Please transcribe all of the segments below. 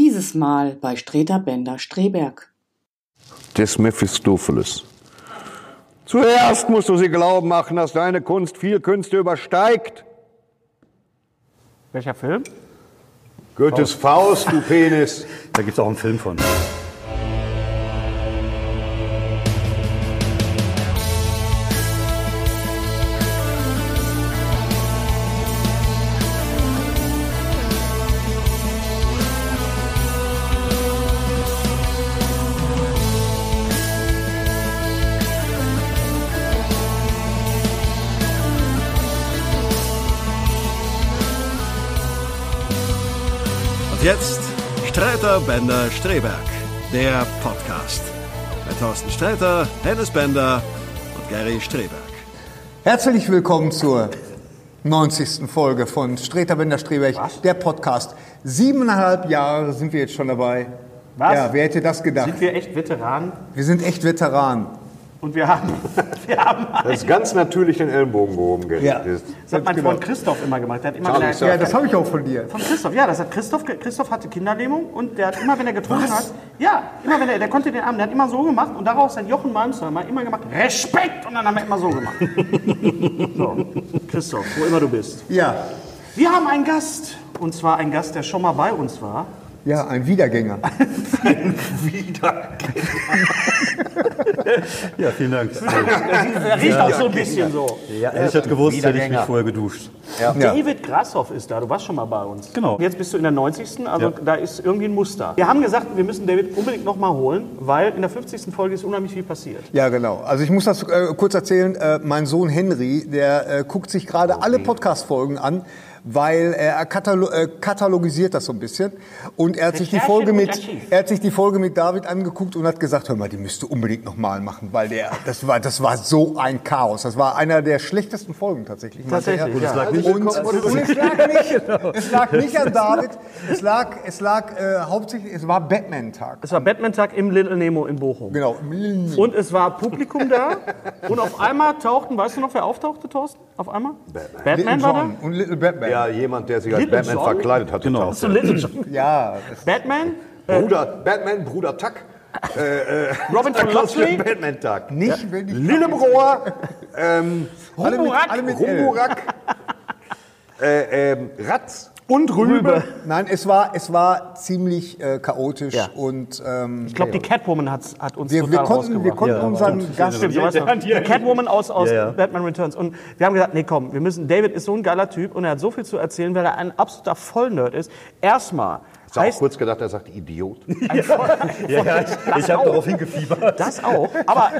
Dieses Mal bei Streter Bender-Streberg. Des Mephistopheles. Zuerst musst du sie glauben machen, dass deine Kunst viel Künste übersteigt. Welcher Film? Goethes Faust, du Penis. Da gibt es auch einen Film von. Jetzt Streter Bender-Streberg, der Podcast. Mit Thorsten Sträter, Hennes Bender und Gary Streberg. Herzlich willkommen zur 90. Folge von Streter Bender-Streberg, der Podcast. 7,5 Jahre sind wir jetzt schon dabei. Was? Ja, wer hätte das gedacht? Sind wir echt Veteranen? Wir sind echt Veteranen. Und wir haben Das ist ganz natürlich den Ellenbogen gehoben. Ja. das hat mein Freund Christoph immer gemacht. Der hat immer, Charlie Ja, das habe ich auch von dir. von Christoph, ja, das hat Christoph. Christoph hatte Kinderlähmung und der hat immer, wenn er getrunken hat, ja, immer wenn der konnte den Arm, der hat immer so gemacht und daraus hat Jochen Malmsheimer immer gemacht, Respekt, und dann haben wir immer so gemacht. So, Christoph, wo immer du bist. Ja, Wir haben einen Gast, und zwar einen Gast, der schon mal bei uns war. ja, ein Wiedergänger. Ja, vielen Dank. Der riecht auch so ein bisschen so. Ja, ich hätte gewusst, hätte ich mich vorher geduscht. Ja. David Grashoff ist da, du warst schon mal bei uns. Genau. Jetzt bist du in der 90. Also Ja. da ist irgendwie ein Muster. Wir haben gesagt, wir müssen David unbedingt nochmal holen, weil in der 50. Folge ist unheimlich viel passiert. Ja, genau. Also ich muss das kurz erzählen. Mein Sohn Henry, der guckt sich gerade alle Podcast-Folgen an, weil er katalogisiert das so ein bisschen. Und er hat sich die Folge mit David angeguckt und hat gesagt, hör mal, die müsst du unbedingt nochmal machen, weil das war so ein Chaos. Das war einer der schlechtesten Folgen tatsächlich. Tatsächlich, Und ja. es lag nicht an David. Es lag hauptsächlich, es war Batman-Tag. Es war Batman-Tag im Little Nemo in Bochum. Genau. Und es war Publikum da. Und auf einmal tauchten, weißt du noch, wer auftauchte, Thorsten? Auf einmal? Batman war da? John und Little Batman. Ja, jemand, der sich als Little Batman John? verkleidet hat. Genau. So Little John. Ja, Batman? Batman, Bruder Tuck. Robin von Locksley? Batman-Tag. nicht, wenn ich... Lillebrohr. alle mit L. Rumburak. Ratz. Und Rübe. Nein, es war ziemlich chaotisch Ja. und Ich glaube, die Catwoman hat uns wir total konnten rausgebracht. unseren Gast... Stimmt, so weißt du. Die Catwoman aus Ja. Batman Returns. Und wir haben gesagt, nee, komm, David ist so ein geiler Typ und er hat so viel zu erzählen, weil er ein absoluter Vollnerd ist. Erstmal Ich habe auch heißt kurz gedacht, er sagt Idiot. ein Voll Ich habe darauf hingefiebert. das auch. Aber,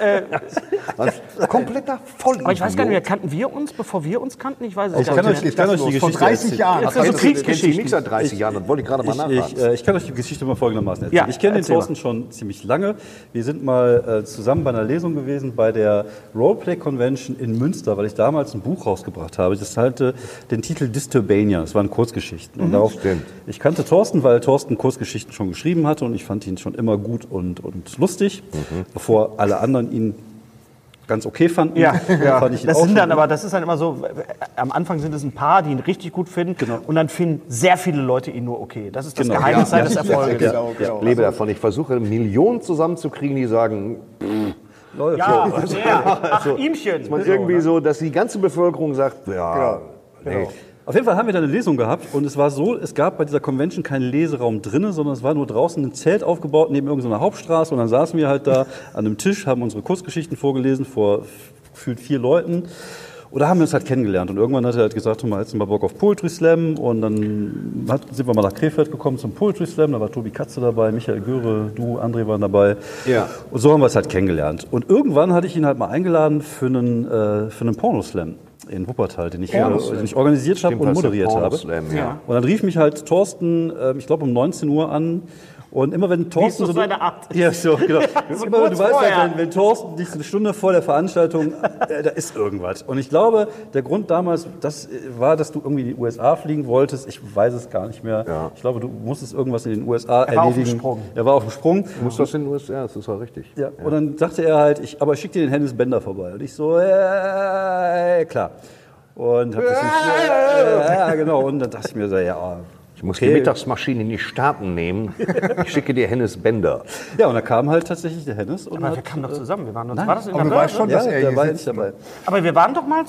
Kompletter Vollidiot. aber ich weiß gar nicht mehr, kannten wir uns, bevor wir uns kannten? Ich weiß es Ich gar kann nicht. euch die Vor Geschichte 30 erzählen. Jahren. Ist das so Kennst du mich Kriegsgeschichten? nicht seit 30 Jahren, das wollte ich gerade mal nachfragen. Ich kann euch die Geschichte mal folgendermaßen erzählen. Ja, Ich kenne den erzähl mal. Thorsten schon ziemlich lange. Wir sind mal zusammen bei einer Lesung gewesen bei der Roleplay Convention in Münster, weil ich damals ein Buch rausgebracht habe. Das hatte den Titel Disturbania. Das waren Kurzgeschichten. Und darauf, Stimmt. ich kannte Thorsten, weil Thorsten Kurzgeschichten schon geschrieben hatte und ich fand ihn schon immer gut und lustig, bevor alle anderen ihn ganz okay fanden. Ja, Fand ich ihn das auch sind schon dann gut. aber, das ist dann immer so, am Anfang sind es ein paar, die ihn richtig gut finden und dann finden sehr viele Leute ihn nur okay. Das ist das Genau. Geheimnis seines Ja, Erfolges. genau. Ich lebe davon. Ich versuche Millionen zusammenzukriegen, die sagen, Ja, ach, Ihmchen. man irgendwie so, dass die ganze Bevölkerung sagt, ja, nee. Genau. Auf jeden Fall haben wir da eine Lesung gehabt und es war so, es gab bei dieser Convention keinen Leseraum drinnen, sondern es war nur draußen ein Zelt aufgebaut neben irgendeiner Hauptstraße und dann saßen wir halt da an einem Tisch, haben unsere Kurzgeschichten vorgelesen vor gefühlt 4 Leuten und da haben wir uns halt kennengelernt und irgendwann hat er halt gesagt, mal jetzt mal Bock auf Poetry Slam und dann sind wir mal nach Krefeld gekommen zum Poetry Slam, da war Tobi Katze dabei, Michael Göre, du, André waren dabei. Ja. Und so haben wir es halt kennengelernt und irgendwann hatte ich ihn halt mal eingeladen für einen Pornoslam in Wuppertal, den ich organisiert habe und moderiert habe. Ja. Und dann rief mich halt Thorsten, ich glaube um 19 Uhr an. Und immer wenn Thorsten Wie ist das seine Art? Ja, so, genau. So Immer, kurz du weißt vorher. halt, wenn Thorsten dich eine Stunde vor der Veranstaltung, da ist irgendwas. Und ich glaube, der Grund damals, war, dass du irgendwie in die USA fliegen wolltest. Ich weiß es gar nicht mehr. Ja. Ich glaube, du musstest irgendwas in den USA Er war auf dem erledigen. Sprung. Er war auf dem Sprung. Muss das in den USA? Das ist ja richtig. Ja. Und dann sagte er halt, aber ich schicke dir den Hennes Bender vorbei. Und ich so, klar. Und hab das nicht, ja, genau. Und dann dachte ich mir so, ja, Ich muss die Mittagsmaschine in die Staaten nehmen. Ich schicke dir Hennes Bender. Ja, und da kam halt tatsächlich der Hennes. Und Aber wir hat, kamen doch zusammen. Wir waren uns, Nein, war das in aber der du weißt Börse? schon, dass er der hier war sitzt. nicht dabei. Aber wir waren doch mal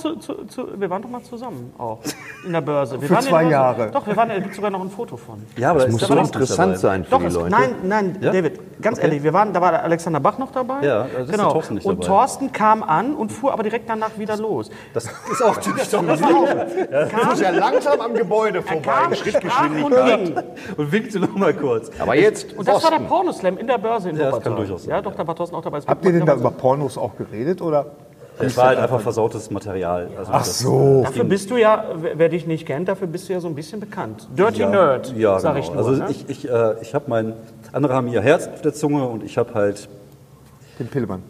zusammen auch in der Börse. Wir Für waren in 2 der Börse. Jahre. Doch, da gibt sogar noch ein Foto von. Ja, aber Das da muss ist so der Hennes nicht interessant dabei. sein für Doch, die Leute. nein, Ja? David, ganz ehrlich, da war der Alexander Bach noch dabei. Ja, da ist der Thorsten nicht Und dabei. Thorsten kam an und fuhr aber direkt danach wieder los. Das ist auch typisch. Pass auf, muss ja langsam am Gebäude kam, sprach und ging. Und winkte noch mal kurz. Aber jetzt Und das war der Boston. Pornoslam in der Börse in Ja, das Wuppertal. kann durchaus sein. Ja, doch, da war Thorsten auch dabei. Habt ihr denn da über Pornos auch geredet, oder? Es war halt einfach versautes Material. Also Ach so. Dafür bist du ja, wer dich nicht kennt, dafür bist du ja so ein bisschen bekannt. Dirty Nerd, ja, sag genau. ich nur. Also ne? ich habe andere haben ihr Herz auf der Zunge und ich habe halt... Den Pillemann.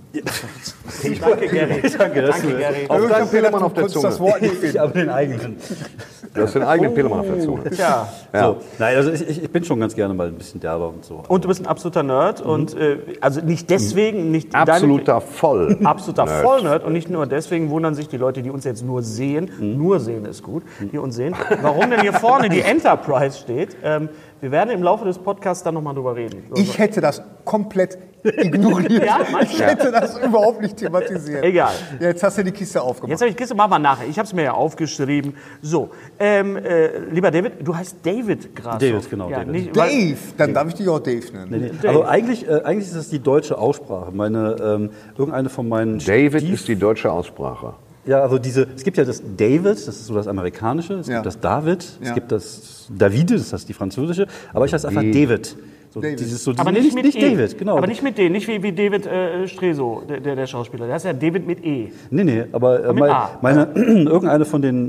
Danke, Gary. Danke, das Danke, Gary. Auf deinem Pillemann auf der Konntest das Zunge. Wort nicht Ich finden. habe den eigenen. Du hast den eigenen Pillemann auf der Zunge. Ja. Ja. So, nein, also ich bin schon ganz gerne mal ein bisschen derber und so. Und du bist ein absoluter Nerd und also nicht deswegen, nicht Absoluter Voll. absoluter Nerd. Vollnerd und nicht nur deswegen wundern sich die Leute, die uns jetzt nur sehen, nur sehen ist gut, die uns sehen, warum denn hier vorne die Enterprise steht. Wir werden im Laufe des Podcasts dann nochmal drüber reden. Ich hätte das komplett ignoriert. Ja, meinst du? Ich hätte das überhaupt nicht thematisiert. Egal. Jetzt hast du die Kiste aufgemacht. Jetzt habe ich Kiste, machen wir nachher. Ich habe es mir ja aufgeschrieben. So, lieber David, du heißt David gerade. David, genau, David. Nicht, weil, Dave, dann darf ich dich auch Dave nennen. Also eigentlich ist das die deutsche Aussprache. Irgendeine von meinen David ist die deutsche Aussprache. Ja, also es gibt ja das David, das ist so das Amerikanische, es Ja. gibt das David, es Ja. gibt das Davide, das ist die Französische, aber ich heiße einfach David. So, David. aber nicht mit E. David, genau. Aber nicht mit D, nicht wie David Streso, der Schauspieler. Der heißt ja David mit E. Nee, aber mit A. irgendeine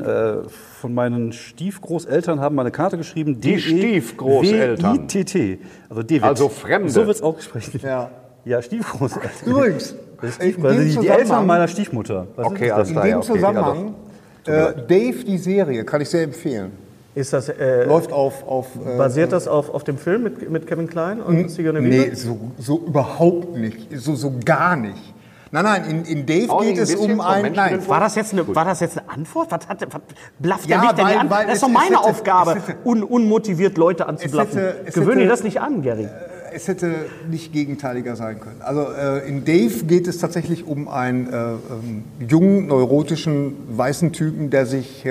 von meinen Stiefgroßeltern haben mal eine Karte geschrieben. Die Stiefgroßeltern. D-E-W-I-T-T. Also David. Also Fremde. So wird es ausgesprochen. Ja. Ja, Stiefgroßeltern. Übrigens, Die Eltern meiner Stiefmutter. Was Okay, ist das? alles in klar. dem ja, okay. Zusammenhang, Dave, die Serie, kann ich sehr empfehlen. Ist das, Läuft auf basiert das auf dem Film mit Kevin Klein und Sigourney Weaver? nee, so überhaupt nicht. So gar nicht. Nein, in Dave Auch geht nicht ein es bisschen um von ein... Menschen Nein, in War das jetzt eine Antwort? Was blafft Ja, der mich denn weil- nicht an? weil Das ist doch es meine hätte- Aufgabe, es hätte- unmotiviert Leute anzublaffen. es Gewöhne hätte- dir das nicht an, Gary. es hätte nicht gegenteiliger sein können. Also in Dave geht es tatsächlich um einen jungen, neurotischen, weißen Typen, der sich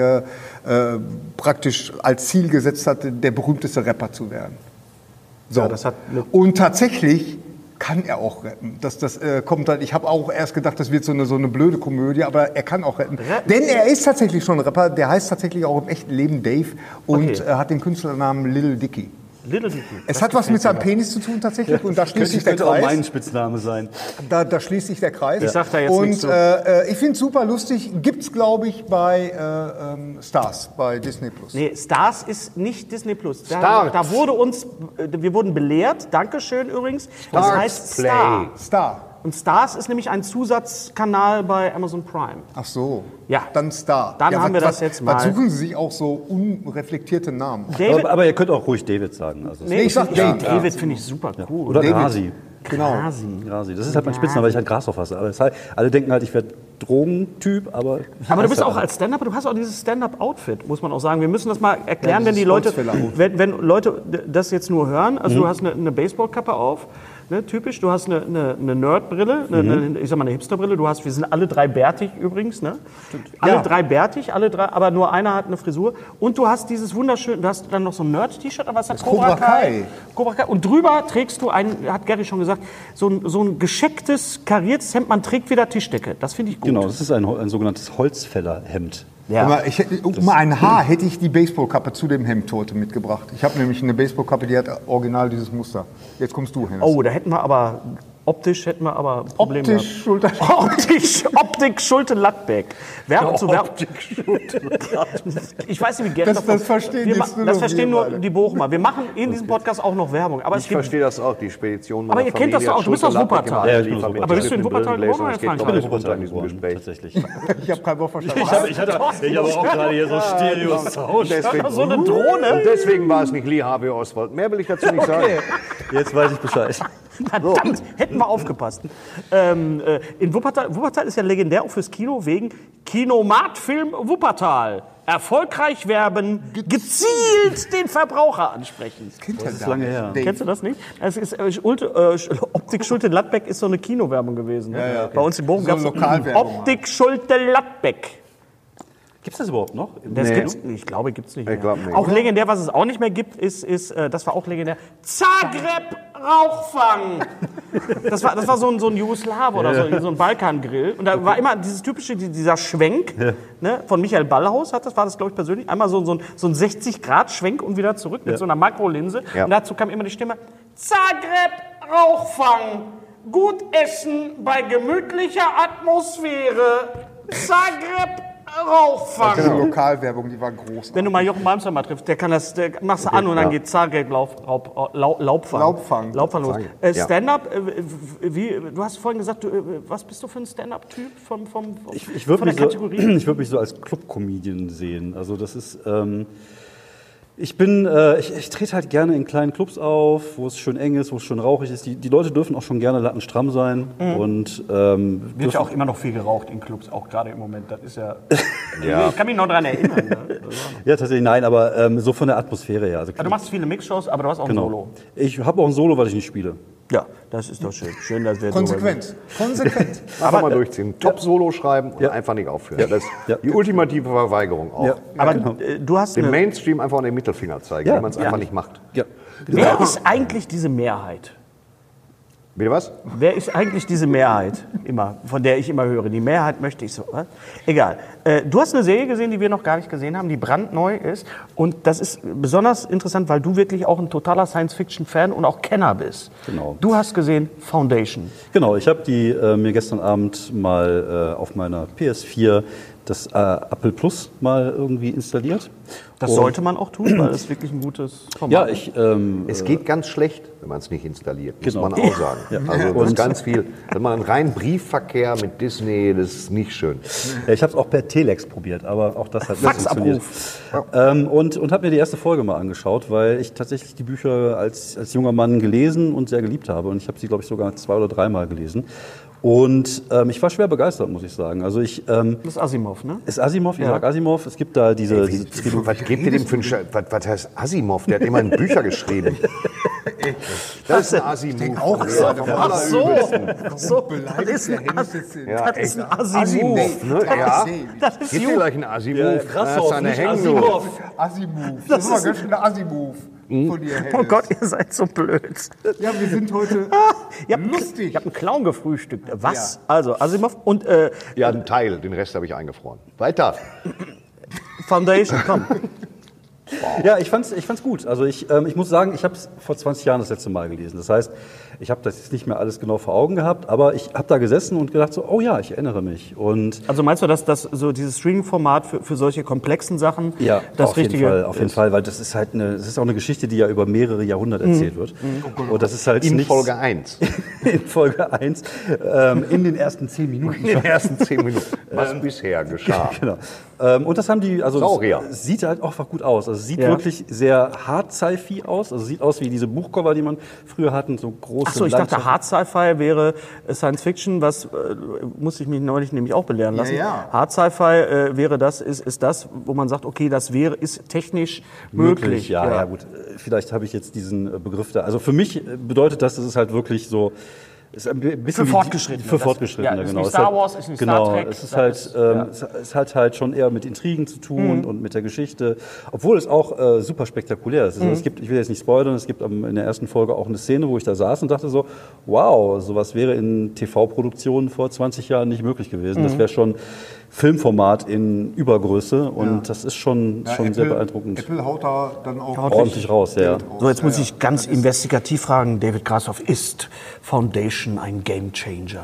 praktisch als Ziel gesetzt hatte, der berühmteste Rapper zu werden. So. Ja, das hat Und tatsächlich kann er auch retten. Das kommt dann, ich habe auch erst gedacht, das wird so eine blöde Komödie, aber er kann auch retten. Denn er ist tatsächlich schon ein Rapper, der heißt tatsächlich auch im echten Leben Dave und Okay. hat den Künstlernamen Lil Dicky. Little Dicky. Es hat was mit seinem Penis zu tun tatsächlich und da schließt sich der Könnte auch Kreis. mein Spitzname sein. Da schließt sich der Kreis. Ich sag da jetzt und nichts zu. ich finde es super lustig. Gibt's, glaube ich, bei Stars, bei Disney+. Nee, Stars ist nicht Disney Plus. Stars. Da wurde wir wurden belehrt, Dankeschön übrigens. Das Stars heißt Play. Star. Star. Und Stars ist nämlich ein Zusatzkanal bei Amazon Prime. Ach so. Ja. Dann Star. Dann haben wir das was, jetzt Was mal. suchen Sie sich auch so unreflektierte Namen? David, Aber ihr könnt auch ruhig David sagen. Also nee, ich sag David. David finde ich super cool. Oder David. Grasi. Genau. Grasi. Das ist halt mein Spitzname, weil ich halt Gras auffasse. Aber das heißt, alle denken halt, ich werde Drogentyp, aber... Aber du bist auch als Stand-Up, du hast auch dieses Stand-Up-Outfit, muss man auch sagen. Wir müssen das mal erklären, Ja, wenn die Leute, dieses Holzfäller-Outfit. wenn Leute das jetzt nur hören. Also du hast eine Baseballkappe auf, ne, typisch. Du hast eine Nerdbrille, ich sag mal eine Hipsterbrille. Wir sind alle drei bärtig übrigens, ne? Alle drei bärtig, aber nur einer hat eine Frisur. Und du hast dieses wunderschöne, du hast dann noch so ein Nerd-T-Shirt, aber was ist das? Cobra Kai. Cobra Kai. Und drüber trägst du hat Gary schon gesagt, so ein geschecktes, kariertes Hemd. Man trägt wieder Tischdecke. Das finde ich gut. Genau, das ist ein sogenanntes Holzfällerhemd. Ja. Aber um ein Haar hätte ich die Baseballkappe zu dem Hemd heute mitgebracht. Ich habe nämlich eine Baseballkappe, die hat original dieses Muster. Jetzt kommst du, Hennes. Oh, da hätten wir aber optisch Probleme Optisch, Schulter. Optik Schulte Lattbeck. Werbung zu Werbung. Ich weiß nicht, wie Gerd Das verstehen jetzt nur das noch verstehen wir nur beide. die Bochumer. Wir machen in diesem Podcast auch noch Werbung. Aber es Ich gibt, verstehe das auch, die Spedition Aber ihr kennt das doch auch, du bist aus Wuppertal. Ja, ich bin aus Wuppertal. Aber bist du in Wuppertal geboren oder in Es geht Frankreich? gerade Ich bin runter in diesem geboren, Gespräch. tatsächlich. Ich habe kein Wort verstanden. Ich habe auch gerade hier so Stereo-Sound. Deswegen, So eine Drohne. und deswegen war es nicht Lee Harvey Oswald. Mehr will ich dazu nicht sagen. Jetzt weiß ich Bescheid. Verdammt, hätten wir aufgepasst. In Wuppertal ist ja legendär auch fürs Kino wegen Kinomatfilm Wuppertal. erfolgreich werben, gezielt den Verbraucher ansprechen. Das ist lange her. Kennst du das nicht? Das ist Optik Schulte-Gladbeck ist so eine Kinowerbung gewesen. Ne? Ja. Bei uns in Bochum So gab es Lokalwerbung. Optik Schulte-Gladbeck. Gibt es das überhaupt noch? Das gibt's, ich glaube, gibt es nicht mehr. glaub nicht. Auch legendär, was es auch nicht mehr gibt, ist das war auch legendär, Zagreb Rauchfang. Das war so ein Jugoslawe oder so ein Balkangrill. Und da war immer dieses typische, dieser Schwenk ne, von Michael Ballhaus, war das, glaube ich, persönlich. Einmal so ein 60-Grad-Schwenk und wieder zurück mit so einer Makrolinse. Ja. Und dazu kam immer die Stimme, Zagreb Rauchfang. Gut essen bei gemütlicher Atmosphäre. Zagreb Rauchfang. Das ist eine Lokalwerbung, die war groß. Wenn du mal Jochen Malmster mal triffst, der machst du an und dann geht Zagreb Laubfang. los. Stand-up, du hast vorhin gesagt, was bist du für ein Stand-up-Typ Ich von würde der Kategorie? mich, so als Club-Comedian sehen. Also das ist, ich trete halt gerne in kleinen Clubs auf, wo es schön eng ist, wo es schön rauchig ist. Die Leute dürfen auch schon gerne lattenstramm sein. Und, Wird ja auch immer noch viel geraucht in Clubs, auch gerade im Moment. Das ist ja. Ich kann mich noch daran erinnern. Ne? Ja, tatsächlich nein, aber so von der Atmosphäre her. Also Du machst viele Mixshows, aber du hast auch ein Solo. Ich habe auch ein Solo, weil ich nicht spiele. Ja, das ist doch schön. Schön, dass wir Konsequent. Einfach mal durchziehen. Top-Solo schreiben und einfach nicht aufhören. Das ist die ultimative Verweigerung auch. Ja. Aber du hast Dem eine. Mainstream einfach den Mittelfinger zeigen, Ja. wenn man es einfach nicht macht. Ja. Wer ist eigentlich diese Mehrheit? Bitte was? Wer ist eigentlich diese Mehrheit, von der ich immer höre? Die Mehrheit möchte ich so. Was? Egal. Du hast eine Serie gesehen, die wir noch gar nicht gesehen haben, die brandneu ist. Und das ist besonders interessant, weil du wirklich auch ein totaler Science-Fiction-Fan und auch Kenner bist. Genau. Du hast gesehen Foundation. Genau, ich habe die mir gestern Abend mal auf meiner PS4 das Apple Plus mal irgendwie installiert. Das sollte man auch tun, weil es wirklich ein gutes Ja, Format Es geht ganz schlecht, wenn man es nicht installiert, muss Genau. man auch sagen. Also das ist ganz viel. Wenn man einen reinen Briefverkehr mit Disney, das ist nicht schön. Ich habe es auch per Telex probiert, aber auch das hat nicht funktioniert. Faxabruf. Und habe mir die erste Folge mal angeschaut, weil ich tatsächlich die Bücher als junger Mann gelesen und sehr geliebt habe. Und ich habe sie, glaube ich, sogar 2 oder 3 Mal gelesen. Und ich war schwer begeistert, muss ich sagen. Also das ist Asimov, ne? ist Asimov, Isaac Asimov. Es gibt da diese Was gebt ihr dem für einen was heißt Asimov? Der hat immerhin Bücher geschrieben. Das ist ein Asimov. auch gerade. Ach So, Beleidigt das ist der ein Hennis jetzt den- Das ist ein Asimov. Ne? Ja. Das ist Gibt dir gut. gleich einen Asimov? Krassoff, Das ist eine nicht Hängnummer. Asimov. Asimov. Das ist aber ganz schön der Asimov von dir, Hennis. Oh Gott, ihr seid so blöd. Ja, wir sind heute Ihr habt lustig. Ich habe einen Clown gefrühstückt. Was? Also Asimov und Ja, einen Teil, den Rest habe ich eingefroren. Weiter. Foundation, komm. Ja, ich fand's gut. Also ich muss sagen, ich habe es vor 20 Jahren das letzte Mal gelesen. Das heißt, ich habe das jetzt nicht mehr alles genau vor Augen gehabt, aber ich habe da gesessen und gedacht so, oh ja, ich erinnere mich. Und Also meinst du, dass das so dieses Streaming-Format für solche komplexen Sachen ja, das auf jeden Richtige Fall, auf jeden Fall, weil das ist halt das ist auch eine Geschichte, die ja über mehrere Jahrhunderte erzählt wird. Und das ist halt In nichts- Folge 1. in Folge 1 in den ersten 10 Minuten. In den ersten 10 Minuten. Was bisher geschah. Genau. Und das haben die, also Saurier. es sieht halt auch einfach gut aus. Also es sieht Ja. wirklich sehr hard Sci-Fi aus. Also es sieht aus wie diese Buchcover, die man früher hatten, so große. Achso, ich dachte, Landschaften. Hard Sci-Fi wäre Science Fiction, was musste ich mich neulich nämlich auch belehren lassen. Ja. Hard Sci-Fi wäre ist das, wo man sagt, okay, ist technisch möglich. Ja, gut. Vielleicht habe ich jetzt diesen Begriff da. Also für mich bedeutet das, dass es halt wirklich so. Ist ein bisschen Für Fortgeschrittene. Für Fortgeschrittene, Ja, ist genau. nicht Star Wars, ist nicht genau, Star Trek. Es ist Das halt, ist, ja. es hat halt schon eher mit Intrigen zu tun und mit der Geschichte, obwohl es auch super spektakulär ist. Also es gibt, ich will jetzt nicht spoilern, es gibt in der ersten Folge auch eine Szene, wo ich da saß und dachte so, wow, sowas wäre in TV-Produktionen vor 20 Jahren nicht möglich gewesen. Das wäre schon Filmformat in Übergröße und das ist schon sehr beeindruckend. Apple haut da dann auch Ordentlich raus, ja. So, jetzt muss ich ganz investigativ fragen, David Grashoff, ist Foundation ein Gamechanger?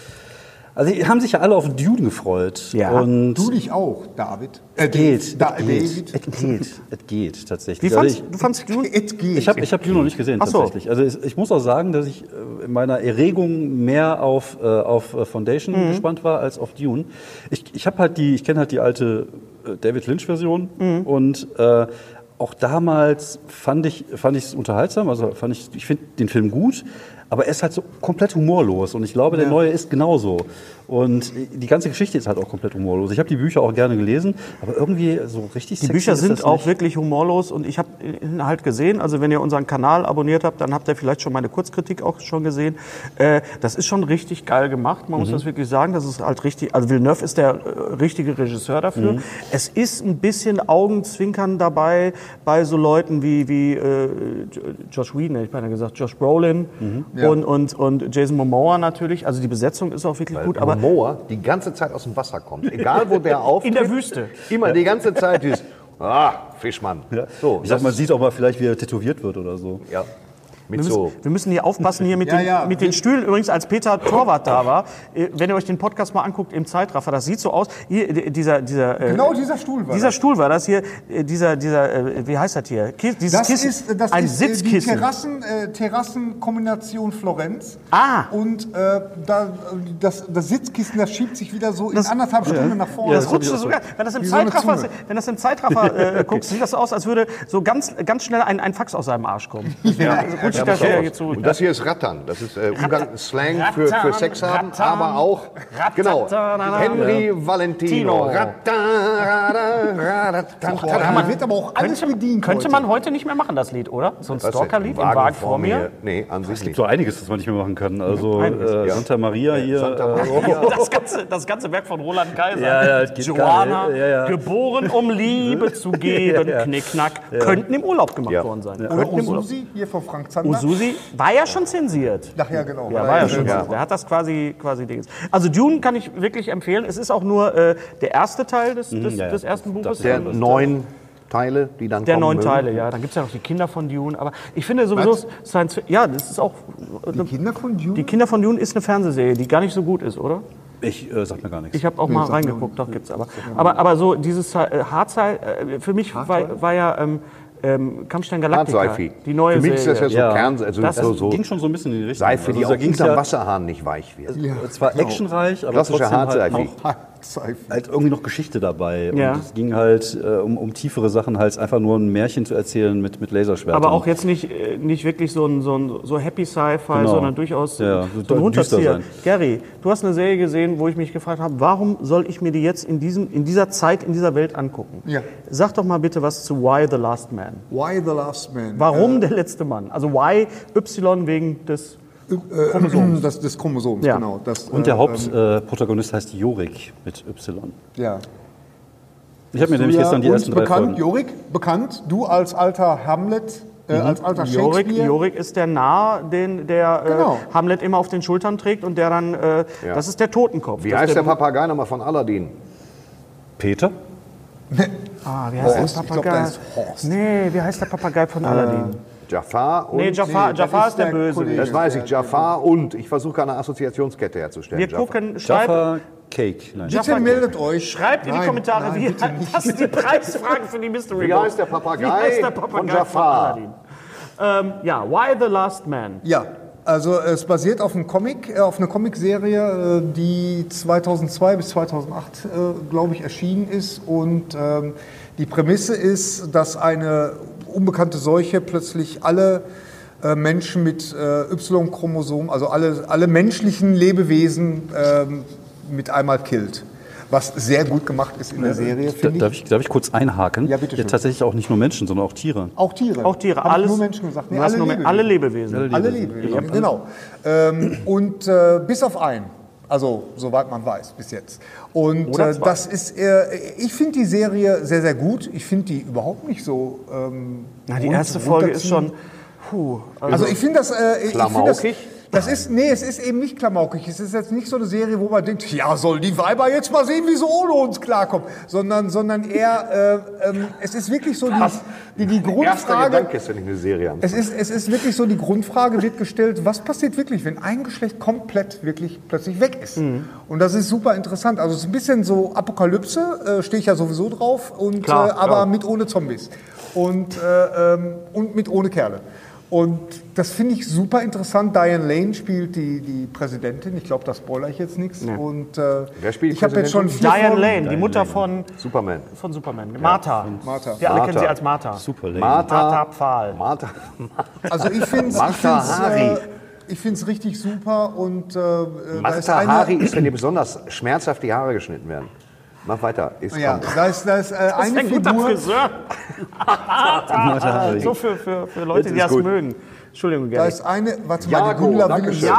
Also die haben sich ja alle auf Dune gefreut. Ja. Und Du dich auch, David. geht. David. Es geht tatsächlich. Wie Also du fandst Dune? Es geht. ich hab Dune noch nicht gesehen, Ach so. tatsächlich. Also ich muss auch sagen, dass ich in meiner Erregung mehr auf Foundation gespannt war als auf Dune. Ich kenne halt die alte David Lynch-Version und auch damals fand ich es unterhaltsam, also ich finde den Film gut, aber er ist halt so komplett humorlos und ich glaube, der neue ist genauso. Und die ganze Geschichte ist halt auch komplett humorlos. Ich habe die Bücher auch gerne gelesen, aber irgendwie so richtig Die sexy Bücher ist sind das auch nicht. wirklich humorlos und ich habe ihn halt gesehen, also wenn ihr unseren Kanal abonniert habt, dann habt ihr vielleicht schon meine Kurzkritik auch schon gesehen. Das ist schon richtig geil gemacht, man muss das wirklich sagen. Das ist halt richtig, also Villeneuve ist der richtige Regisseur dafür. Es ist ein bisschen Augenzwinkern dabei bei so Leuten wie Josh Whedon, hätte ich beinahe gesagt, Josh Brolin und Jason Momoa natürlich. Also die Besetzung ist auch wirklich gut, aber Momoa die ganze Zeit aus dem Wasser kommt. Egal, wo der auftritt. in der Wüste. Immer die ganze Zeit ist, Fischmann. So, Ich sag, man sieht auch mal vielleicht, wie er tätowiert wird oder so. ja, mit Wir müssen hier aufpassen hier mit, Ja, mit den Stühlen. Übrigens, als Peter Torwart da war, wenn ihr euch den Podcast mal anguckt im Zeitraffer, das sieht so aus. Hier, Genau dieser Stuhl war Dieser das. Stuhl war das hier. Wie heißt das hier? Dieses Kissen. Das ein ist die Sitzkissen. Terrassenkombination Florenz. Ah. Und das Sitzkissen, das schiebt sich wieder so in 1,5 Stunden nach vorne. Das rutscht sogar. Wenn das im Wie so eine Zeitraffer, Zunge. wenn das im Zeitraffer guckst, sieht das so aus, als würde so ganz schnell ein Fax aus seinem Arsch kommen. Also rutscht das hier zurück. Und das hier ist Rattern. Das ist Slang für Sex haben, aber auch, genau, Henry Valentino. Man wird aber auch alles bedient. Könnte man heute nicht mehr machen, das Lied, oder? So ein Stalker-Lied im Wagen vor mir. Nee, an sich nicht. So einiges, das man nicht mehr machen kann. Also Einiges, Santa Maria hier. Santa Maria. Das ganze Werk von Roland Kaiser. Ja, das geht Joanna, gar nicht. Ja. geboren, um Liebe zu geben, Knickknack, könnten im Urlaub gemacht worden sein. Oder Könnten im Urlaub. Ususi, hier von Frank Zander. Ususi war ja schon zensiert. Ach ja, genau. Ja, war ja schon. Der hat das quasi Dings. Also Dune kann ich wirklich empfehlen. Es ist auch nur der erste Teil des ersten Buches. Der 9 Teile, die dann Der kommen 9 mögen. Teile, ja. Dann gibt es ja noch die Kinder von Dune. Aber ich finde sowieso Science Fiction. Ja, das ist auch. Die Kinder von Dune? Die Kinder von Dune ist eine Fernsehserie, die gar nicht so gut ist, oder? Ich sag mir gar nichts. Ich habe auch mal reingeguckt, doch gibt's aber. Aber so dieses Hardstyle, für mich war ja Kampfstein Galactica, Hard-Sci-Fi. die neue Für mich ist das ja Serie. so Kern, also Das so ging schon so ein bisschen in die Richtung. Seife, die Also, auch da ging's unterm ja, Wasserhahn nicht weich wird. es war actionreich, aber Klassische trotzdem halt Hard-Sci-Fi. auch halt irgendwie noch Geschichte dabei. Ja. Und es ging halt um tiefere Sachen, halt einfach nur ein Märchen zu erzählen mit Laserschwertern. Aber auch jetzt nicht wirklich so Happy Sci-Fi, Genau. sondern durchaus Ja, so soll ein düster Runterzieher. sein. Gary, du hast eine Serie gesehen, wo ich mich gefragt habe, warum soll ich mir die jetzt in dieser Zeit, in dieser Welt angucken? Ja. Sag doch mal bitte was zu Why the Last Man. Why the Last Man? Warum der letzte Mann? Also Why Y wegen des Chromosoms. Des Chromosoms, Ja. genau. Das, Und der Hauptprotagonist heißt Jorik mit Y. ja. Ich habe mir nämlich gestern die ersten 3 bekannt, Folgen... Jorik, bekannt, du als alter Hamlet, als alter Shakespeare. Jorik ist der Narr, der Genau. Hamlet immer auf den Schultern trägt und der dann, das ist der Totenkopf. Wie Das heißt ist der Papagei nochmal von Aladdin? Peter? Wie heißt Horst, der ich glaub, Papagei? der ist Horst. Nee, wie heißt der Papagei von Aladdin? Jafar und... Nee, Jafar das ist ist der der Böse. Kollege. Das weiß ich, Jafar und... Ich versuche eine Assoziationskette herzustellen. Wir Jafar. gucken, schreibt Jaffa Cake. Nein. Bitte meldet euch. in die Nein, Kommentare, nein, wie bitte nicht. das ist die Preisfrage für die Mystery Wie Box. heißt der Papagei Wie heißt der von Papagei Jafar? Aladdin? Ja, Why the Last Man? Ja, also es basiert auf einem Comic, auf einer Comicserie, die 2002 bis 2008, glaube ich, erschienen ist. Und die Prämisse ist, dass eine unbekannte Seuche plötzlich alle Menschen mit Y-Chromosom, also alle menschlichen Lebewesen mit einmal killt. Was sehr gut gemacht ist in der Serie, finde ich. Darf ich kurz einhaken? Ja, bitte schön. Tatsächlich auch nicht nur Menschen, sondern auch Tiere. Auch Tiere. Auch Tiere, Hab ich alles. nur Menschen gesagt. Nee, Du hast nur alle Lebewesen. Alle Lebewesen, genau. Und bis auf einen. Also, soweit man weiß, bis jetzt. Und Oder zwei. das ist, ich finde die Serie sehr, sehr gut. Ich finde die überhaupt nicht so. Na, die erste Folge ist schon. Also, ich finde das. Klamaukig? Es ist eben nicht klamaukig. Es ist jetzt nicht so eine Serie, wo man denkt, ja, sollen die Weiber jetzt mal sehen, wie sie ohne uns klarkommen. Sondern eher, es ist wirklich so die Erster Grundfrage. Gedanke ist, wenn ich eine Serie anschaue. Es ist wirklich so, die Grundfrage wird gestellt, was passiert wirklich, wenn ein Geschlecht komplett wirklich plötzlich weg ist? Und das ist super interessant. Also es ist ein bisschen so Apokalypse, stehe ich ja sowieso drauf, und, Klar, aber mit ohne Zombies und mit ohne Kerle. Und das finde ich super interessant. Diane Lane spielt die Präsidentin. Ich glaube, da spoilere ich jetzt nichts. Nee. Und Wer spielt die ich habe jetzt schon Präsidentin? 4 Diane Folgen. Lane, die Mutter von Superman. Superman. Martha. Martha. Wir alle Martha. kennen sie als Martha. Super lame. Martha Pfahl. Martha. Also ich finde Martha Hari. Ich finde es richtig super und Mata Hari ist, wenn dir besonders schmerzhaft die Haare geschnitten werden. Mach weiter. Ja, da ist eine Figur. So für Leute, die das mögen. Entschuldigung, Da Gary. ist eine, warte mal, Jago, die Googler danke will schön.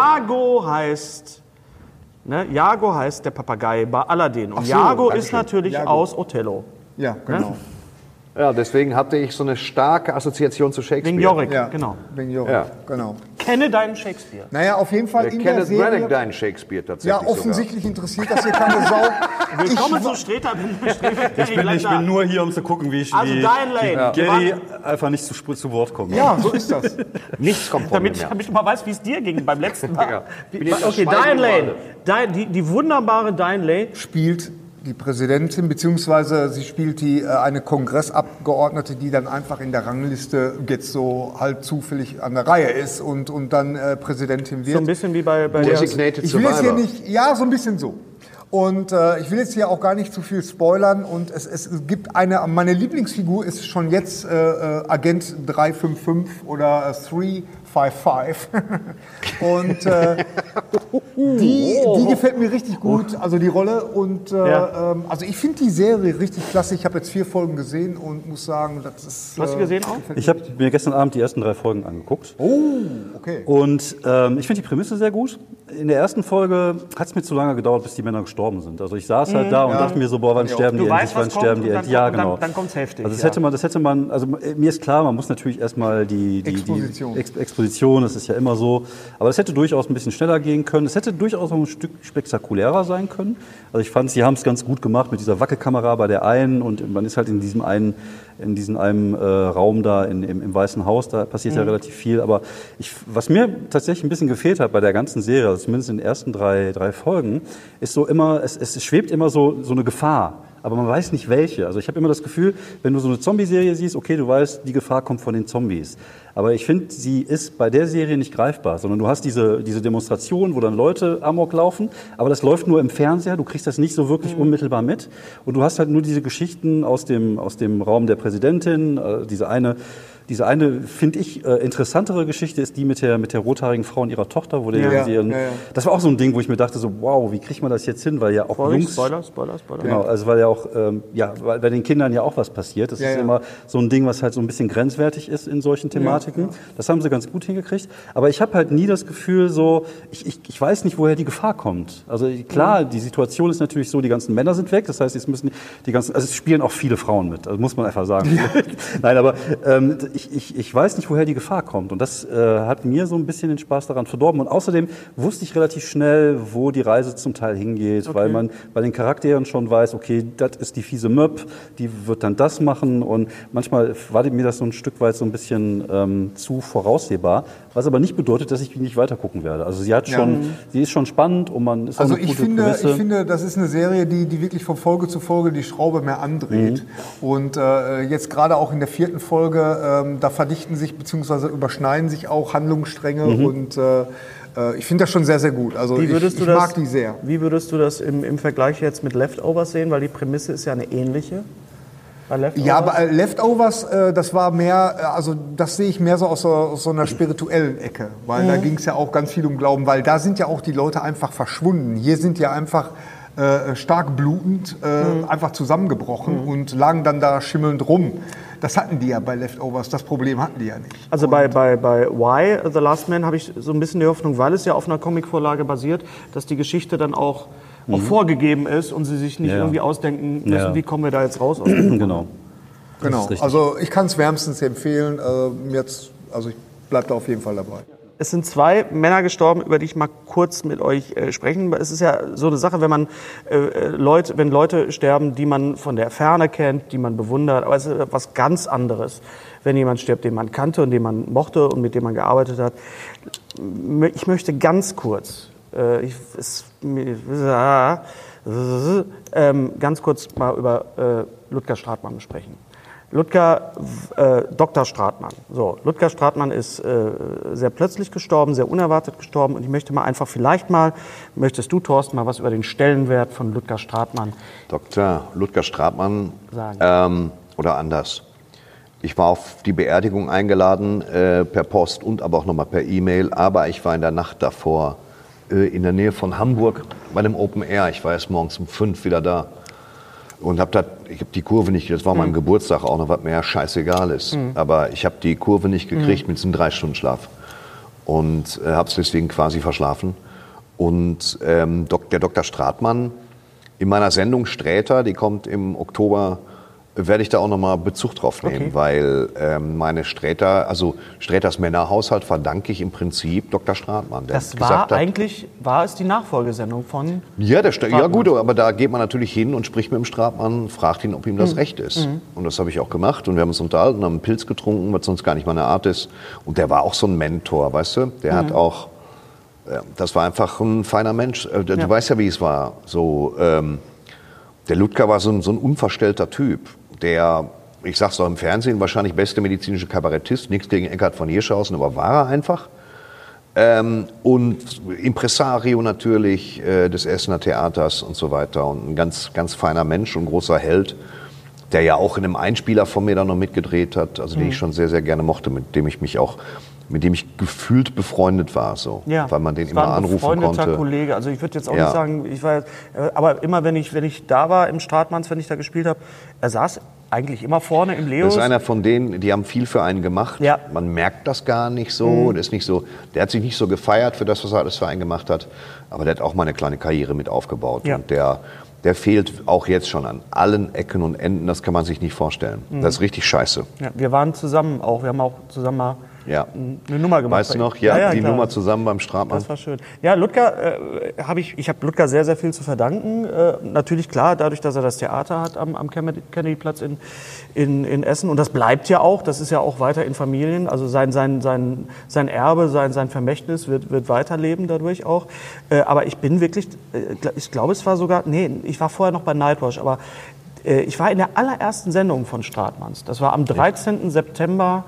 Jago heißt der Papagei bei Aladdin. Und Ach so, Jago danke ist schön. natürlich Jago. aus Othello. Ja, genau. Ja, deswegen hatte ich so eine starke Assoziation zu Shakespeare. Wegen Yorick, Ja, genau. Wegen Jorik, Ja. genau. Kenne deinen Shakespeare. Naja, auf jeden Fall in der Kenneth Serie. Branagh deinen Shakespeare tatsächlich Ja, offensichtlich interessiert das hier keine Sau. Willkommen zu Streter. Ich bin nur hier, um zu gucken, wie Also Diane Lane. Gary einfach nicht zu Wort kommt. Ja, so ist das. Nichts kommt von mir mehr. Damit du mal weißt, wie es dir ging beim letzten Mal. Ja. Bin jetzt das Okay, Schweigen Diane Lane. Die wunderbare Diane Lane. Spielt die Präsidentin, beziehungsweise sie spielt eine Kongressabgeordnete, die dann einfach in der Rangliste jetzt so halt zufällig an der Reihe ist und dann Präsidentin wird. So ein bisschen wie bei der... Designated Ich will jetzt hier Survivor. nicht, ja, so ein bisschen so. Und ich will jetzt hier auch gar nicht zu viel spoilern. Und es gibt meine Lieblingsfigur ist schon jetzt Agent 355 oder 355. Und die gefällt mir richtig gut, also die Rolle. Und also ich finde die Serie richtig klasse. Ich habe jetzt 4 Folgen gesehen und muss sagen, das ist... Du hast sie gesehen auch? Ich habe mir gestern Abend die ersten 3 Folgen angeguckt. Okay. Und ich finde die Prämisse sehr gut. In der ersten Folge hat es mir zu lange gedauert, bis die Männer gestorben sind. Also ich saß halt da und dachte mir so, boah, wann sterben die Du endlich, weißt, wann was sterben kommt die und endlich. Ja, genau. Dann kommt's heftig. Also das hätte man, also mir ist klar, man muss natürlich erstmal die Exposition, das ist ja immer so. Aber es hätte durchaus ein bisschen schneller gehen können. Es hätte durchaus auch ein Stück spektakulärer sein können. Also ich fand, sie haben es ganz gut gemacht mit dieser Wackelkamera bei der einen und man ist halt in diesem einen Raum da im Weißen Haus, da passiert ja relativ viel. Aber was mir tatsächlich ein bisschen gefehlt hat bei der ganzen Serie, also zumindest in den ersten drei Folgen, ist so immer, es schwebt immer so eine Gefahr. Aber man weiß nicht welche. Also ich habe immer das Gefühl, wenn du so eine Zombie-Serie siehst, okay, du weißt, die Gefahr kommt von den Zombies. Aber ich finde, sie ist bei der Serie nicht greifbar, sondern du hast diese Demonstration, wo dann Leute Amok laufen, aber das läuft nur im Fernseher, du kriegst das nicht so wirklich unmittelbar mit. Und du hast halt nur diese Geschichten aus dem Raum der Präsidentin, diese eine, finde ich, interessantere Geschichte ist die mit der rothaarigen Frau und ihrer Tochter, wo das war auch so ein Ding, wo ich mir dachte so, wow, wie kriegt man das jetzt hin, weil ja auch Jungs... Spoiler. Genau, also weil ja auch, weil bei den Kindern ja auch was passiert. Das ist immer so ein Ding, was halt so ein bisschen grenzwertig ist in solchen Thematiken. Das haben sie ganz gut hingekriegt. Aber ich habe halt nie das Gefühl so, ich weiß nicht, woher die Gefahr kommt. Also klar, die Situation ist natürlich so, die ganzen Männer sind weg, das heißt, jetzt müssen also es spielen auch viele Frauen mit, also muss man einfach sagen. Nein, aber ich weiß nicht, woher die Gefahr kommt. Und das hat mir so ein bisschen den Spaß daran verdorben. Und außerdem wusste ich relativ schnell, wo die Reise zum Teil hingeht, weil man bei den Charakteren schon weiß, okay, das ist die fiese Möb, die wird dann das machen. Und manchmal war mir das so ein Stück weit so ein bisschen zu voraussehbar, was aber nicht bedeutet, dass ich nicht weiter gucken werde. Also sie ist schon spannend und man ist auch Also eine gute Prämisse. ich finde, das ist eine Serie, die wirklich von Folge zu Folge die Schraube mehr andreht. Und jetzt gerade auch in der 4. Folge, da verdichten sich bzw. überschneiden sich auch Handlungsstränge und ich finde das schon sehr, sehr gut. Also ich mag die sehr. Wie würdest du das im Vergleich jetzt mit Leftovers sehen? Weil die Prämisse ist ja eine ähnliche. Ja, bei Leftovers, das war mehr, also das sehe ich mehr so aus so einer spirituellen Ecke, weil da ging es ja auch ganz viel um Glauben, weil da sind ja auch die Leute einfach verschwunden. Hier sind ja einfach stark blutend einfach zusammengebrochen und lagen dann da schimmelnd rum. Das hatten die ja bei Leftovers, das Problem hatten die ja nicht. Also bei Why, The Last Man, habe ich so ein bisschen die Hoffnung, weil es ja auf einer Comicvorlage basiert, dass die Geschichte dann auch vorgegeben ist und sie sich nicht irgendwie ausdenken müssen, wie kommen wir da jetzt raus? Genau. Also ich kann es wärmstens empfehlen. Also ich bleibe da auf jeden Fall dabei. Es sind 2 Männer gestorben, über die ich mal kurz mit euch sprechen. Es ist ja so eine Sache, wenn Leute sterben, die man von der Ferne kennt, die man bewundert. Aber es ist was ganz anderes, wenn jemand stirbt, den man kannte und den man mochte und mit dem man gearbeitet hat. Ich möchte ganz kurz, ganz kurz mal über Ludger Stratmann sprechen. Dr. Stratmann. So, Ludger Stratmann ist sehr plötzlich gestorben, sehr unerwartet gestorben. Und ich möchte mal einfach möchtest du, Thorsten, mal was über den Stellenwert von Ludger Stratmann Dr. Ludger Stratmann sagen? Oder anders. Ich war auf die Beerdigung eingeladen, per Post und aber auch nochmal per E-Mail. Aber ich war in der Nacht davor in der Nähe von Hamburg bei dem Open Air. Ich war erst morgens um 5 wieder da. Und ich habe die Kurve nicht, das war meinem Geburtstag auch noch, was mir ja scheißegal ist. Aber ich habe die Kurve nicht gekriegt mit diesem 3-Stunden-Schlaf. Und habe es deswegen quasi verschlafen. Und der Dr. Stratmann in meiner Sendung Sträter, die kommt im Oktober, werde ich da auch nochmal Bezug drauf nehmen, weil meine Sträters Männerhaushalt verdanke ich im Prinzip Dr. Stratmann. Der Das war es die Nachfolgesendung von ja, gut, aber da geht man natürlich hin und spricht mit dem Stratmann, fragt ihn, ob ihm das recht ist. Und das habe ich auch gemacht und wir haben uns unterhalten, haben einen Pilz getrunken, was sonst gar nicht meine Art ist. Und der war auch so ein Mentor, weißt du? Der hat auch, das war einfach ein feiner Mensch. Du weißt ja, wie es war. So, der Ludger war so ein unverstellter Typ, der, ich sag's auch im Fernsehen, wahrscheinlich beste medizinische Kabarettist, nichts gegen Eckhard von Hirschhausen, aber war er einfach. Und Impresario natürlich des Essener Theaters und so weiter und ein ganz, ganz feiner Mensch und großer Held, der ja auch in einem Einspieler von mir dann noch mitgedreht hat, also den ich schon sehr, sehr gerne mochte, mit dem ich gefühlt befreundet war, so, weil man den immer anrufen konnte. Ein befreundeter Kollege, also ich würde jetzt auch nicht sagen, aber immer wenn ich da war im Stratmanns, wenn ich da gespielt habe, er saß eigentlich immer vorne im Leos. Das ist einer von denen, die haben viel für einen gemacht. Ja. Man merkt das gar nicht so. Der hat sich nicht so gefeiert für das, was er alles für einen gemacht hat, aber der hat auch mal eine kleine Karriere mit aufgebaut und der fehlt auch jetzt schon an allen Ecken und Enden, das kann man sich nicht vorstellen. Das ist richtig scheiße. Ja, wir waren zusammen auch, wir haben auch zusammen mal eine Nummer gemacht. Weißt du noch? Ja, die klar. Nummer zusammen beim Stratmann. Das war schön. Ja, Ludger, ich habe Ludger sehr, sehr viel zu verdanken. Natürlich klar, dadurch, dass er das Theater hat am Kennedy-Platz in Essen. Und das bleibt ja auch, das ist ja auch weiter in Familien. Also sein Erbe, sein Vermächtnis wird weiterleben dadurch auch. Aber ich bin wirklich, ich glaube, es war sogar, ich war vorher noch bei Nightwash, aber ich war in der allerersten Sendung von Stratmanns. Das war am 13. September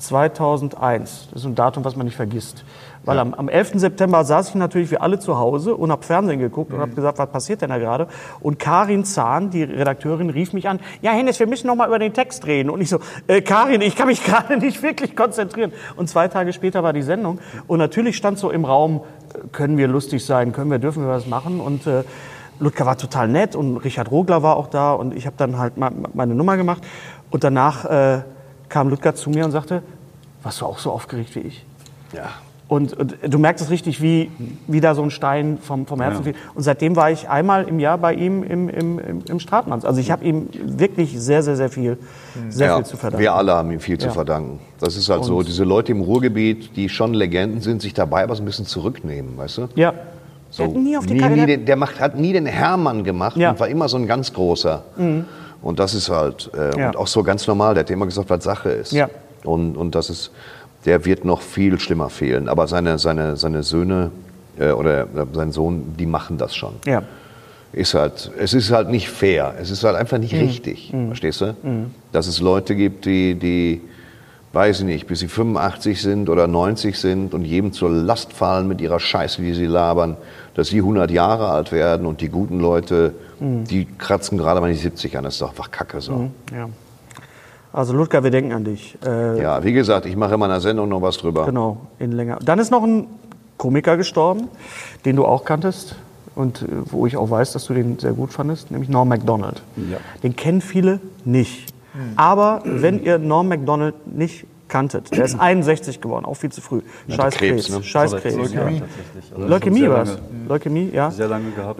2001. Das ist ein Datum, was man nicht vergisst. Weil am 11. September saß ich natürlich wie alle zu Hause und habe Fernsehen geguckt und habe gesagt, was passiert denn da gerade? Und Karin Zahn, die Redakteurin, rief mich an, ja Hennes, wir müssen noch mal über den Text reden. Und ich so, Karin, ich kann mich gerade nicht wirklich konzentrieren. Und 2 Tage später war die Sendung. Und natürlich stand so im Raum, können wir lustig sein, dürfen wir was machen? Und Ludger war total nett und Richard Rogler war auch da und ich habe dann halt meine Nummer gemacht und danach kam Ludger zu mir und sagte, warst du auch so aufgeregt wie ich? Ja. Und du merkst es richtig, wie da so ein Stein vom Herzen fiel. Und seitdem war ich einmal im Jahr bei ihm im Stratmanns. Also ich habe ihm wirklich sehr, sehr, sehr viel zu verdanken. Wir alle haben ihm viel zu verdanken. Das ist halt so, diese Leute im Ruhrgebiet, die schon Legenden sind, sich dabei aber so ein bisschen zurücknehmen, weißt du? Ja. So, der hat nie auf die Karte. Der hat nie den Hermann gemacht und war immer so ein ganz großer. Und das ist halt und auch so ganz normal. Der hat immer gesagt, was Sache ist. Ja. Und das ist, der wird noch viel schlimmer fehlen. Aber seine Söhne oder sein Sohn, die machen das schon. Ja. Es ist halt nicht fair. Es ist halt einfach nicht richtig. Verstehst du? Dass es Leute gibt, die weiß ich nicht, bis sie 85 sind oder 90 sind und jedem zur Last fallen mit ihrer Scheiße, die sie labern, dass sie 100 Jahre alt werden und die guten Leute, die kratzen gerade mal die 70 an. Das ist doch einfach Kacke so. Ja. Also Ludger, wir denken an dich. Ja, wie gesagt, ich mache in meiner Sendung noch was drüber. Genau, in länger. Dann ist noch ein Komiker gestorben, den du auch kanntest und wo ich auch weiß, dass du den sehr gut fandest, nämlich Norm Macdonald. Ja. Den kennen viele nicht. Aber wenn ihr Norm Macdonald nicht kanntet, der ist 61 geworden, auch viel zu früh. Scheiß Krebs. Ne? Scheiß Krebs. Leukämie. Also Leukämie war es. Leukämie, ja. Sehr lange gehabt.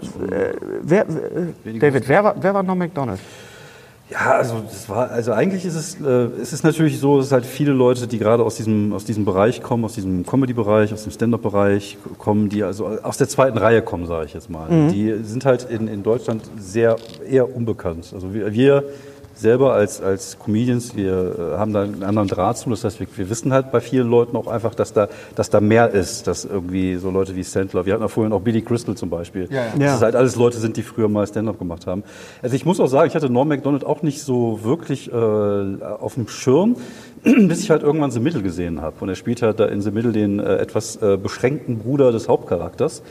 David, wer war Norm Macdonald? Ja, also eigentlich ist es natürlich so, dass halt viele Leute, die gerade aus diesem Bereich kommen, aus diesem Comedy-Bereich, aus dem Stand-up-Bereich kommen, die also aus der zweiten Reihe kommen, sage ich jetzt mal. Die sind halt in Deutschland eher unbekannt. Also wir selber als Comedians, wir haben da einen anderen Draht zu. Das heißt, wir wissen halt bei vielen Leuten auch einfach, dass da mehr ist, dass irgendwie so Leute wie Sandler, wir hatten ja vorhin auch Billy Crystal zum Beispiel, dass es halt alles Leute sind, die früher mal Stand-up gemacht haben. Also ich muss auch sagen, ich hatte Norm Macdonald auch nicht so wirklich auf dem Schirm, bis ich halt irgendwann The Middle gesehen habe. Und er spielt halt da in The Middle den etwas beschränkten Bruder des Hauptcharakters.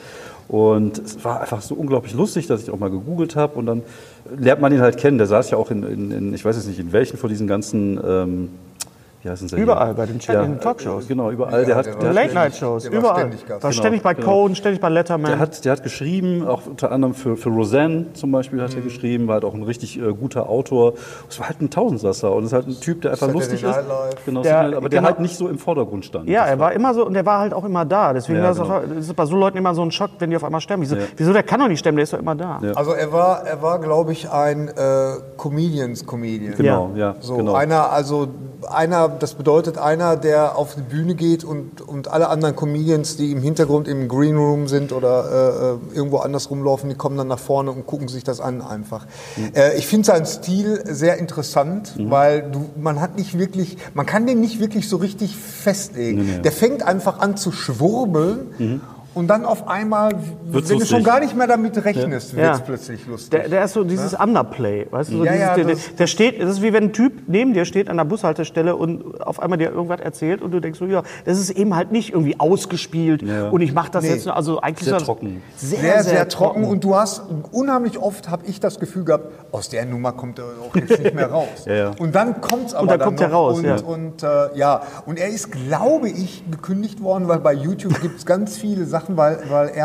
Und es war einfach so unglaublich lustig, dass ich auch mal gegoogelt habe und dann lernt man ihn halt kennen. Der saß ja auch in ich weiß jetzt nicht, in welchen von diesen ganzen wie heißen sie Überall, hier? bei den Chat, in den Talkshows. Genau, überall. Ja, der hat Late-Night-Shows, der war überall. ständig Gast. War ständig bei Cohen, ständig bei Letterman. Der hat geschrieben, auch unter anderem für Roseanne zum Beispiel hat er geschrieben, war halt auch ein richtig guter Autor. Es war halt ein Tausendsasser und es ist halt ein Typ, der einfach Saturday lustig Night ist. Live. Genau, Der- der genau. halt nicht so im Vordergrund stand. Ja, Das er war immer so, und er war halt auch immer da. Deswegen Ja, war es genau. auch, das ist bei so Leuten immer so ein Schock, wenn die auf einmal sterben. Wieso der kann doch nicht sterben, der ist doch immer da. Ja. Also er war, glaube ich, ein Comedian. Genau, ja, So, genau. einer, das bedeutet einer, der auf die Bühne geht und alle anderen Comedians, die im Hintergrund im Green Room sind oder irgendwo anders rumlaufen, die kommen dann nach vorne und gucken sich das an einfach. Ich finde seinen Stil sehr interessant, weil man kann den nicht wirklich so richtig festlegen. Nee. Der fängt einfach an zu schwurbeln. Und dann auf einmal, Wird's wenn du schon lustig. gar nicht mehr damit rechnest, Ja. wird es plötzlich lustig. Der ist so dieses Underplay, weißt du? So Ja, dieses, ja, der steht, das ist wie wenn ein Typ neben dir steht an der Bushaltestelle und auf einmal dir irgendwas erzählt und du denkst so, ja, das ist eben halt nicht irgendwie ausgespielt Ja. und ich mache das Nee. jetzt, also eigentlich Sehr ist das trocken. Sehr trocken. Und du hast unheimlich oft, habe ich das Gefühl gehabt, aus der Nummer kommt er auch jetzt nicht mehr raus. Ja. Und dann kommt es aber Und dann kommt er noch. raus, und er ist, glaube ich, gekündigt worden, weil bei YouTube gibt es ganz viele Sachen, weil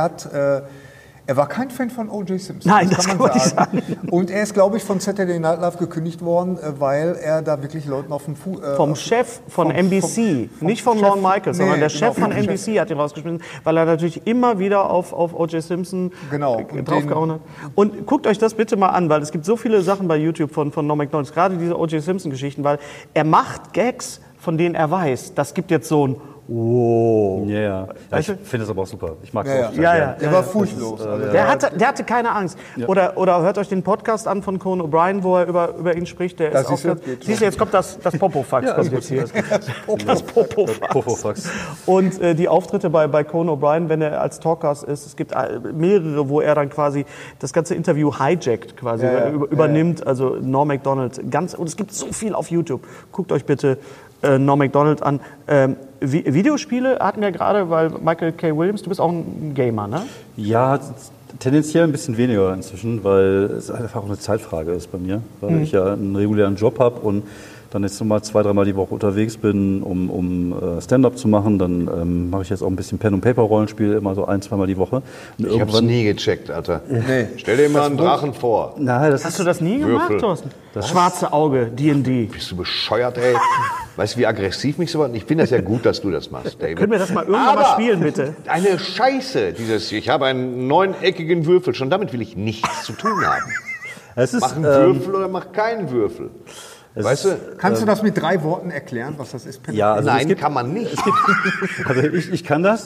er war kein Fan von O.J. Simpson. Nein, das kann man nicht sagen. Und er ist, glaube ich, von Saturday Night Live gekündigt worden, weil er da wirklich Leuten auf den Fuß... vom Chef von NBC, nicht von Chef- Lorne Michaels, sondern der nee, Chef genau, von vom NBC hat ihn rausgeschmissen, weil er natürlich immer wieder auf O.J. Simpson Genau, und draufgehauen hat. Und guckt euch das bitte mal an, weil es gibt so viele Sachen bei YouTube von Norm Macdonald, gerade diese O.J. Simpson-Geschichten, weil er macht Gags, von denen er weiß, das gibt jetzt so ein Wow. Ja, Weißt ich du? finde das aber auch super. Ich mag es Ja, auch. Ja. Der war furchtlos. Der hatte keine Angst. Oder hört euch den Podcast an von Conan O'Brien, wo er über ihn spricht. Der ist auch, siehst du, jetzt kommt das Popofax. Kommt jetzt hier. Das Popofax. Popofax. Und die Auftritte bei Conan O'Brien, wenn er als Talkgast ist, es gibt mehrere, wo er dann quasi das ganze Interview hijackt, quasi übernimmt. Also Norm Macdonald. Und es gibt so viel auf YouTube. Guckt euch bitte Norm Macdonald an. Videospiele hatten wir gerade, weil Michael K. Williams, du bist auch ein Gamer, ne? Ja, tendenziell ein bisschen weniger inzwischen, weil es einfach auch eine Zeitfrage ist bei mir, weil ich ja einen regulären Job habe und dann jetzt nochmal 2-3 Mal die Woche unterwegs bin, um Stand-up zu machen. Dann mache ich jetzt auch ein bisschen Pen-and-Paper-Rollenspiel, immer so 1-2 Mal die Woche. Und Ich hab's nie gecheckt, Alter. Nee. Stell dir mal einen Drachen vor. Nein, das Hast du das nie gemacht, Würfel. Thorsten? Das schwarze Auge, D&D. Bist du bescheuert, ey? Weißt du, wie aggressiv mich sowas... Ich finde das ja gut, dass du das machst, David. Können wir das mal irgendwann mal spielen, bitte? Eine Scheiße, ich habe einen 9-eckigen Würfel. Schon damit will ich nichts zu tun haben. Es ist, Mach einen Würfel oder mach keinen Würfel. Weißt du? Kannst du das mit 3 Worten erklären, was das ist? ja, also Nein, kann man nicht. Also ich kann das.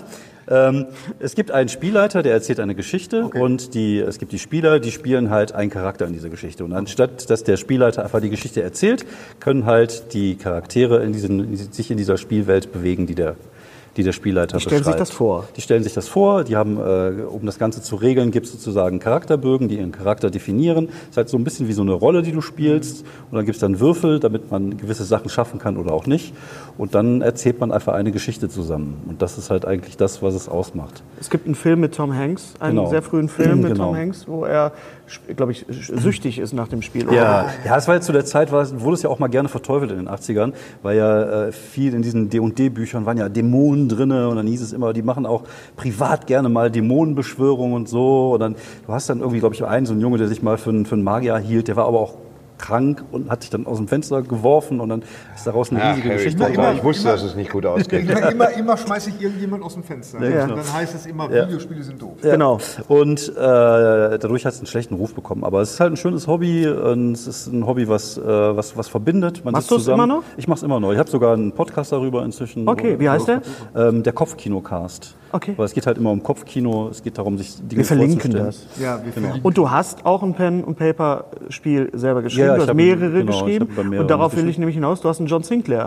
Es gibt einen Spielleiter, der erzählt eine Geschichte und es gibt die Spieler, die spielen halt einen Charakter in dieser Geschichte. Und anstatt, dass der Spielleiter einfach die Geschichte erzählt, können halt die Charaktere sich in dieser Spielwelt bewegen, die der Spielleiter beschreibt. stellen sich das vor. Die stellen sich das vor. Die haben, um das Ganze zu regeln, gibt es sozusagen Charakterbögen, die ihren Charakter definieren. Das ist halt so ein bisschen wie so eine Rolle, die du spielst. Und dann gibt es dann Würfel, damit man gewisse Sachen schaffen kann oder auch nicht. Und dann erzählt man einfach eine Geschichte zusammen. Und das ist halt eigentlich das, was es ausmacht. Es gibt einen Film mit Tom Hanks, einen Genau. sehr frühen Film mit Genau. Tom Hanks, wo er, glaube ich, süchtig ist nach dem Spiel. Ja, es war jetzt zu der Zeit, wurde es ja auch mal gerne verteufelt in den 80ern, weil ja viel in diesen D&D-Büchern waren ja Dämonen drinne und dann hieß es immer, die machen auch privat gerne mal Dämonenbeschwörungen und so. Und dann, du hast dann irgendwie, glaube ich, einen so einen Junge, der sich mal für einen Magier hielt, der war aber auch krank und hat sich dann aus dem Fenster geworfen und dann ist daraus eine riesige Harry Geschichte. Potter, ich wusste, dass es nicht gut ausgeht. Immer schmeiße ich irgendjemand aus dem Fenster. Ja. Und dann heißt es immer, Videospiele sind doof. Genau. Und dadurch hat es einen schlechten Ruf bekommen. Aber es ist halt ein schönes Hobby und es ist ein Hobby, was verbindet. Man Machst sitzt du es zusammen. immer noch? Ich mache es immer noch. Ich habe sogar einen Podcast darüber inzwischen. Okay, wie heißt der? Der Kopfkino-Cast. Okay. Weil es geht halt immer um Kopfkino. Es geht darum, sich Dinge Wir verlinken vorzustellen. das. Ja, wir verlinken. Und du hast auch ein Pen-and-Paper-Spiel selber geschrieben. Ja, du ich hast hab- mehrere genau, ich geschrieben. hab bei mehreren Und darauf will geschrieben. ich nämlich hinaus. Du hast einen John Sinclair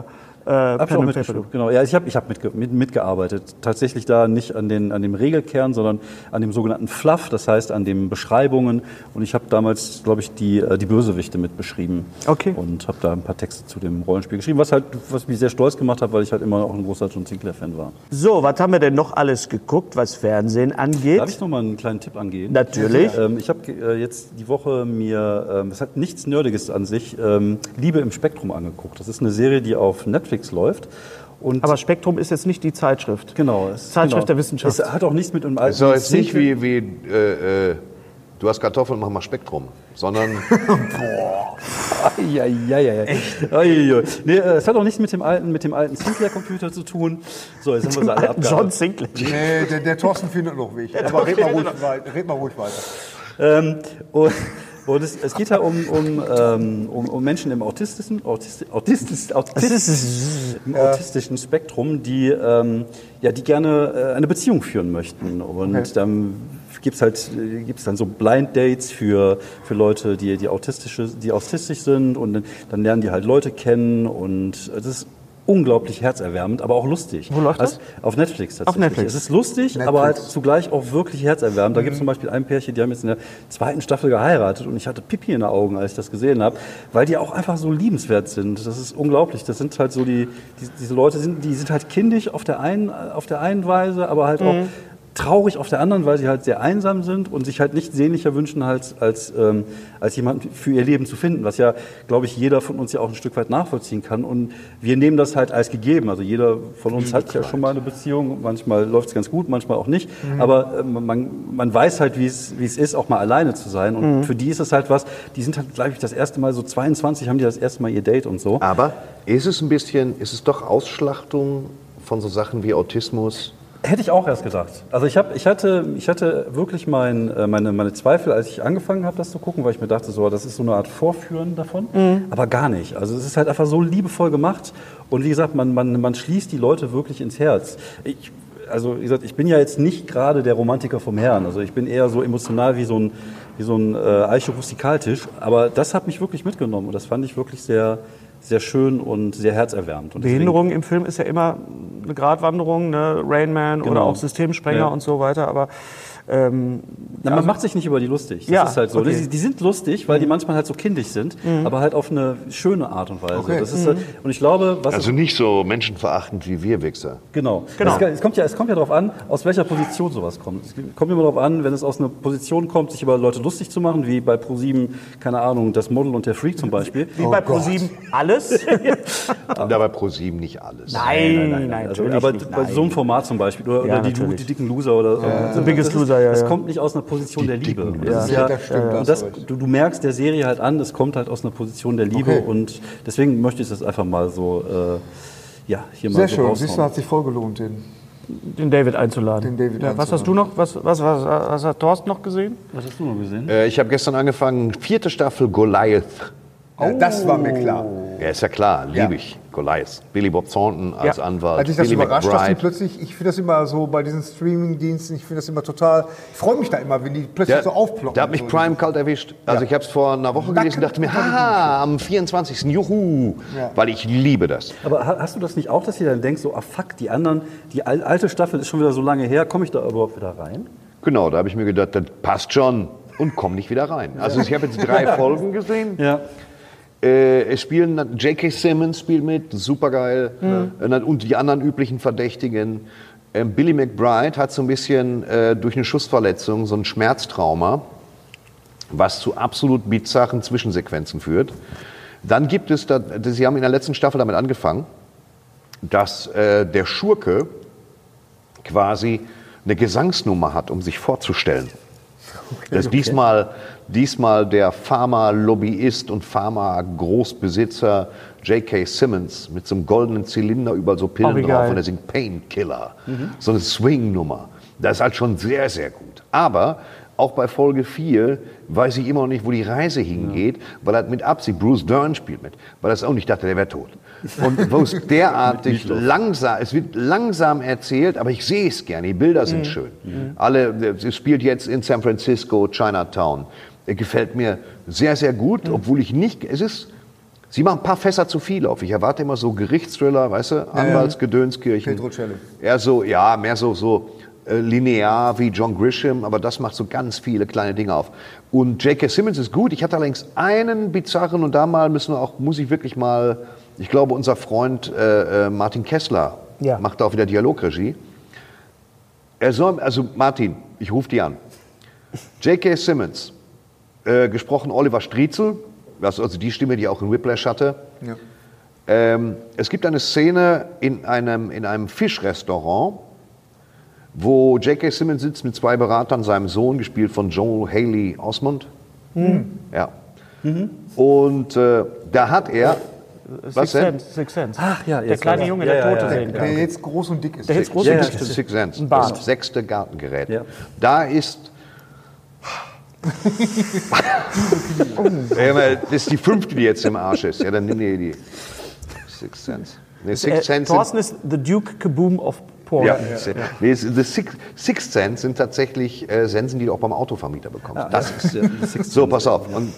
Hab ich auch mitgeschrieben, genau. Ja, ich hab mitgearbeitet. Tatsächlich da nicht an dem Regelkern, sondern an dem sogenannten Fluff, das heißt an den Beschreibungen. Und ich habe damals, glaube ich, die Bösewichte mitbeschrieben. Okay. Und habe da ein paar Texte zu dem Rollenspiel geschrieben, was mich sehr stolz gemacht hat, weil ich halt immer auch ein großer John Sinclair-Fan war. So, was haben wir denn noch alles geguckt, was Fernsehen angeht? Darf ich noch mal einen kleinen Tipp angeben? Natürlich. Ich habe jetzt die Woche mir, es hat nichts Nerdiges an sich, Liebe im Spektrum angeguckt. Das ist eine Serie, die auf Netflix läuft. Und Aber Spektrum ist jetzt nicht die Zeitschrift. genau, Zeitschrift der Wissenschaft. Es hat auch nichts mit einem alten. So, jetzt nicht wie du hast Kartoffeln, mach mal Spektrum, sondern Ja. Echt? Nee, es hat auch nichts mit dem alten Sinclair-Computer zu tun. So, jetzt haben wir sie alle John abgehakt. Sinclair. Nee, der Thorsten findet noch Weg. Aber red mal ruhig weiter. Und es geht da um Menschen im autistischen Spektrum, die gerne eine Beziehung führen möchten. Und dann gibt's dann so Blind Dates für Leute, die autistisch sind, und dann lernen die halt Leute kennen, und es ist unglaublich herzerwärmend, aber auch lustig. Wo läuft das? Auf Netflix tatsächlich. Auf Netflix. Es ist lustig, aber halt zugleich auch wirklich herzerwärmend. Da gibt es zum Beispiel ein Pärchen, die haben jetzt in der 2. Staffel geheiratet, und ich hatte Pipi in den Augen, als ich das gesehen habe, weil die auch einfach so liebenswert sind. Das ist unglaublich. Das sind halt so diese Leute, die sind halt kindisch auf der einen Weise, aber halt auch traurig auf der anderen, weil sie halt sehr einsam sind und sich halt nicht sehnlicher wünschen, als jemanden für ihr Leben zu finden, was ja, glaube ich, jeder von uns ja auch ein Stück weit nachvollziehen kann. Und wir nehmen das halt als gegeben. Also jeder von uns hat ja schon mal eine Beziehung. Manchmal läuft es ganz gut, manchmal auch nicht. Aber man weiß halt, wie es ist, auch mal alleine zu sein. Und für die ist es halt was, die sind halt, glaube ich, das erste Mal so 22, haben die das erste Mal ihr Date und so. aber ist es doch Ausschlachtung von so Sachen wie Autismus? Hätte ich auch erst gedacht. Also ich hatte wirklich meine Zweifel, als ich angefangen habe, das zu gucken, weil ich mir dachte, so, das ist so eine Art Vorführen davon, aber gar nicht. Also es ist halt einfach so liebevoll gemacht, und wie gesagt, man schließt die Leute wirklich ins Herz. Also wie gesagt, ich bin ja jetzt nicht gerade der Romantiker vom Herrn. Also ich bin eher so emotional wie so ein Eiche-Rustikaltisch, aber das hat mich wirklich mitgenommen, und das fand ich wirklich sehr, sehr schön und sehr herzerwärmend. Und Behinderung im Film ist ja immer eine Gratwanderung, ne? Rain Man oder auch Systemsprenger und so weiter, aber man macht sich nicht über die lustig. Das ist halt so. okay. Die sind lustig, weil die manchmal halt so kindisch sind, aber halt auf eine schöne Art und Weise. Okay. Das ist halt, und ich glaube, Also nicht so menschenverachtend wie wir Wichser. Genau. Es kommt ja darauf an, aus welcher Position sowas kommt. Es kommt immer darauf an, wenn es aus einer Position kommt, sich über Leute lustig zu machen, wie bei ProSieben, keine Ahnung, das Model und der Freak zum Beispiel. wie bei ProSieben alles. Und dabei ProSieben nicht alles. Nein, Also, natürlich aber nicht. bei so einem Format zum Beispiel, oder die dicken Loser oder so. The Biggest Loser, Das kommt nicht aus einer Position der Liebe. Das ist Das stimmt, und das, du merkst der Serie halt an, das kommt halt aus einer Position der Liebe, Okay. und deswegen möchte ich das einfach mal so, hier Sehr mal so schön. Siehst du, raushauen. hat sich voll gelohnt, Den David einzuladen. Was hast du noch? Was hat Thorsten noch gesehen? Was hast du noch gesehen? Ich habe gestern angefangen, 4. Staffel Goliath. Das war mir klar. Ja, ist ja klar, liebe ich. Goliath. Billy Bob Thornton als Anwalt. Als ich das Billy überrascht, dass die McBride. plötzlich, ich finde das immer so bei diesen Streaming-Diensten, ich finde das immer total, ich freue mich da immer, wenn die plötzlich so aufploppen. Da hat mich so. Prime kalt erwischt. Also ich habe es vor einer Woche gelesen und dachte mir, haha, am 24. Juhu, weil ich liebe das. Aber hast du das nicht auch, dass ihr dann denkst, so, ah fuck, die anderen, die alte Staffel ist schon wieder so lange her, komme ich da überhaupt wieder rein? Genau, da habe ich mir gedacht, das passt schon und komm nicht wieder rein. Also ich habe jetzt 3 Folgen gesehen. Ja. Es spielen, J.K. Simmons spielt mit, supergeil. Und die anderen üblichen Verdächtigen. Billy McBride hat so ein bisschen durch eine Schussverletzung so ein Schmerztrauma, was zu absolut bizarren Zwischensequenzen führt. Dann gibt es, sie haben in der letzten Staffel damit angefangen, dass der Schurke quasi eine Gesangsnummer hat, um sich vorzustellen. Dass diesmal der Pharma-Lobbyist und Pharma-Großbesitzer J.K. Simmons mit so einem goldenen Zylinder überall so Pillen drauf, und er singt Painkiller. So eine Swing-Nummer. Das ist halt schon sehr, sehr gut. Aber auch bei Folge 4 weiß ich immer noch nicht, wo die Reise hingeht, weil er mit Absicht, Bruce Dern spielt mit, weil er auch nicht dachte, der wäre tot. Und wo es derartig es wird langsam erzählt, aber ich sehe es gerne, die Bilder sind schön. Es spielt jetzt in San Francisco, Chinatown. Gefällt mir sehr, sehr gut, obwohl es ist Sie machen ein paar Fässer zu viel auf. Ich erwarte immer so Gerichtsthriller, weißt du, Anwaltsgedönskirchen. Petrocelli. Eher so, ja, mehr so linear wie John Grisham, aber das macht so ganz viele kleine Dinge auf. Und J.K. Simmons ist gut. Ich hatte allerdings einen bizarren und da muss ich wirklich mal, ich glaube, unser Freund Martin Kessler macht da auch wieder Dialogregie. Also Martin, ich rufe die an. J.K. Simmons, gesprochen Oliver Striezel, also die Stimme, die auch in Whiplash hatte. Ja. Es gibt eine Szene in einem Fischrestaurant, wo J.K. Simmons sitzt mit 2 Beratern, seinem Sohn, gespielt von Joel Haley Osment. Ja. Und da hat er... Sixth Sense. Ach ja, Der kleine Junge, der Tote sehen kann. Der jetzt groß und dick ist. Der jetzt groß und dick ist. Sixth Sense, Ein Bart. das 6. Gartengerät. Ja. Da ist... Das ist die 5., die jetzt im Arsch ist. Ja, dann nimm dir die Sixth Sense. Nee, Sixth Sense Thorsten ist The Duke Kaboom of Porn. Ja. Nee, Sixth Sense sind tatsächlich Sensen, die du auch beim Autovermieter bekommst. Das ist so, pass auf. Und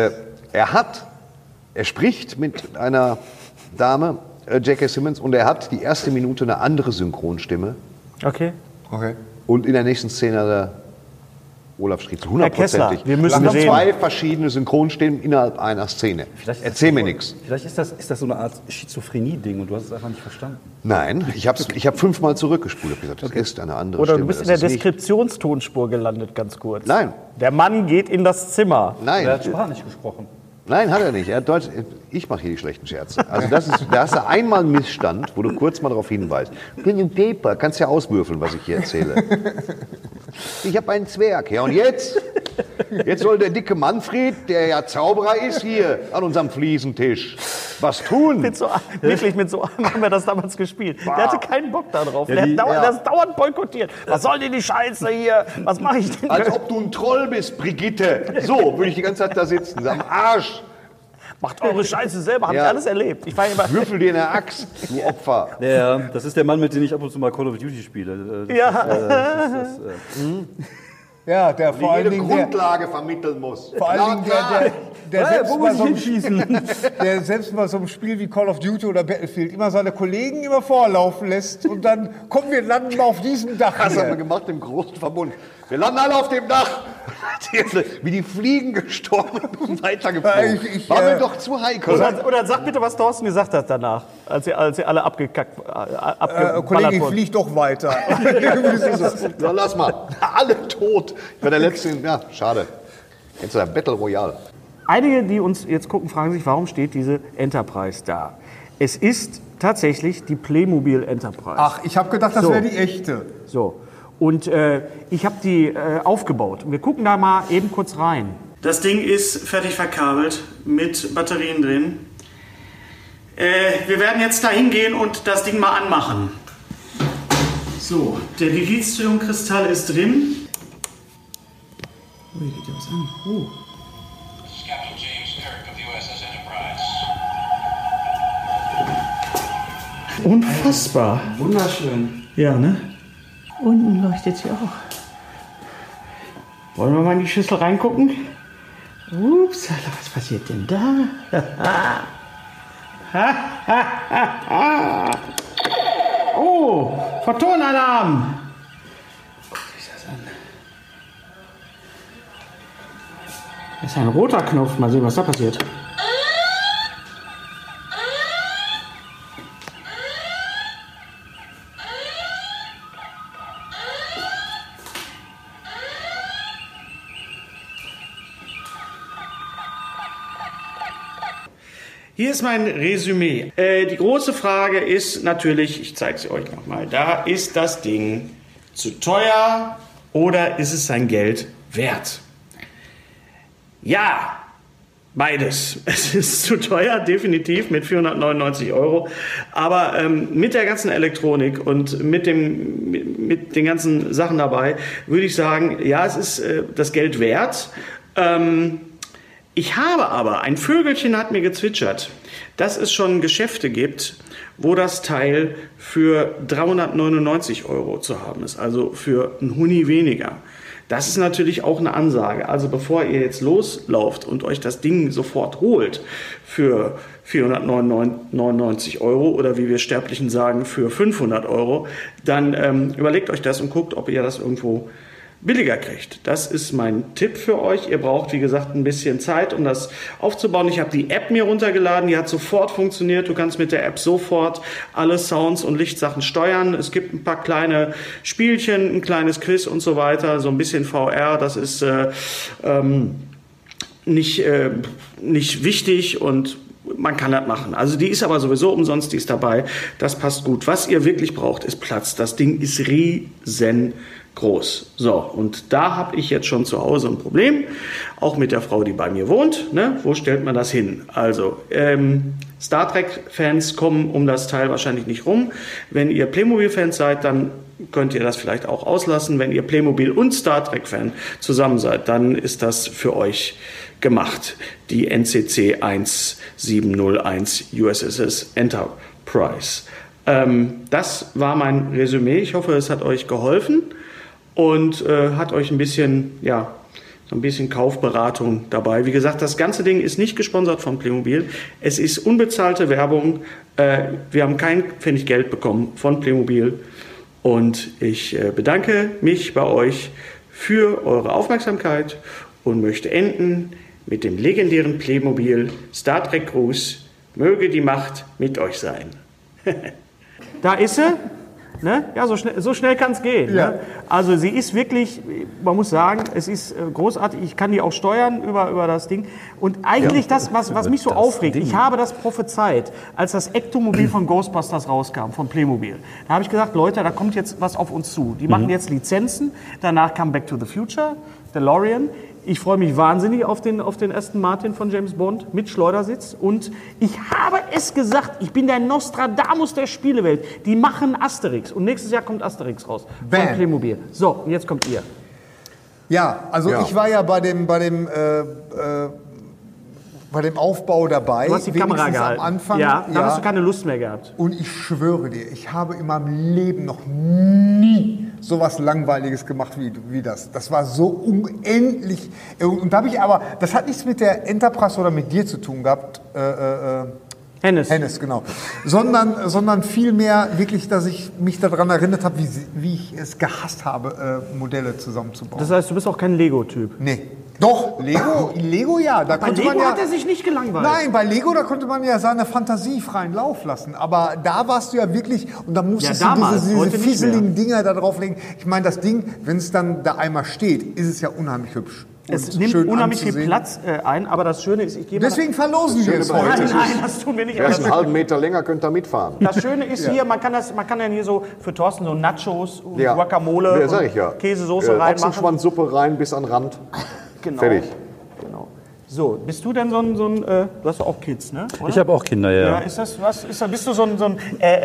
er spricht mit einer Dame, J.K. Simmons, und er hat die erste Minute eine andere Synchronstimme. Okay. Und in der nächsten Szene hat er Olaf Striezel, 100%. Herr Kessler, wir müssen noch reden. 2 verschiedene Synchronstimmen innerhalb einer Szene. Erzähl mir nichts. Vielleicht ist das so eine Art Schizophrenie-Ding und du hast es einfach nicht verstanden. Nein, ich habe 5-mal zurückgespult. Ich habe gesagt, das ist eine andere Oder Stimme. du bist in der Deskriptionstonspur gelandet, ganz kurz. Nein. Der Mann geht in das Zimmer. Nein. Er hat Spanisch gesprochen. Nein, hat er nicht. Er hat Deutsch. Ich mache hier die schlechten Scherze. Also da hast du einmal einen Missstand, wo du kurz mal darauf hinweist. Pen and Paper, kannst ja auswürfeln, was ich hier erzähle. Ich habe einen Zwerg. Ja, und jetzt? Jetzt soll der dicke Manfred, der ja Zauberer ist, hier an unserem Fliesentisch was tun. Mit so einem haben wir das damals gespielt. Der hatte keinen Bock da drauf. Ja, Der hat das dauernd boykottiert. Was soll denn die Scheiße hier? Was mache ich denn? Als ob du ein Troll bist, Brigitte. So würde ich die ganze Zeit da sitzen. Am Arsch. Macht eure Scheiße selber. Hab ich alles erlebt. Ich war immer Würfel dir eine Axt, du Opfer. Ja, das ist der Mann, mit dem ich ab und zu mal Call of Duty spiele. Ja, der vor allen Jede Dingen Grundlage vermitteln muss. Vor allen Dingen der selbst wo bei muss so ich einem hinschießen? der selbst bei so einem Spiel wie Call of Duty oder Battlefield immer seine Kollegen immer vorlaufen lässt und dann kommen wir landen mal auf diesem Dach. Das haben wir Hier. gemacht im großen Verbund. Wir landen alle auf dem Dach. Wie die Fliegen gestorben und weitergeflogen. War mir doch zu heikel. Oder sag bitte, was Thorsten gesagt hat danach, als ihr alle abgeballert Kollege, ich wurden. flieg doch weiter. Ja, lass mal. Alle tot. Ich war der Letzte. Ja, schade. Jetzt ist Battle Royale. Einige, die uns jetzt gucken, fragen sich, warum steht diese Enterprise da? Es ist tatsächlich die Playmobil Enterprise. Ach, ich habe gedacht, das So. wäre die echte. So. Und ich habe die aufgebaut. Wir gucken da mal eben kurz rein. Das Ding ist fertig verkabelt mit Batterien drin. Wir werden jetzt da hingehen und das Ding mal anmachen. So, der Lithium-Kristall ist drin. Oh, hier geht ja was an. Oh. Captain James Kirk of USS Enterprise. Unfassbar. Wunderschön. Ja, ne? Unten leuchtet sie auch. Wollen wir mal in die Schüssel reingucken? Ups, was passiert denn da? Oh, Photonenalarm! Guck sich das an. Das ist ein roter Knopf. Mal sehen, was da passiert. Hier ist mein Resümee. Die große Frage ist natürlich, ich zeige es euch nochmal, da ist das Ding zu teuer oder ist es sein Geld wert? Ja, beides. Es ist zu teuer, definitiv, mit 499 €. Aber mit der ganzen Elektronik und mit den ganzen Sachen dabei, würde ich sagen, ja, es ist das Geld wert. Ich habe aber, ein Vögelchen hat mir gezwitschert, dass es schon Geschäfte gibt, wo das Teil für 399 € zu haben ist, also für einen Huni weniger. Das ist natürlich auch eine Ansage. Also bevor ihr jetzt loslauft und euch das Ding sofort holt für 499 € oder wie wir Sterblichen sagen, für 500 €, dann überlegt euch das und guckt, ob ihr das irgendwo billiger kriegt. Das ist mein Tipp für euch. Ihr braucht, wie gesagt, ein bisschen Zeit, um das aufzubauen. Ich habe die App mir runtergeladen, die hat sofort funktioniert. Du kannst mit der App sofort alle Sounds und Lichtsachen steuern. Es gibt ein paar kleine Spielchen, ein kleines Quiz und so weiter, so ein bisschen VR. Das ist nicht wichtig und man kann das machen. Also die ist aber sowieso umsonst, die ist dabei. Das passt gut. Was ihr wirklich braucht, ist Platz. Das Ding ist riesengroß. So, und da habe ich jetzt schon zu Hause ein Problem. Auch mit der Frau, die bei mir wohnt. Ne? Wo stellt man das hin? Also, Star Trek-Fans kommen um das Teil wahrscheinlich nicht rum. Wenn ihr Playmobil-Fans seid, dann könnt ihr das vielleicht auch auslassen. Wenn ihr Playmobil und Star Trek-Fan zusammen seid, dann ist das für euch gemacht. Die NCC 1701 USS Enterprise. Das war mein Resümee. Ich hoffe, es hat euch geholfen und hat euch ein bisschen, ja, so ein bisschen Kaufberatung dabei. Wie gesagt, das ganze Ding ist nicht gesponsert von Playmobil. Es ist unbezahlte Werbung. Wir haben kein Pfennig Geld bekommen von Playmobil. Und ich bedanke mich bei euch für eure Aufmerksamkeit und möchte enden mit dem legendären Playmobil Star Trek Gruß. Möge die Macht mit euch sein. Da ist sie. Ne? Ja, so schnell kann es gehen. Ja. Ne? Also sie ist wirklich, man muss sagen, es ist großartig. Ich kann die auch steuern über das Ding. Und eigentlich das, was mich so aufregt, ich habe das prophezeit, als das Ektomobil von Ghostbusters rauskam, von Playmobil. Da habe ich gesagt, Leute, da kommt jetzt was auf uns zu. Die machen jetzt Lizenzen. Danach kam Back to the Future, DeLorean. Ich freue mich wahnsinnig auf den Aston Martin von James Bond mit Schleudersitz. Und ich habe es gesagt, ich bin der Nostradamus der Spielewelt. Die machen Asterix. Und nächstes Jahr kommt Asterix raus. Von Playmobil. So, und jetzt kommt ihr. Ja, also ich war ja bei dem Aufbau dabei. Du hast die Kamera wenigstens gehalten. Am Anfang. Ja, dann hast du keine Lust mehr gehabt. Und ich schwöre dir, ich habe in meinem Leben noch nie sowas Langweiliges gemacht wie das. Das war so unendlich. Und da habe ich aber, das hat nichts mit der Enterprise oder mit dir zu tun gehabt. Hennes, genau. Sondern vielmehr wirklich, dass ich mich daran erinnert habe, wie ich es gehasst habe, Modelle zusammenzubauen. Das heißt, du bist auch kein Lego-Typ? Nee. Doch, Lego ja. Da Bei konnte Lego man ja, hat er sich nicht gelangweilt. Nein, bei Lego, da konnte man ja seine Fantasie freien Lauf lassen. Aber da warst du ja wirklich, und da musstest Ja, du damals, diese heute nicht fieseligen Dinger da drauflegen. Ich meine, das Ding, wenn es dann da einmal steht, ist es ja unheimlich hübsch. Es und nimmt schön unheimlich viel anzusehen. Platz ein, aber das Schöne ist, ich gehe mal... Deswegen verlosen wir es Nein, heute. nein, das tun wir nicht. Wer Aber ist einen halben Meter länger, könnt ihr mitfahren. das Schöne ist hier, man kann dann hier so für Thorsten so Nachos und Ja. Guacamole Ja, sag ich ja. und Käsesoße reinmachen. Ochsenschwanzsuppe rein bis an den Rand. Genau. Fertig. Genau. So, bist du denn so ein du hast ja auch Kids, ne? Oder? Ich habe auch Kinder, ja. Ja, ist das, bist du so ein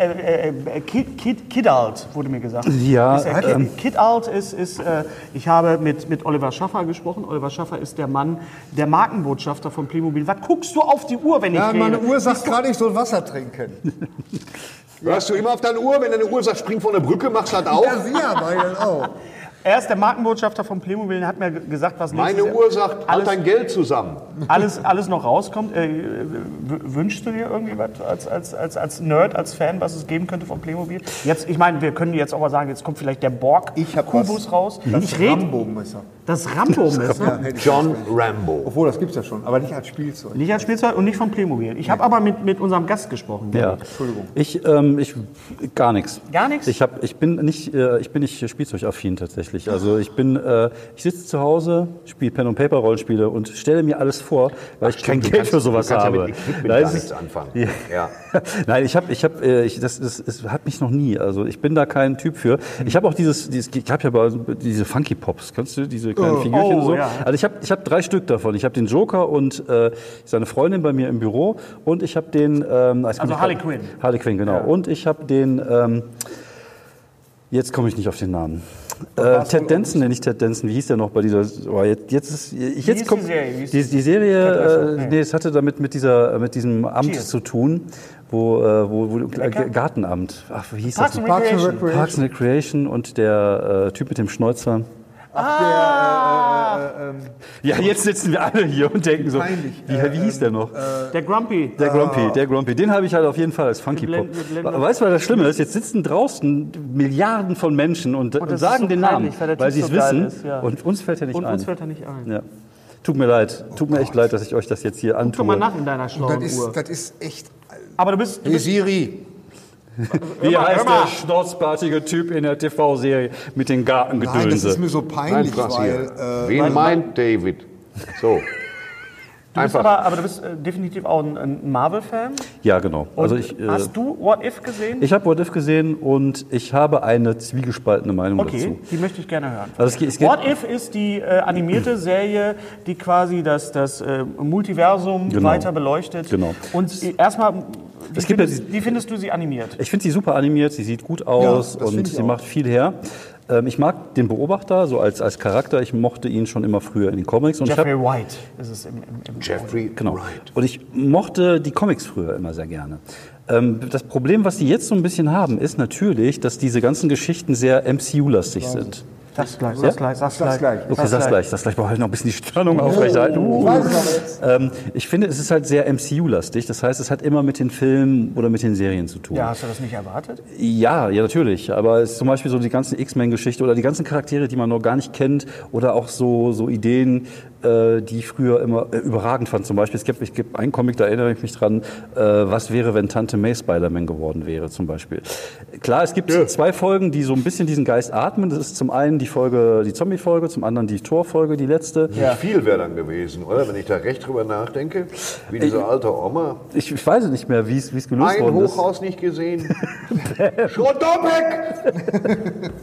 Kid-Alt, wurde mir gesagt. Ja, Kid-Alt ist ich habe mit Oliver Schaffer gesprochen. Oliver Schaffer ist der Mann, der Markenbotschafter von Playmobil. Was guckst du auf die Uhr, wenn ich Ja, rede? meine Uhr sagt gerade, ich soll Wasser trinken. Hörst du immer auf deine Uhr, wenn deine Uhr sagt, spring von der Brücke, machst du das auch? Ja, sie aber jetzt auch. Er ist der Markenbotschafter von Playmobil, der hat mir gesagt, was Meine nächstes Uhr sagt, halt dein Geld zusammen. alles noch rauskommt. Wünschst du dir irgendwie was als Nerd, als Fan, was es geben könnte von Playmobil? Jetzt, ich meine, wir können jetzt auch mal sagen, jetzt kommt vielleicht der Borg-Kubus raus. Das Rambo-Messer. Das Rambo-Messer? Ja, hätte ich John gesagt. Rambo. Obwohl, das gibt es ja schon, aber nicht als Spielzeug. Nicht als Spielzeug und nicht von Playmobil. Ich habe aber mit unserem Gast gesprochen. Ja. Entschuldigung. Ich gar nichts. Gar nichts? Ich bin nicht spielzeugaffin tatsächlich. Also ich sitze zu Hause, spiele Pen und Paper Rollenspiele und stelle mir alles vor, weil ich kein Geld für sowas habe. Ja mit Equipment Nein, gar es nichts ist- anfangen. Ja. Ja. Nein, das hat mich noch nie. Also ich bin da kein Typ für. Ich habe auch ich habe ja aber diese Funky Pops, kennst du diese kleinen Figürchen und so? ja. Also ich habe 3 Stück davon. Ich habe den Joker und seine Freundin bei mir im Büro und ich habe den Harley Quinn. Harley Quinn, genau. Ja. Und ich habe den jetzt komme ich nicht auf den Namen. Ted Danson, nicht Ted Danson, wie hieß der noch bei dieser? Oh, jetzt die kommt Serie? die Serie. Nee, es hatte damit mit diesem Amt Cheers. zu tun, wo Gartenamt. Ach, wie hieß Parks das? and Recreation. Parks and Recreation und der Typ mit dem Schnäuzer. Ja, jetzt sitzen wir alle hier und denken so, Peinlich. wie hieß der noch? Der Grumpy. Der Grumpy. Den habe ich halt auf jeden Fall als Funky Pop. Weißt du, was das Schlimme ist? Jetzt sitzen draußen Milliarden von Menschen und das ist sagen so den peinlich, Namen, weil der weil sie Typ es so geil wissen. ist, ja. Und uns fällt er nicht Und ein. uns fällt er nicht ein. Ja. Tut mir leid. Tut mir echt leid, dass ich euch das jetzt hier Guck doch mal antue. nach in deiner schlauen Uhr. Das ist echt. Aber du bist Hey Siri. Wie Hör heißt mal. der schnauzbartige Typ in der TV-Serie mit den Nein, das Gartengedönse? ist mir so Nein, peinlich, Franz weil. hier. Wen meint David? So. Du bist Einfach. aber du bist definitiv auch ein Marvel-Fan. Ja, genau. Und Also ich, hast du What If gesehen? ich habe What If gesehen und ich habe eine zwiegespaltene Meinung Okay, dazu. die möchte ich gerne hören. Also es geht- What If ist die animierte Serie, die quasi das Multiversum Genau. weiter beleuchtet. Genau. Und erstmal, Es gibt ja wie findest du sie animiert? Ich finde sie super animiert, sie sieht gut aus das find und ich sie auch. macht viel her. Ich mag den Beobachter so als Charakter. Ich mochte ihn schon immer früher in den Comics. Und Jeffrey White ist es im Jeffrey Genau. Wright. Und ich mochte die Comics früher immer sehr gerne. Das Problem, was die jetzt so ein bisschen haben, ist natürlich, dass diese ganzen Geschichten sehr MCU-lastig sind. Sag's gleich, Ja? sag's gleich. Okay, sag's gleich brauche ich noch ein bisschen die Spannung aufrechterhalten. Ich finde, es ist halt sehr MCU-lastig. Das heißt, es hat immer mit den Filmen oder mit den Serien zu tun. Ja, hast du das nicht erwartet? Ja, natürlich. Aber es ist zum Beispiel so die ganzen X-Men-Geschichte oder die ganzen Charaktere, die man noch gar nicht kennt oder auch so Ideen, die ich früher immer überragend fand. Zum Beispiel, es gibt einen Comic, da erinnere ich mich dran, was wäre, wenn Tante May Spider-Man geworden wäre, zum Beispiel. Klar, es gibt 2 Folgen, die so ein bisschen diesen Geist atmen. Das ist zum einen die Zombie-Folge, zum anderen die Thor-Folge, die letzte. Nicht viel wäre dann gewesen, oder? Wenn ich da recht drüber nachdenke. Wie diese alte Oma. Ich weiß nicht mehr, wie es gelöst Ein worden ist. Hochhaus nicht gesehen. Schrottopek!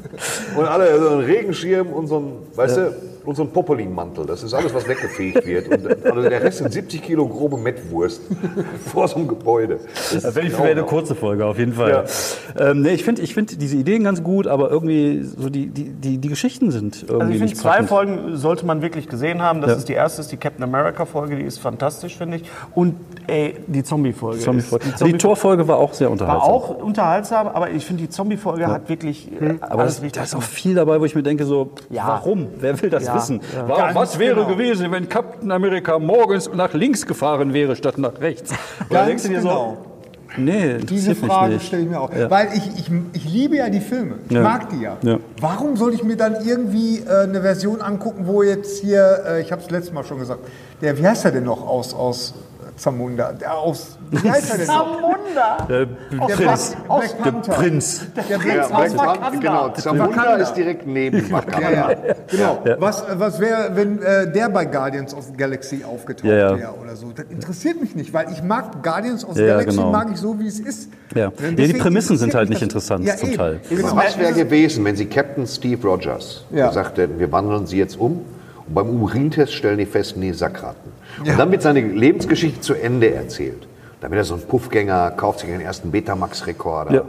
Und alle so einen Regenschirm und so einen, weißt du, und so einen Popolin-Mantel. Das ist alles, was weggefegt wird. Und also der Rest sind 70 Kilo grobe Mettwurst vor so einem Gebäude. Das wäre eine kurze Folge, auf jeden Fall. Ja. Nee, ich find diese Ideen ganz gut, aber irgendwie so die Geschichten sind irgendwie Also ich finde, nicht 2 packend. Folgen sollte man wirklich gesehen haben. Das Ja. ist die erste, ist die Captain America-Folge, die ist fantastisch, finde ich. Und die Zombie-Folge. Die Thor-Folge war auch sehr war unterhaltsam. auch unterhaltsam, aber ich finde, die Zombie-Folge hat wirklich Aber alles richtig da ist auch viel dabei, wo ich mir denke, so, Ja. warum? Wer will das Ja. wissen? Ja. Was Ganz wäre genau. gewesen, wenn Captain America morgens nach links gefahren wäre, statt nach rechts? Und da Ganz denkst du dir genau. so, nee, Diese interessiert mich Frage nicht. stelle ich mir auch. Ja. Weil ich liebe ja die Filme. Ich Ja. mag die ja. Ja. Warum soll ich mir dann irgendwie eine Version angucken, wo jetzt hier, ich habe es letztes Mal schon gesagt, wie heißt er denn noch aus Zamunda? Wie heißt er denn noch? Zamunda! Der Prinz. Black Der Panther. Prinz. Der Prinz Ja, aus Black Wakanda. Panther, genau. Zamunda ist direkt neben Wakanda. Ja, ja. Genau. Was wäre, wenn der bei Guardians of the Galaxy aufgetaucht Ja. wäre oder so? Das interessiert mich nicht, weil ich mag Guardians of the Ja, Galaxy genau. mag ich so, wie es ist. Ja. Deswegen Die Prämissen sind interessiert halt mich nicht das. interessant zum eben. Teil. Genau. Was wäre gewesen, wenn Sie Captain Steve Rogers Ja. gesagt hätten, wir wandeln Sie jetzt um und beim Urintest stellen die fest, nee, Sackratten. Ja. Und dann wird seine Lebensgeschichte zu Ende erzählt. Dann wird er so ein Puffgänger, kauft sich den ersten Betamax-Rekorder. Ja.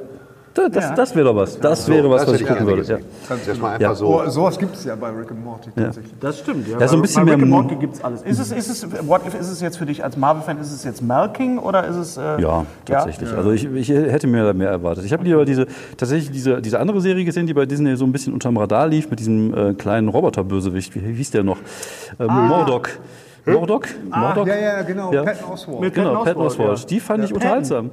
Das wäre doch was. Das wäre was, was ich gucken würde. Ja. Dass man einfach Ja. so. Sowas gibt es ja bei Rick and Morty tatsächlich. Das stimmt, ja. Ja, so ein bisschen bei Rick mehr and Morty gibt's alles. What If, ist es jetzt für dich als Marvel-Fan, ist es jetzt Malking oder ist es... Ja, tatsächlich. Also ich hätte mir da mehr erwartet. Ich habe lieber diese andere Serie gesehen, die bei Disney so ein bisschen unterm Radar lief, mit diesem kleinen Roboterbösewicht. Wie hieß der noch? Mordok. Mordok? Ja, genau. Ja. Patton Oswalt. Mit Genau, Patton Patton Oswalt, Oswalt. Die fand ich Patton. unterhaltsam.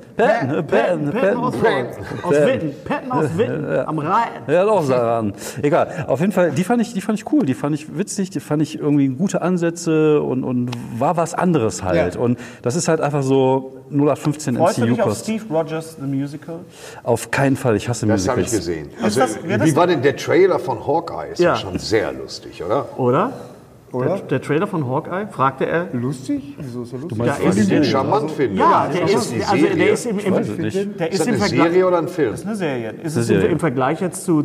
Patton Oswalt. Aus Witten. Patton aus Witten. Am Rhein. Ja, doch, Saran. Egal. Auf jeden Fall, die fand ich cool, die fand ich witzig, die fand ich irgendwie gute Ansätze und war was anderes halt. Ja. Und das ist halt einfach so 0815 Freust du dich auf MCU-Kost. Steve Rogers, The Musical? Auf keinen Fall, ich hasse Das habe ich Musicals. gesehen. Also, das- wie war denn der Trailer von Hawkeye? Ist Ja. ja schon sehr lustig, oder? Oder? Der Trailer von Hawkeye, fragte er. Lustig? Wieso ist er lustig? meinst, Ja, Weil ich den ist- charmant finde. Ja, der ist das ist, die also Serie? der ist im, weiß es nicht. der Ist das im eine Vergleich. Serie oder ein Film? Das ist eine Serie. Ist Eine es Serie. Im Vergleich jetzt zu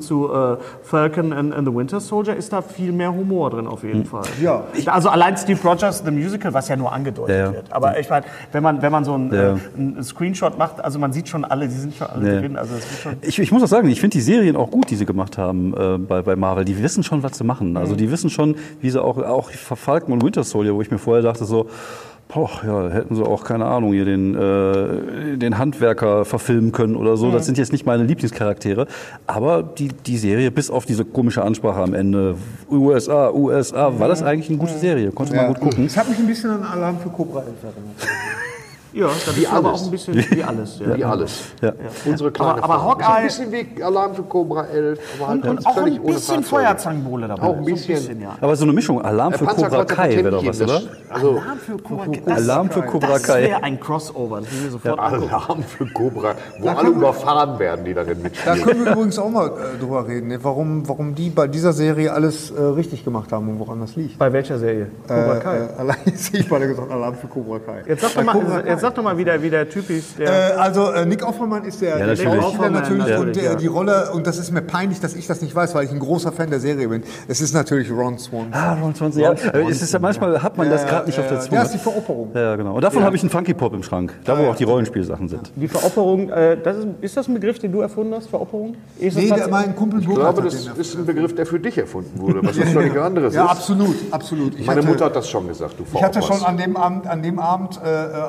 Falcon and the Winter Soldier ist da viel mehr Humor drin auf jeden Fall. Ja. Also allein Steve Rogers, The Musical, was ja nur angedeutet Ja. wird. Aber ich meine, wenn man so einen Ja. einen Screenshot macht, also man sieht schon alle, die sind schon alle Ja. drin. Also es ist schon Ich muss auch sagen, ich finde die Serien auch gut, die sie gemacht haben bei Marvel. Die wissen schon, was sie machen. Also die wissen schon, wie sie auch Falcon und Winter Soldier, wo ich mir vorher dachte so, Boah, ja, hätten sie auch, keine Ahnung, hier den Handwerker verfilmen können oder so. Das sind jetzt nicht meine Lieblingscharaktere. Aber die Serie, bis auf diese komische Ansprache am Ende, USA, war das eigentlich eine gute Serie. Konnte man gut gucken. Das hat mich ein bisschen an Alarm für Cobra 11 erinnert. Ja, das ist aber auch ein bisschen wie alles. Ja. Wie alles. Ja. Unsere kleine Aber Frau. Hawkeye- Ein bisschen wie Alarm für Cobra 11. Aber halt Und auch völlig ein ohne bisschen Fahrzeuge. Feuerzangenbowle dabei. Auch ein bisschen. So ja. Aber so eine Mischung, Alarm für Cobra Kai wäre doch was, oder? Also Alarm für Cobra Das Kai. wäre ein Crossover. Das will ich sofort angucken. Alarm für Cobra, wo alle überfahren werden, die darin Da mitspielen. können wir übrigens auch mal drüber reden, ne? warum die bei dieser Serie alles richtig gemacht haben und woran das liegt. Bei welcher Serie? Cobra Kai. Allein ich mal gesagt, Alarm für Cobra Kai. Jetzt sag doch mal, wie der Typ ist. Der Also Nick Offerman ist der natürlich. Schauspieler Offerman, natürlich ja. und Ja. die Rolle, und das ist mir peinlich, dass ich das nicht weiß, weil ich ein großer Fan der Serie bin. Es ist natürlich Ron Swanson. Ron Swanson, ja. Es ist ja manchmal hat man das gerade nicht auf der Zunge. Ja, ist die Veropperung. Ja, genau. Und davon habe ich einen Funky Pop im Schrank, da wo auch die Rollenspielsachen sind. Die Veropperung, ist das ein Begriff, den du erfunden hast, Veropperung? Ist das Nee, tatsächlich- mein Kumpel Ich Burkhard glaube, hat das den ist ein Begriff, der für dich erfunden wurde, was was völlig anderes Ja, ist. absolut, absolut. Meine Mutter hat das schon gesagt, du Ich hatte schon Veropperst. an dem Abend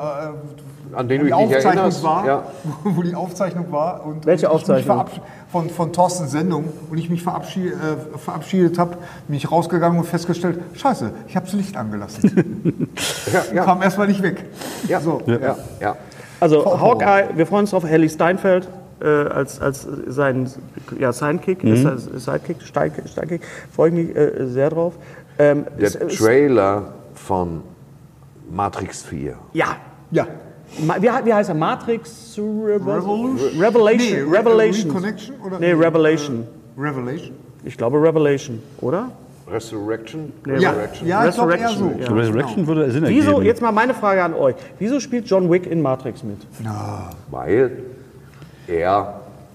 An den wo du die dich nicht Aufzeichnung erinnerst. war, Ja. wo die Aufzeichnung war und Welche und ich mich Aufzeichnung? von Thorstens Sendung und ich mich verabschiedet habe, bin ich rausgegangen und festgestellt, scheiße, ich habe das Licht angelassen. Ja, Kam erstmal nicht weg. ja, So. ja. Also Hawkeye, wir freuen uns drauf. Haley Steinfeld als sein Sidekick, Sidekick, freue ich mich sehr drauf. Der Trailer von Matrix 4. Ja. Ja. Wie heißt er? Matrix Revolution? Nee, Revelation. Reconnection oder? Nee, Revelation. Revelation? Ich glaube Revelation, oder? Resurrection? Ja, Resurrection. ja, ich glaube eher so. Resurrection, ja. Resurrection würde Sinn ergeben. Wieso, jetzt mal meine Frage an euch. Wieso spielt John Wick in Matrix mit? Weil er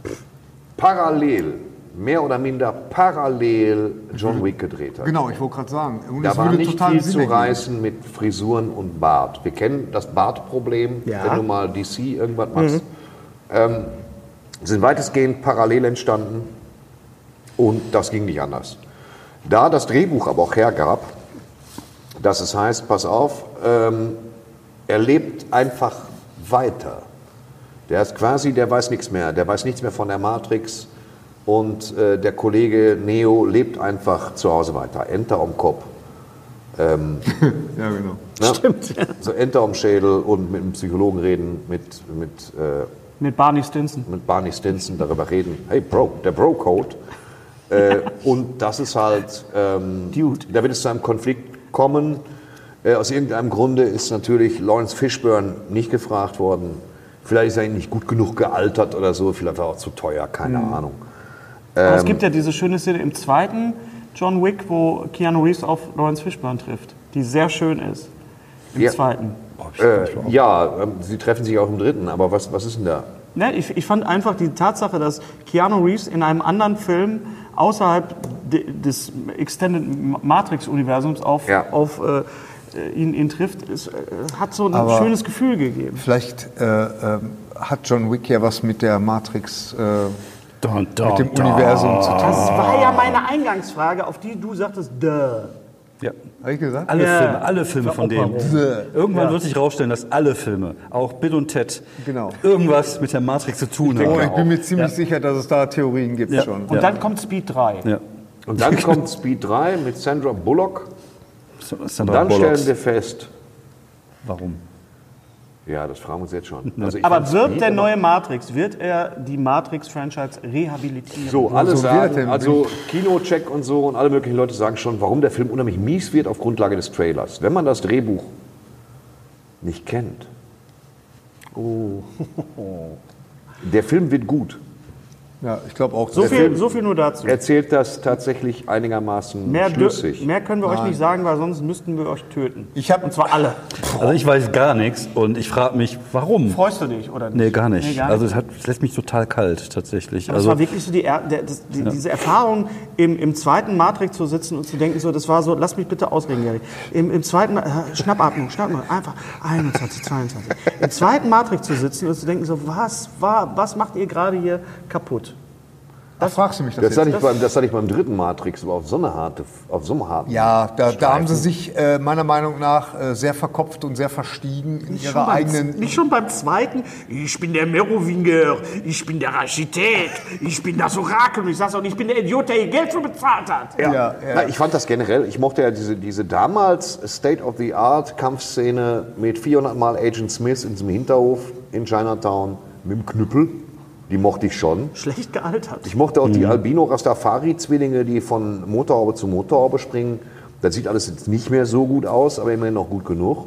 mehr oder minder parallel John Wick gedreht hat. Genau, ich wollte gerade sagen. Und Da das war würde nicht total viel Sinn zu ergeben. reißen mit Frisuren und Bart. Wir kennen das Bartproblem, Ja. wenn du mal DC irgendwas machst. Sind weitestgehend parallel entstanden und das ging nicht anders. Da das Drehbuch aber auch hergab, dass es heißt, pass auf, er lebt einfach weiter. Der ist quasi, der weiß nichts mehr. Der weiß nichts mehr von der Matrix. Und der Kollege Neo lebt einfach zu Hause weiter. Enter am Kopf. Ja, genau. Ne? Stimmt. Ja. So Enter am Schädel und mit einem Psychologen reden, Mit Barney Stinson. mit Barney Stinson darüber reden. Hey Bro, der Bro-Code. Und das ist halt, Dude. da wird es zu einem Konflikt kommen. Aus irgendeinem Grunde ist natürlich Lawrence Fishburne nicht gefragt worden. Vielleicht ist er nicht gut genug gealtert oder so, vielleicht war er auch zu teuer, keine Ahnung. Aber es gibt ja diese schöne Szene im zweiten John Wick, wo Keanu Reeves auf Lawrence Fishburne trifft, die sehr schön ist. Im Ja. zweiten. Sie treffen sich auch im dritten, aber was ist denn da? Ne, ich fand einfach die Tatsache, dass Keanu Reeves in einem anderen Film außerhalb des Extended Matrix-Universums ihn trifft, hat so ein schönes Gefühl gegeben. Vielleicht hat John Wick ja was mit der Matrix, mit dem Universum zu tun. Das war ja meine Eingangsfrage, auf die du sagtest, Ja. Habe ich gesagt? Alle Filme von dem. Irgendwann wird sich rausstellen, dass alle Filme, auch Bill und Ted, Genau. irgendwas mit der Matrix zu tun Oh, haben. ich bin mir ziemlich sicher, dass es da Theorien gibt schon. Und dann kommt Speed 3. Ja. Und dann kommt Speed 3 mit Sandra Bullock. Sandra Dann Bullock. stellen wir fest, Warum? ja, das fragen wir uns jetzt schon. Also ich Aber fand wird Speed der immer- neue Matrix, wird er die Matrix-Franchise rehabilitieren? So, alle so wird er sagen, denn? also Kinocheck und so und alle möglichen Leute sagen schon, warum der Film unheimlich mies wird auf Grundlage des Trailers. Wenn man das Drehbuch nicht kennt. Der Film wird gut. Ja, ich glaube auch. So viel nur dazu. Erzählt das tatsächlich einigermaßen schlüssig. Mehr können wir euch nicht sagen, weil sonst müssten wir euch töten. Und zwar alle. Also ich weiß gar nichts und ich frage mich, warum? Freust du dich oder nicht? Nee, gar nicht. Nee, gar Also nicht. es lässt mich total kalt, tatsächlich. Aber es war wirklich so diese Erfahrung, im zweiten Matrix zu sitzen und zu denken, so, das war so, lass mich bitte ausreden, Gary. Im zweiten, Schnappatmung, einfach 21, 22. Im zweiten Matrix zu sitzen und zu denken, so, was macht ihr gerade hier kaputt? Da fragst du mich das Das hatte jetzt. ich beim dritten Matrix, aber auf so eine harte. Ja, da haben sie sich meiner Meinung nach sehr verkopft und sehr verstiegen in ihrer eigenen... Nicht schon beim zweiten. Ich bin der Merowinger, ich bin der Architekt, ich bin das Orakel. Und ich sag's auch nicht, ich bin der Idiot, der ihr Geld für bezahlt hat. Ja. Na, ich fand das generell, ich mochte ja diese damals State-of-the-Art-Kampfszene mit 400 Mal Agent Smith in diesem Hinterhof in Chinatown mit dem Knüppel. Die mochte ich schon. Schlecht gealtert. Ich mochte auch die Albino-Rastafari-Zwillinge, die von Motorhaube zu Motorhaube springen. Das sieht alles jetzt nicht mehr so gut aus, aber immerhin noch gut genug.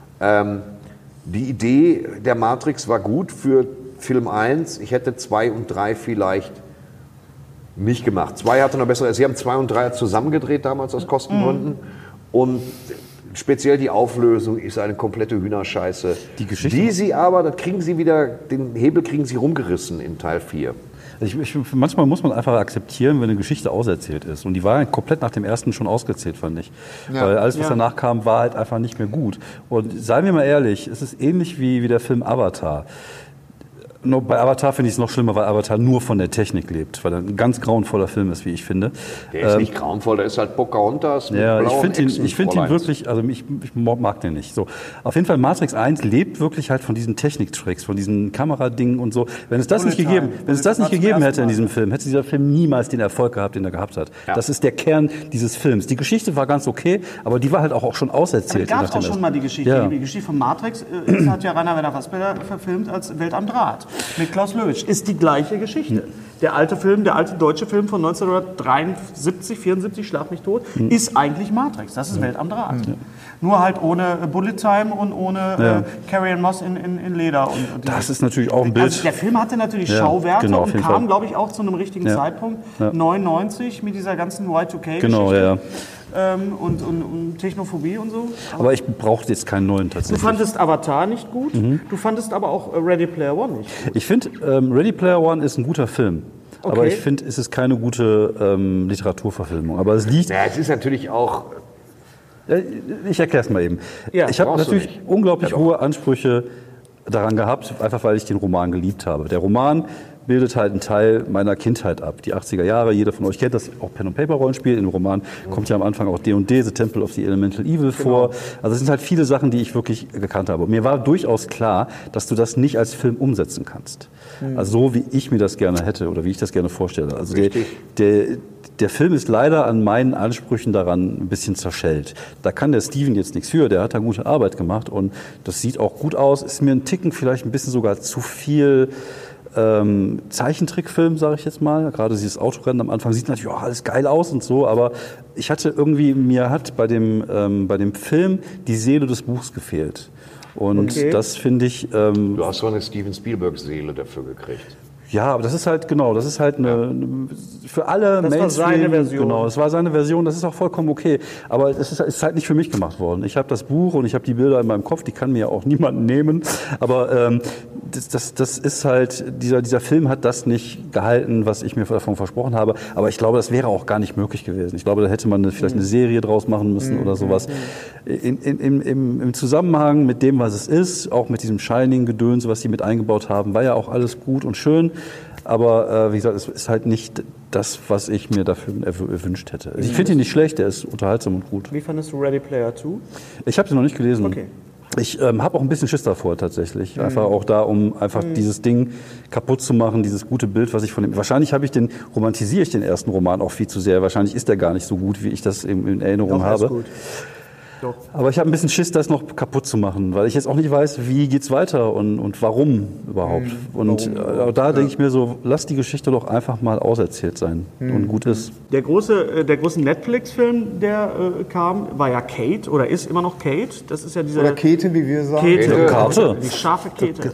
Die Idee der Matrix war gut für Film 1. Ich hätte 2 und 3 vielleicht nicht gemacht. 2 hatte noch bessere. Sie haben 2 und 3 zusammengedreht damals aus Kostengründen. Und speziell die Auflösung ist eine komplette Hühnerscheiße. Die Geschichte. Die sie aber, das kriegen sie wieder, den Hebel kriegen sie rumgerissen in Teil 4. Manchmal muss man einfach akzeptieren, wenn eine Geschichte auserzählt ist. Und die war komplett nach dem ersten schon ausgezählt, fand ich. Ja. Weil alles, was danach kam, war halt einfach nicht mehr gut. Und seien wir mal ehrlich, es ist ähnlich wie der Film Avatar. Nur bei Avatar finde ich es noch schlimmer, weil Avatar nur von der Technik lebt, weil er ein ganz grauenvoller Film ist, wie ich finde. Der ist nicht grauenvoll, der ist halt Pocahontas mit ja, blauen ich finde ihn wirklich, also ich mag den nicht. So, auf jeden Fall Matrix 1 lebt wirklich halt von diesen Techniktricks, von diesen Kameradingen und so. Wenn es das nicht gegeben hätte in diesem Film, hätte dieser Film niemals den Erfolg gehabt, den er gehabt hat. Ja. Das ist der Kern dieses Films. Die Geschichte war ganz okay, aber die war halt auch schon auserzählt. Es gab auch schon mal die Geschichte. Ja. Die Geschichte von Matrix hat ja Rainer Werner Fassbinder verfilmt als Welt am Draht. Mit Klaus Löwitsch. Ist die gleiche Geschichte. Der alte deutsche Film von 1973, 74, Schlag mich tot, ist eigentlich Matrix. Das ist Welt am Draht. Nur halt ohne Bullet Time und ohne Carrie-Anne Moss in Leder. Und das ist natürlich auch ein Bild. Also der Film hatte natürlich Schauwerte und kam, glaube ich, auch zu einem richtigen Zeitpunkt. 99 mit dieser ganzen Y2K-Geschichte. Genau, ja. Und Technophobie und so. Aber ich brauchte jetzt keinen neuen tatsächlich. Du fandest Avatar nicht gut, du fandest aber auch Ready Player One nicht gut. Ich finde, Ready Player One ist ein guter Film. Okay. Aber ich finde, es ist keine gute Literaturverfilmung. Aber es liegt... Ja, es ist natürlich auch... Ich erkläre es mal eben. Ja, ich habe natürlich unglaublich hohe Ansprüche daran gehabt, einfach weil ich den Roman geliebt habe. Der Roman bildet halt einen Teil meiner Kindheit ab. Die 80er Jahre, jeder von euch kennt das, auch Pen-and-Paper-Rollenspiel. Im Roman kommt ja am Anfang auch D&D, The Temple of the Elemental Evil vor. Also es sind halt viele Sachen, die ich wirklich gekannt habe. Und mir war durchaus klar, dass du das nicht als Film umsetzen kannst. Also so, wie ich mir das gerne hätte oder wie ich das gerne vorstelle. Also der Film ist leider an meinen Ansprüchen daran ein bisschen zerschellt. Da kann der Steven jetzt nichts für, der hat da gute Arbeit gemacht und das sieht auch gut aus. Ist mir ein Ticken vielleicht ein bisschen sogar zu viel Zeichentrickfilm, sage ich jetzt mal. Gerade dieses Autorennen am Anfang sieht natürlich auch alles geil aus und so, aber ich hatte irgendwie, mir hat bei dem Film die Seele des Buchs gefehlt. Und das finde ich... du hast so eine Steven Spielberg-Seele dafür gekriegt. Ja, aber das ist halt, genau, das ist halt eine für alle Mainstream. Das war seine Version. Genau, das war seine Version, das ist auch vollkommen okay. Aber es ist halt nicht für mich gemacht worden. Ich habe das Buch und ich habe die Bilder in meinem Kopf, die kann mir ja auch niemand nehmen. Aber das ist halt, dieser Film hat das nicht gehalten, was ich mir davon versprochen habe. Aber ich glaube, das wäre auch gar nicht möglich gewesen. Ich glaube, da hätte man vielleicht eine Serie draus machen müssen oder sowas. Im Zusammenhang mit dem, was es ist, auch mit diesem Shining-Gedöns, was die mit eingebaut haben, war ja auch alles gut und schön. Aber wie gesagt, es ist halt nicht das, was ich mir dafür erwünscht hätte. Ich finde ihn nicht schlecht, er ist unterhaltsam und gut. Wie fandest du Ready Player 2? Ich habe ihn noch nicht gelesen. Okay. Ich habe auch ein bisschen Schiss davor tatsächlich. Einfach auch da, um einfach dieses Ding kaputt zu machen, dieses gute Bild, was ich von dem... Wahrscheinlich romantisiere ich den ersten Roman auch viel zu sehr. Wahrscheinlich ist der gar nicht so gut, wie ich das in Erinnerung habe. Gut. Doch. Aber ich habe ein bisschen Schiss, das noch kaputt zu machen, weil ich jetzt auch nicht weiß, wie geht's weiter und warum überhaupt. Und da denke ich mir so, lass die Geschichte doch einfach mal auserzählt sein und gut ist. Der große Netflix-Film, der kam, war ja Kate oder ist immer noch Kate. Das ist ja diese... Oder Käthe, wie wir sagen. Kate. Die scharfe Käthe.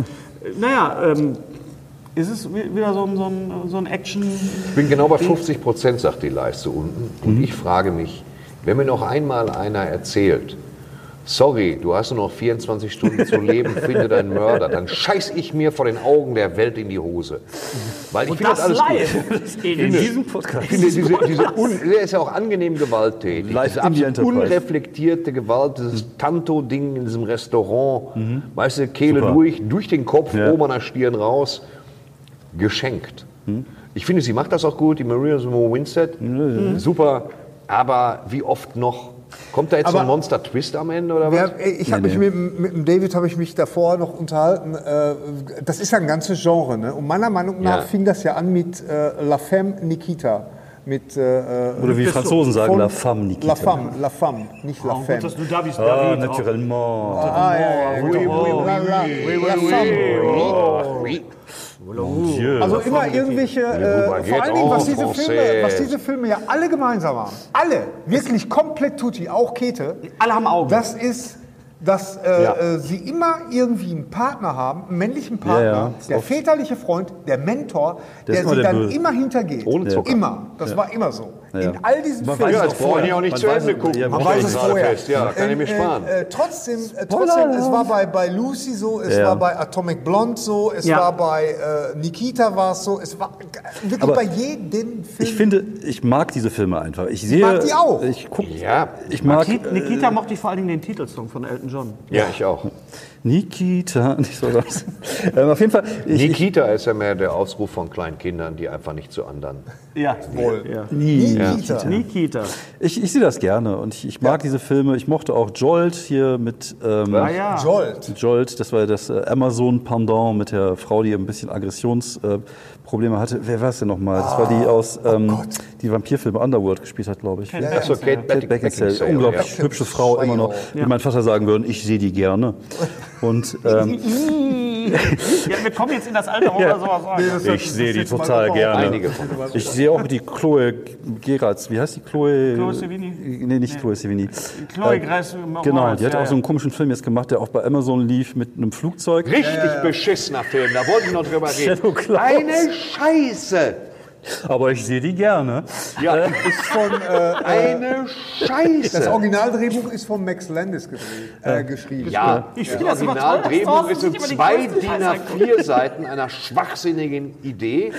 Ist es wieder so ein Action... Ich bin genau bei 50%, sagt die Leiste unten. Und ich frage mich, wenn mir noch einmal einer erzählt, sorry, du hast nur noch 24 Stunden zu leben, finde deinen Mörder, dann scheiß ich mir vor den Augen der Welt in die Hose. Weil ich finde das alles gut. In diesem Podcast. Ich finde, der ist ja auch angenehm gewalttätig. Diese absolut unreflektierte Gewalt, dieses Tanto-Ding in diesem Restaurant, weißt du, Kehle durch den Kopf, oben an der Stirn raus, geschenkt. Ich finde, sie macht das auch gut, die Maria Winstead. Super. Aber wie oft noch? Kommt da jetzt so ein Monster-Twist am Ende oder was? Ich habe mich mit dem David habe ich mich davor noch unterhalten. Das ist ja ein ganzes Genre, ne? Und meiner Meinung nach fing das ja an mit La Femme Nikita. Oder wie die Franzosen sagen, La Femme Nikita. La Femme, nicht La Femme. Dass du David Naturellement. Also immer irgendwelche, vor allen Dingen, was diese Filme ja alle gemeinsam haben. Alle, wirklich komplett tutti, auch Käthe. Alle haben Augen. Das ist, dass sie immer irgendwie einen Partner haben, einen männlichen Partner, der väterliche Freund, der Mentor, der sie dann immer hintergeht. Ohne Zucker. Immer. Das war immer so. In all diesen Filmen. Ja, das wollen die auch nicht zu Ende gucken. Man weiß es vorher. Ja, kann ich mir sparen. Trotzdem, es war bei Lucy so, es war bei Atomic Blonde so, es war bei Nikita war es so, es war wirklich bei jedem Film. Ich finde, ich mag diese Filme einfach. Ich mag die auch. Ich mag Nikita mochte ich vor allen Dingen den Titelsong von Elton John. Ja, ich auch. Nikita, nicht so was. Auf jeden Fall. Nikita ist ja mehr der Ausruf von kleinen Kindern, die einfach nicht zu anderen. Ja, wohl. Nikita. Ich sehe das gerne und ich mag diese Filme. Ich mochte auch Jolt hier mit Jolt, das war das Amazon-Pendant mit der Frau, die ein bisschen Aggressionsprobleme hatte. Wer war es denn nochmal? Das war die aus die Vampirfilme Underworld gespielt hat, glaube ich. Achso, Kate Beckinsale. Unglaublich hübsche Frau, immer noch. Wie mein Vater sagen würde, ich sehe die gerne. Und wir kommen jetzt in das Alter, wo wir sowas sagen. Ich sehe die total gerne. Einige von uns. Ich sehe auch die Chloe Geratz. Wie heißt die? Chloe Sevigny? Nee, nicht Chloe Sevigny. Chloe Grace Genau, die hat auch so einen komischen Film jetzt gemacht, der auch bei Amazon lief mit einem Flugzeug. Richtig beschissener Film, da wollten wir noch drüber reden. Shadow Cloud. Eine Scheiße! Aber ich sehe die gerne. Ja, Ist von, eine Scheiße! das Originaldrehbuch ist von Max Landis geschrieben. Ja, Ich das finde das immer toll, Originaldrehbuch dass ist in Thorsten sich 2 über die DIN größten A4 Seiten einer schwachsinnigen Idee.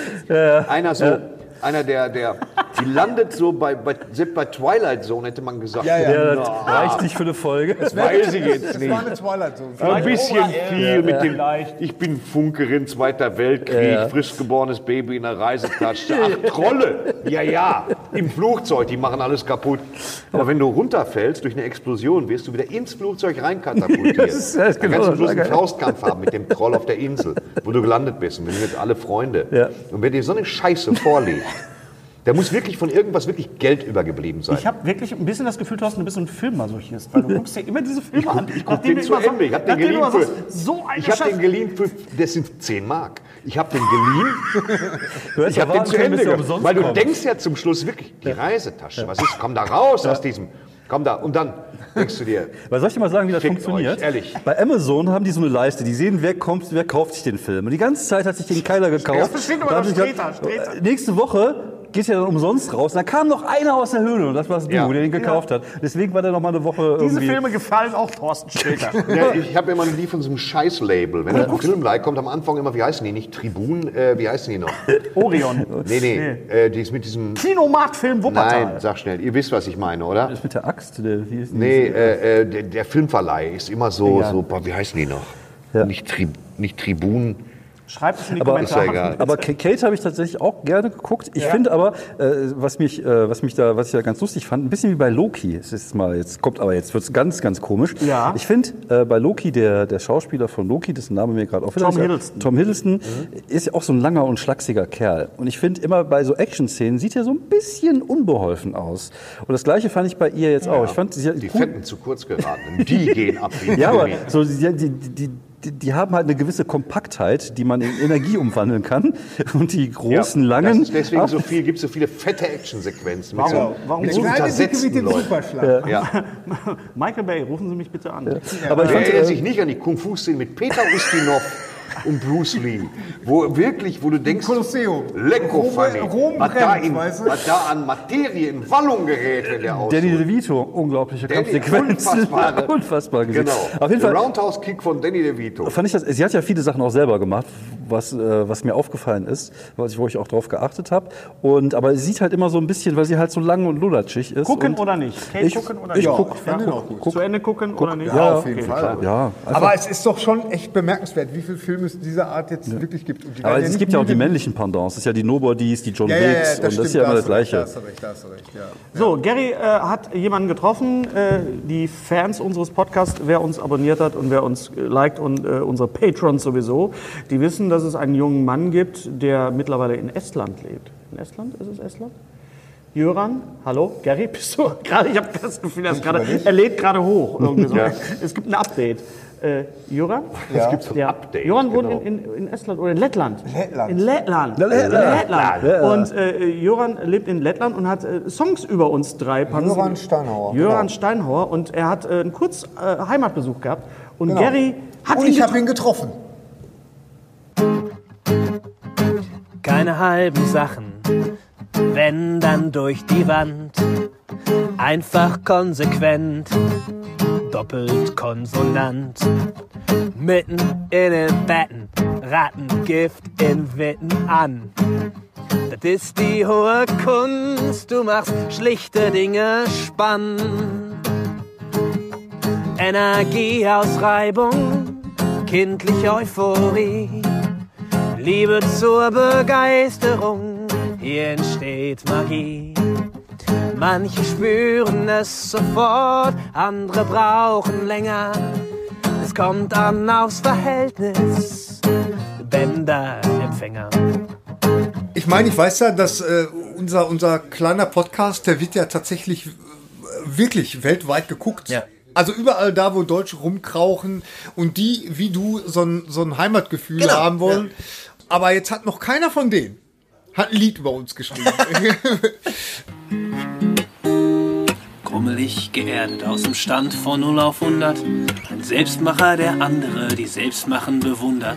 Einer die landet so selbst bei Twilight Zone, hätte man gesagt. Ja, das reicht nicht für eine Folge. Weiß ich jetzt Das nicht. war eine Twilight Zone. Ein bisschen viel mit dem, ich bin Funkerin, Zweiter Weltkrieg, frisch geborenes Baby in der Reisetasche. Ach, Trolle! Ja, im Flugzeug, die machen alles kaputt. Aber wenn du runterfällst durch eine Explosion, wirst du wieder ins Flugzeug reinkatapultiert. Das ist Da genau kannst du bloß das. einen Faustkampf haben mit dem Troll auf der Insel, wo du gelandet bist. Und wir sind jetzt alle Freunde. Ja. Und wenn dir so eine Scheiße vorliegt, da muss wirklich von irgendwas wirklich Geld übergeblieben sein. Ich habe wirklich ein bisschen das Gefühl, Thorsten, du bist so ein Filmmasochist, weil du guckst dir immer diese Filme an. Ich guck den zu Ende. Ich habe den geliehen für, so eine ich hab den geliehen für, das sind 10 Mark. Ich habe den geliehen, ich habe den zu Ende gemacht. Weil du denkst ja zum Schluss wirklich, die Reisetasche, was ist, komm da raus aus diesem, komm da. Und dann denkst du dir, Weil soll ich dir mal sagen, wie das Fickt funktioniert? euch, ehrlich. Bei Amazon haben die so eine Leiste, die sehen, wer kauft sich den Film. Und die ganze Zeit hat sich den keiner gekauft. Das versteht aber Da haben doch sie gesagt, Streter. nächste Woche geht ja dann umsonst raus. Und da kam noch einer aus der Höhle und das warst du, Ja. der den gekauft hat. Deswegen war der noch mal eine Woche Diese irgendwie... Filme gefallen auch Thorsten Sträter. ja, ich habe immer die von so einem Scheiß-Label. Wenn ein Film leih, kommt am Anfang immer, wie heißen die, nicht Tribun, wie heißen die noch? Orion. Nee, die ist mit diesem... Kinomarktfilm Wuppertal. Nein, sag schnell, ihr wisst, was ich meine, oder? Das mit der Axt? Wie ist Nee, der Filmverleih ist immer so, boah, wie heißen die noch? Ja. Nicht Tribun. Schreibt es in die Aber, Kommentare. ist ja egal. aber Kate habe ich tatsächlich auch gerne geguckt. Ich finde aber, was ich da ganz lustig fand, ein bisschen wie bei Loki. Jetzt wird es ganz, ganz komisch. Ja. Ich finde, bei Loki, der Schauspieler von Loki, dessen Name mir gerade aufhört. Tom Hiddleston ist ja auch so ein langer und schlachsiger Kerl. Und ich finde immer bei so Action-Szenen sieht er so ein bisschen unbeholfen aus. Und das Gleiche fand ich bei ihr jetzt auch. Ich fand, Die Fetten zu kurz geraten. Die gehen ab wie ja, aber Gummi. so, die haben halt eine gewisse Kompaktheit, die man in Energie umwandeln kann. Und die großen, langen... Das ist deswegen gibt es so viele fette Actionsequenzen mit Warum mit so Kleine Dicke mit untersetzten dem Leuten. Superschlag. Ja. Michael Bay, rufen Sie mich bitte an. Aber ich Wer fand, erinnert sich nicht an die Kung-Fu-Szene mit Peter Ustinov und Bruce Lee, wo du denkst, Kolosseum. Lecko funny, Rom was da, brennt, weißt du? was da an Materie in Wallung gerät, wenn der aussieht. Danny DeVito, unglaubliche Danny, Kampfsequenzen. Unfassbar gesehen. Genau. Auf jeden Der Fall Roundhouse-Kick von Danny DeVito. fand ich das, sie hat ja viele Sachen auch selber gemacht, was mir aufgefallen ist, wo ich auch drauf geachtet habe. Aber sie sieht halt immer so ein bisschen, weil sie halt so lang und lulatschig ist. Gucken und oder nicht? Kate ich gucken oder ich nicht? guck, fand den auch gut. Zu Ende gucken oder nicht? Ja, auf jeden Fall. ja, Aber es ist doch schon echt bemerkenswert, wie viele Filme Filme dieser Art jetzt wirklich gibt. Und die Aber werden es nicht gibt ja auch die müde. männlichen Pendants. Das ist ja die Nobodies, die John Ja, Wicks. das Und das ist ja immer das Gleiche. Da hast du recht, ja. So, Gary hat jemanden getroffen, die Fans unseres Podcasts, wer uns abonniert hat und wer uns liked und unsere Patrons sowieso, die wissen, dass es einen jungen Mann gibt, der mittlerweile in Estland lebt. In Estland? Ist es Estland? Jöran, hallo, Gary, bist du gerade? Ich habe das Gefühl, er lädt gerade hoch. Irgendwie so. Es gibt ein Update. Jöran? Ja. Es gibt so ein Update. Jöran wohnt genau. in Estland oder in Lettland. Lettland. In Lettland. Und Jöran lebt in Lettland und hat Songs über uns drei. Jöran Steinhauer. Jöran Steinhauer. Und er hat einen kurz Heimatbesuch gehabt. Und Genau. Gary hat Und ich habe ihn getroffen. Keine halben Sachen, wenn dann durch die Wand. Einfach konsequent, doppelt konsonant. Mitten in den Betten, Rattengift in Witten an. Das ist die hohe Kunst, du machst schlichte Dinge spannend. Energie aus Reibung, kindliche Euphorie. Liebe zur Begeisterung, hier entsteht Magie. Manche spüren es sofort, andere brauchen länger. Es kommt an aufs Verhältnis, Bänder-Empfänger. Ich meine, ich weiß ja, dass unser kleiner Podcast, der wird ja tatsächlich wirklich weltweit geguckt. Ja. Also überall da, wo Deutsche rumkrauchen und die, wie du, so ein Heimatgefühl Genau, haben wollen. Aber jetzt hat noch keiner von denen hat ein Lied über uns geschrieben. Grummelig geerdet aus dem Stand von 0 auf 100. Ein Selbstmacher, der andere, die Selbstmachen bewundert.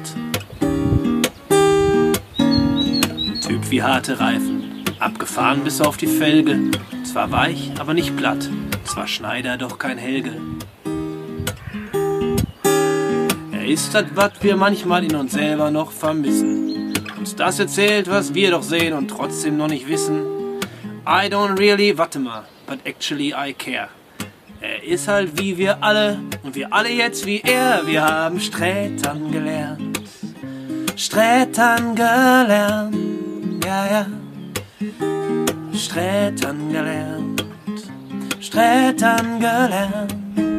Ein Typ wie harte Reifen, abgefahren bis auf die Felge. Zwar weich, aber nicht platt. Zwar Schneider, doch kein Helge. Er ist das, was wir manchmal in uns selber noch vermissen. Uns das erzählt, was wir doch sehen und trotzdem noch nicht wissen. I don't really, warte mal, but actually I care. Er ist halt wie wir alle und wir alle jetzt wie er. Wir haben Strätern gelernt. Strätern gelernt, ja, ja. Strätern gelernt. Strätern gelernt.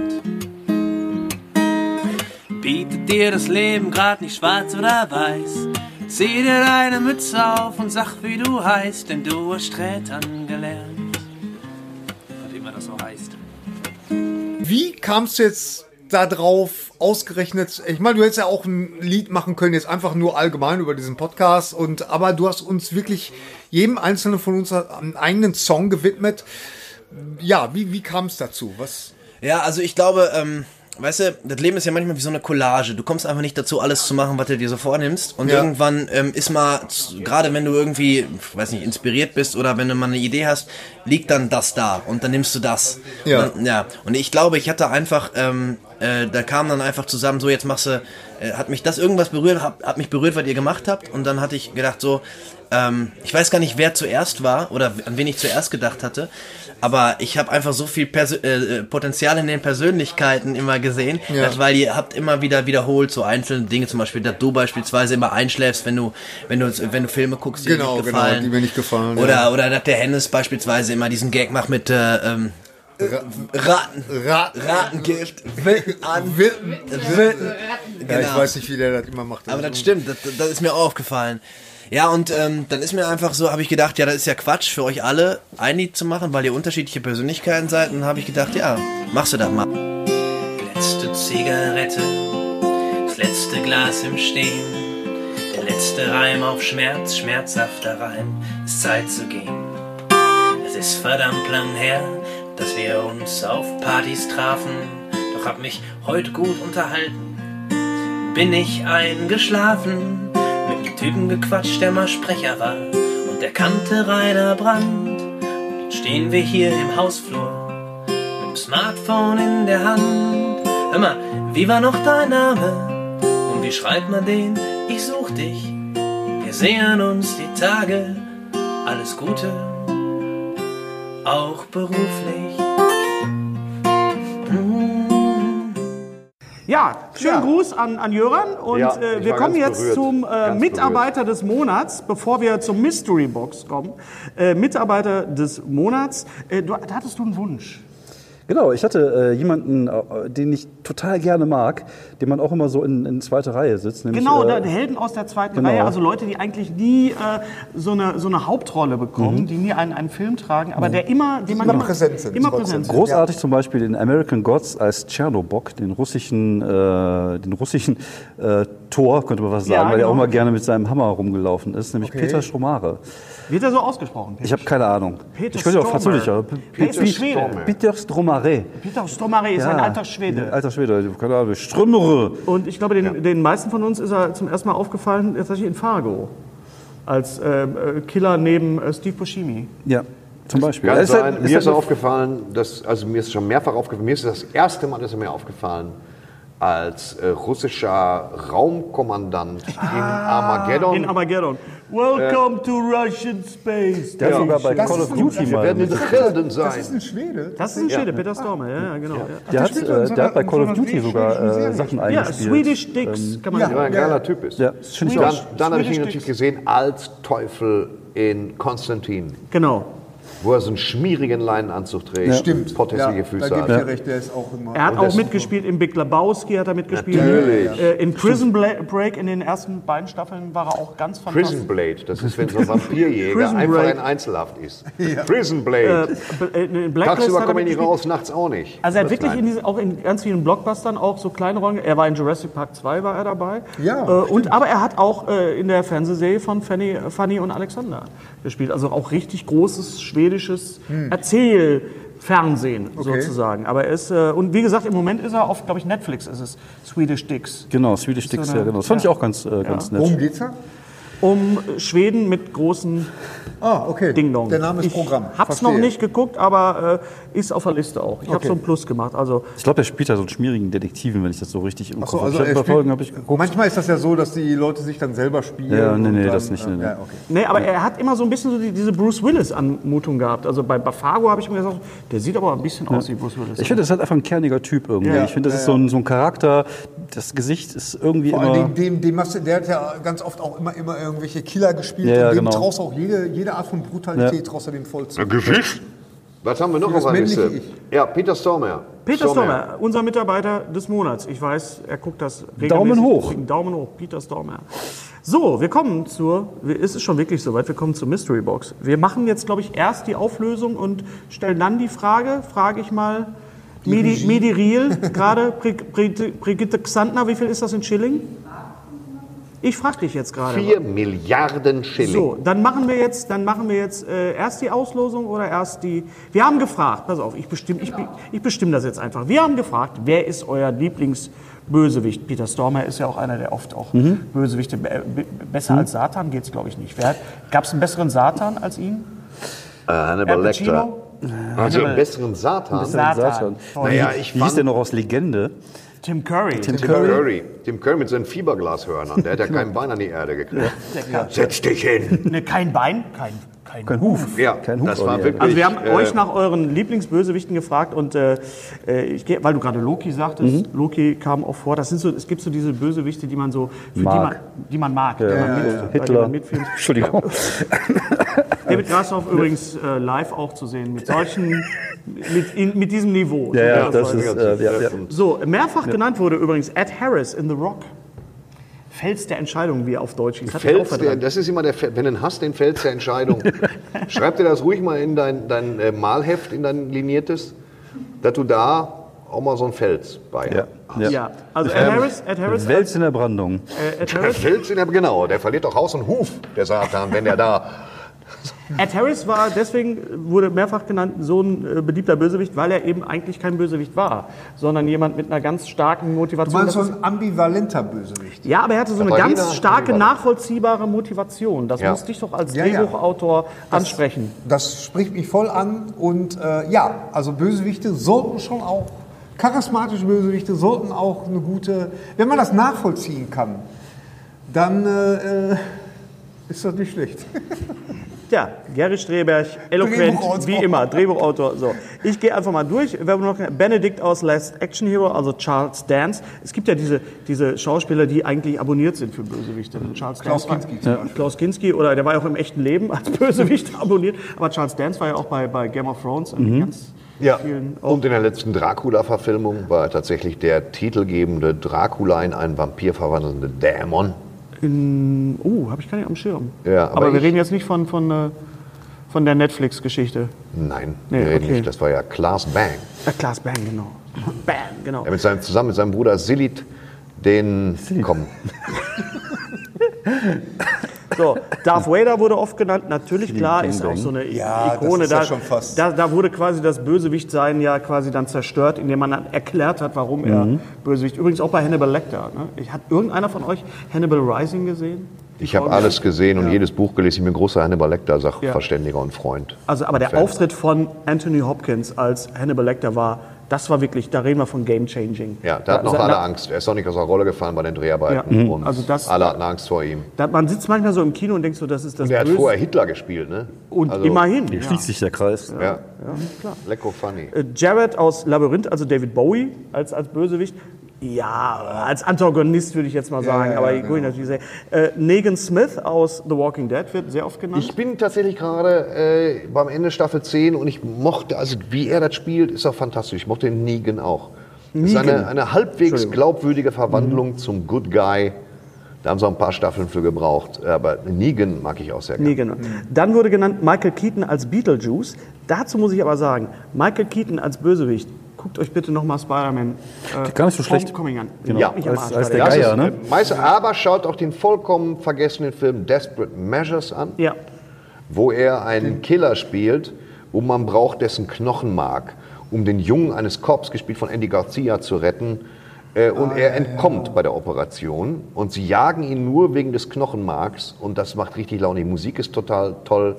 Bietet dir das Leben grad nicht schwarz oder weiß? Zieh dir deine Mütze auf und sag, wie du heißt, denn du hast Strätern gelernt. Was immer das so heißt. Wie kamst du jetzt da drauf, ausgerechnet? Ich meine, du hättest ja auch ein Lied machen können, jetzt einfach nur allgemein über diesen Podcast. Aber du hast uns wirklich, jedem Einzelnen von uns einen eigenen Song gewidmet. Ja, wie kam es dazu? Was? Ja, also ich glaube, weißt du, das Leben ist ja manchmal wie so eine Collage. Du kommst einfach nicht dazu, alles zu machen, was du dir so vornimmst. Und irgendwann ist mal, gerade wenn du irgendwie, weiß nicht, inspiriert bist oder wenn du mal eine Idee hast, liegt dann das da und dann nimmst du das. Ja. Und ich glaube, ich hatte einfach, da kam dann einfach zusammen, so jetzt machst du, hat mich das irgendwas berührt, hat mich berührt, was ihr gemacht habt. Und dann hatte ich gedacht so, ich weiß gar nicht, wer zuerst war oder an wen ich zuerst gedacht hatte, aber ich habe einfach so viel Potenzial in den Persönlichkeiten immer gesehen, weil ihr habt immer wieder wiederholt so einzelne Dinge, zum Beispiel, dass du beispielsweise immer einschläfst, wenn du Filme guckst, die dir nicht gefallen. Genau, die mir nicht gefallen. Oder dass der Hennes beispielsweise immer diesen Gag macht mit Ratengift. Wilton. Ja, ich weiß nicht, wie der das immer macht. Aber das stimmt, das ist mir auch aufgefallen. Ja, und dann ist mir einfach so, habe ich gedacht, ja, das ist ja Quatsch für euch alle, ein Lied zu machen, weil ihr unterschiedliche Persönlichkeiten seid. Und dann habe ich gedacht, ja, machst du das mal. Letzte Zigarette, das letzte Glas im Stehen, der letzte Reim auf Schmerz, schmerzhafter Reim, ist Zeit zu gehen. Es ist verdammt lang her, dass wir uns auf Partys trafen, doch hab mich heute gut unterhalten. Bin ich eingeschlafen, mit einem Typen gequatscht, der mal Sprecher war und der kannte Rainer Brandt. Und jetzt stehen wir hier im Hausflur mit dem Smartphone in der Hand. Hör mal, wie war noch dein Name? Und wie schreibt man den? Ich such dich. Wir sehen uns die Tage. Alles Gute, auch beruflich. Ja, schönen Gruß an Jöran und Ja, ich wir war kommen ganz jetzt berührt. zum Ganz Mitarbeiter des Monats, bevor wir zur Mystery Box kommen. Mitarbeiter des Monats, da hattest du einen Wunsch. Genau, ich hatte jemanden, den ich total gerne mag, den man auch immer so in zweiter Reihe sitzt. Nämlich, Genau, der Helden aus der zweiten genau. Reihe, also Leute, die eigentlich nie so eine Hauptrolle bekommen, die nie einen Film tragen, aber der immer präsent sind. Immer präsent sind. Großartig zum Beispiel in American Gods als Tschernobok, den russischen Thor, könnte man was sagen, Ja, weil er auch genau. mal gerne mit seinem Hammer rumgelaufen ist, nämlich Peter Stromare. Wird er so ausgesprochen? Ich habe keine Ahnung. Peter Ich könnte auch Stormare. Französisch. Der ist ein Schwede. Peter Stromare. Peter Stormare ist ein alter Schwede. Alter Schwede, keine Ahnung, Strömere. Und ich glaube, den meisten von uns ist er zum ersten Mal aufgefallen, tatsächlich in Fargo. Als Killer neben Steve Buscemi. Ja, zum Beispiel. Kann Er ist sein. halt- Mir ist ist halt- aufgefallen, mir ist schon mehrfach aufgefallen, mir ist das erste Mal mir aufgefallen, als russischer Raumkommandant in Armageddon. In Armageddon. Welcome to Russian Space. Der hat sogar bei Call of Duty Wir mal. werden die Helden Das sein. ist ein Schwede. Das ist ein Schwede, Peter Stormare, ja, genau. Der spielt in so hat bei einer- Call of in so einer Duty sogar schwedischen Serie. Sachen Ja, eingespielt. Swedish Dicks, kann man Ja. sagen. Ja, ein geiler Typ ist. Ja, finde ich Dann, auch. dann habe ich ihn Swedish natürlich gesehen als Teufel in Konstantin, Genau. wo er so einen schmierigen Leinenanzug trägt, Stimmt. potthässige Da Füße gebe hat. ich dir recht, der ist auch immer... Er hat Und auch das- mitgespielt, in Big Lebowski hat er mitgespielt. Natürlich. In Prison Break, in den ersten beiden Staffeln war er auch ganz fantastisch. Prison Blade, das ist, wenn so ein Vampirjäger Prison einfach Break. in Einzelhaft ist. Prison Blade. In Blacklist Tagsüber hat er komme ich nicht mitgespielt. raus, nachts auch nicht. Also er hat Das wirklich nein. auch in ganz vielen Blockbustern auch so kleine Rollen. Er war in Jurassic Park 2 war er dabei. Ja, aber er hat auch in der Fernsehserie von Fanny und Alexander gespielt. Also auch richtig großes schwedisches Erzählfernsehen sozusagen. Aber er ist und wie gesagt im Moment ist er auf, glaube ich, Netflix ist es Swedish Dicks. Genau, Swedish Dicks, eine- ja, genau. Das fand ich auch ganz nett. Worum geht's da? Um Schweden mit großen Ah, okay. Ding-Dong. Der Name ist Ich Programm. hab's Verstehe. noch nicht geguckt, aber ist auf der Liste auch. Ich habe Okay. so ein Plus gemacht. Also Ich glaube, er spielt da so einen schmierigen Detektiven, wenn ich das so richtig im Ach so, Kopf also habe. er Bei Folgen habe ich spielt, geguckt. manchmal ist das ja so, dass die Leute sich dann selber spielen. Ja, nee, und nee, dann, das nicht, nee. Ja, okay. nee, aber er hat immer so ein bisschen so diese Bruce Willis-Anmutung gehabt. Also bei Fargo habe ich mir gesagt, der sieht aber ein bisschen aus wie Bruce Willis. Ich finde, das ist halt einfach ein kerniger Typ irgendwie. Ja, Ich finde, das ist ja, so ein Charakter, das Gesicht ist irgendwie Vor immer... allen Dingen, der hat ja ganz oft auch immer irgendwelche Killer gespielt. Ja, ja, und dem genau. traust auch jede Art von Brutalität traust du dem voll zu. Gesicht? Was haben wir noch Für auf das der Liste? männliche Ja, Peter Stormare. Peter Stormare, unser Mitarbeiter des Monats. Ich weiß, er guckt das regelmäßig. Daumen hoch. Deswegen Daumen hoch, Peter Stormare. So, wir kommen es ist schon wirklich soweit, wir kommen zur Mystery Box. Wir machen jetzt, glaube ich, erst die Auflösung und stellen dann die frage ich mal, Medi Riel, gerade Brigitte Xantner, wie viel ist das in Schilling? Ich frage dich jetzt gerade. 4 Milliarden Schilling. So, dann machen wir jetzt erst die Auslosung oder erst die... Wir haben gefragt, pass auf, ich bestimme das jetzt einfach. Wir haben gefragt, wer ist euer Lieblingsbösewicht? Peter Stormare ist ja auch einer, der oft auch Bösewichte... Besser als Satan geht's, glaube ich, nicht. Gab es einen besseren Satan als ihn? Hannibal Al Pacino? Lecter. Also einen besseren Satan. Satan. Naja, ich Wie hieß fand der noch aus Legende? Tim Curry. Tim Curry mit seinen Fiberglashörnern. Der hat ja kein Bein an die Erde gekriegt. Setz dich hin. Ne, kein Bein, kein Huf. Ja, Kein Huf das an war die wirklich... Also wir haben euch nach euren Lieblingsbösewichten gefragt und weil du gerade Loki sagtest, Loki kam auch vor. Es gibt so diese Bösewichte, die man so die man mag, die man Hitler. mitfühlt. Entschuldigung. David Grashoff übrigens live auch zu sehen mit solchen mit diesem Niveau. Ja, So, das ist... ja. So, mehrfach genannt wurde übrigens Ed Harris in The Rock. Fels der Entscheidung, wie er auf Deutsch hieß. Das ist immer wenn du ihn hast, den Fels der Entscheidung. Schreib dir das ruhig mal in dein Malheft, in dein liniertes, dass du da auch mal so einen Fels bei hast. Ja, also Ed Harris Wels in der Brandung. Ed Der Harris, Fels, genau, der verliert doch Haus und Huf, der Satan, wenn der da... Ed Harris war deswegen, wurde mehrfach genannt, so ein beliebter Bösewicht, weil er eben eigentlich kein Bösewicht war, sondern jemand mit einer ganz starken Du Motivation. meinst so Das ist- ein ambivalenter Bösewicht. Ja, aber er hatte so eine Aber ganz jeder starke, ambivalent. nachvollziehbare Motivation. Das Ja. muss dich doch als Ja, ja. Drehbuchautor ansprechen. Das spricht mich voll an und also Bösewichte sollten schon auch, charismatische Bösewichte sollten auch eine gute, wenn man das nachvollziehen kann, dann ist das nicht schlecht. Tja, Gary Streberg, eloquent, Drehbuchautor. wie immer, Drehbuchautor. So. Ich gehe einfach mal durch. Wir haben noch Benedict aus Last Action Hero, also Charles Dance. Es gibt ja diese Schauspieler, die eigentlich abonniert sind für Bösewichte. Charles Klaus Dance Kinski zum Beispiel. Klaus Kinski, oder der war ja auch im echten Leben als Bösewicht abonniert. Aber Charles Dance war ja auch bei Game of Thrones. Ganz Ja, vielen und in der letzten Dracula-Verfilmung war tatsächlich der titelgebende Dracula in einen Vampir verwandelnde Dämon. habe ich gar nicht am Schirm. Ja, aber wir ich- reden jetzt nicht von der Netflix-Geschichte. Nein, Nee, wir reden okay. nicht. Das war ja Claes Bang. Klaas Bang, genau. Bang, genau. Er zusammen mit seinem Bruder Silith Komm, So, Darth Vader wurde oft genannt, natürlich, klar, ist auch so eine Ja, das Ikone. ist ja schon fast- Da wurde quasi das Bösewichtsein ja quasi dann zerstört, indem man dann erklärt hat, warum er Bösewicht. Übrigens auch bei Hannibal Lecter. Ne? Hat irgendeiner von euch Hannibal Rising gesehen? ich habe alles gesehen und jedes Buch gelesen. Ich bin ein großer Hannibal Lecter-Sachverständiger und Freund. Also, aber der Fan. Auftritt von Anthony Hopkins als Hannibal Lecter das war wirklich, da reden wir von Game Changing. Ja, da hatten auch alle Angst. Er ist auch nicht aus der Rolle gefallen bei den Dreharbeiten. Ja, Und also das- alle hatten Angst vor ihm. Man sitzt manchmal so im Kino und denkt so, das ist das Und er hat Böse. vorher Hitler gespielt, ne? Und Also, immerhin. Hier Ja. schließt sich der Kreis. Ja, Lecko funny. Jared aus Labyrinth, also David Bowie als Bösewicht. Ja, als Antagonist würde ich jetzt mal sagen, aber ich natürlich sehr. Negan Smith aus The Walking Dead wird sehr oft genannt. Ich bin tatsächlich gerade beim Ende Staffel 10 und ich mochte, also wie er das spielt, ist auch fantastisch. Ich mochte den Negan auch. Das ist eine halbwegs glaubwürdige Verwandlung zum Good Guy. Da haben sie auch ein paar Staffeln für gebraucht. Aber Negan mag ich auch sehr gerne. Negan. Dann wurde genannt Michael Keaton als Beetlejuice. Dazu muss ich aber sagen, Michael Keaton als Bösewicht. Guckt euch bitte nochmal Spider-Man Gar nicht so schlecht. Homecoming an. Genau. Leck mich am Als Arsch, der Alter. Geier, ne? Aber schaut auch den vollkommen vergessenen Film Desperate Measures an, Ja. wo er einen Killer spielt, wo man braucht dessen Knochenmark, um den Jungen eines Cops, gespielt von Andy Garcia, zu retten. Und er entkommt bei der Operation und sie jagen ihn nur wegen des Knochenmarks und das macht richtig Laune. Die Musik ist total toll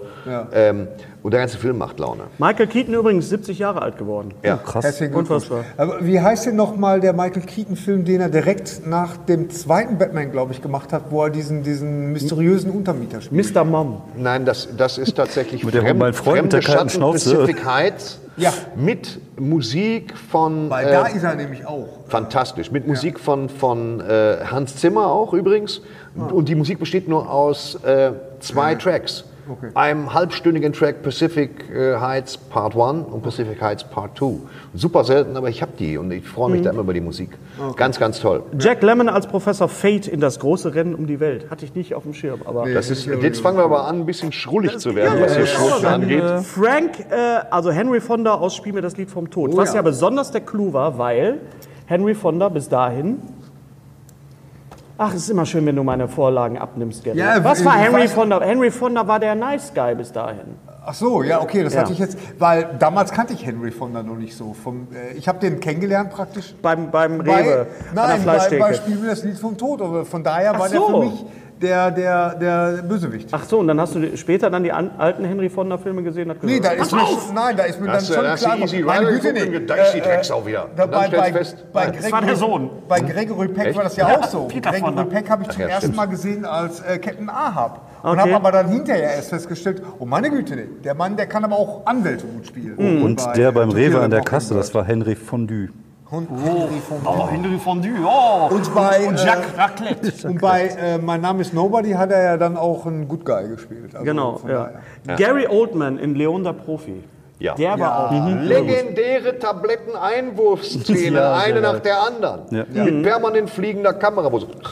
und der ganze Film macht Laune. Michael Keaton übrigens 70 Jahre alt geworden. Ja. Krass. Herzlichen Glückwunsch. Unfassbar. Aber wie heißt denn nochmal der Michael Keaton-Film, den er direkt nach dem zweiten Batman, glaube ich, gemacht hat, wo er diesen mysteriösen Untermieter spielt? Mr. Mom. Nein, das ist tatsächlich Mit der mein Freund mit der kalten Schnauze. Pacific Heights Ja. mit Musik von... Weil da ist er nämlich auch. Fantastisch. Mit Musik von Hans Zimmer auch übrigens. Und die Musik besteht nur aus 2 Tracks. Einem halbstündigen Track Pacific Heights Part 1 und Pacific Heights Part 2. Super selten, aber ich habe die und ich freue mich da immer über die Musik. Ganz, ganz toll. Jack Lemmon als Professor Fate in das große Rennen um die Welt. Hatte ich nicht auf dem Schirm. Aber Das ist, jetzt fangen wir aber an, ein bisschen schrullig zu werden, was hier Schurken angeht. Frank, also Henry Fonda aus Spiel mir das Lied vom Tod. Was ja besonders der Clou war, weil Henry Fonda bis dahin... Ach, es ist immer schön, wenn du meine Vorlagen abnimmst, Gary. Ja, Was war ich Henry weiß- Fonda? Henry Fonda war der Nice Guy bis dahin. Ach so, ja, okay, das Ja. hatte ich jetzt, weil damals kannte ich Henry Fonda noch nicht so. Ich habe den kennengelernt praktisch. Beim Rewe Bei, an der nein, Fleischtheke. bei Spiel mir das Lied vom Tod. Aber von daher war der so. für mich der Bösewicht. Ach so, und dann hast du später dann die alten Henry Fonda-Filme gesehen? und Nee, da gesagt, ist mir, nein, da ist mir dann Hast du- schon hast du klar Easy geworden, meine Rider Güte, geguckt nee. und da ist die Drecksau wieder. Da Und dann stellst du fest, das war der Sohn. Bei Gregory Peck Echt? war das ja auch so. Peter Gregory Fonda. Peck habe ich zum ja, ersten stimmt. Mal gesehen als Captain Ahab. Und Okay. habe aber dann hinterher erst festgestellt, oh meine Güte, nee, der Mann, der kann aber auch Anwälte gut spielen. Und Bei, der beim To Rewe Kill an der a Kasse, das Mockingbird. war Henry Fondue. Henry Fondue, oh. Und bei, Jacques Raclette. Und bei Mein Name ist Nobody hat er ja dann auch einen Good Guy gespielt. Also Genau, von ja. daher. Gary Oldman in Leon der Profi. Ja. Der war auch... Legendäre Tabletten-Einwurfszene, Ja, eine sehr nach geil. der anderen. Ja. Mit permanent fliegender Kamera.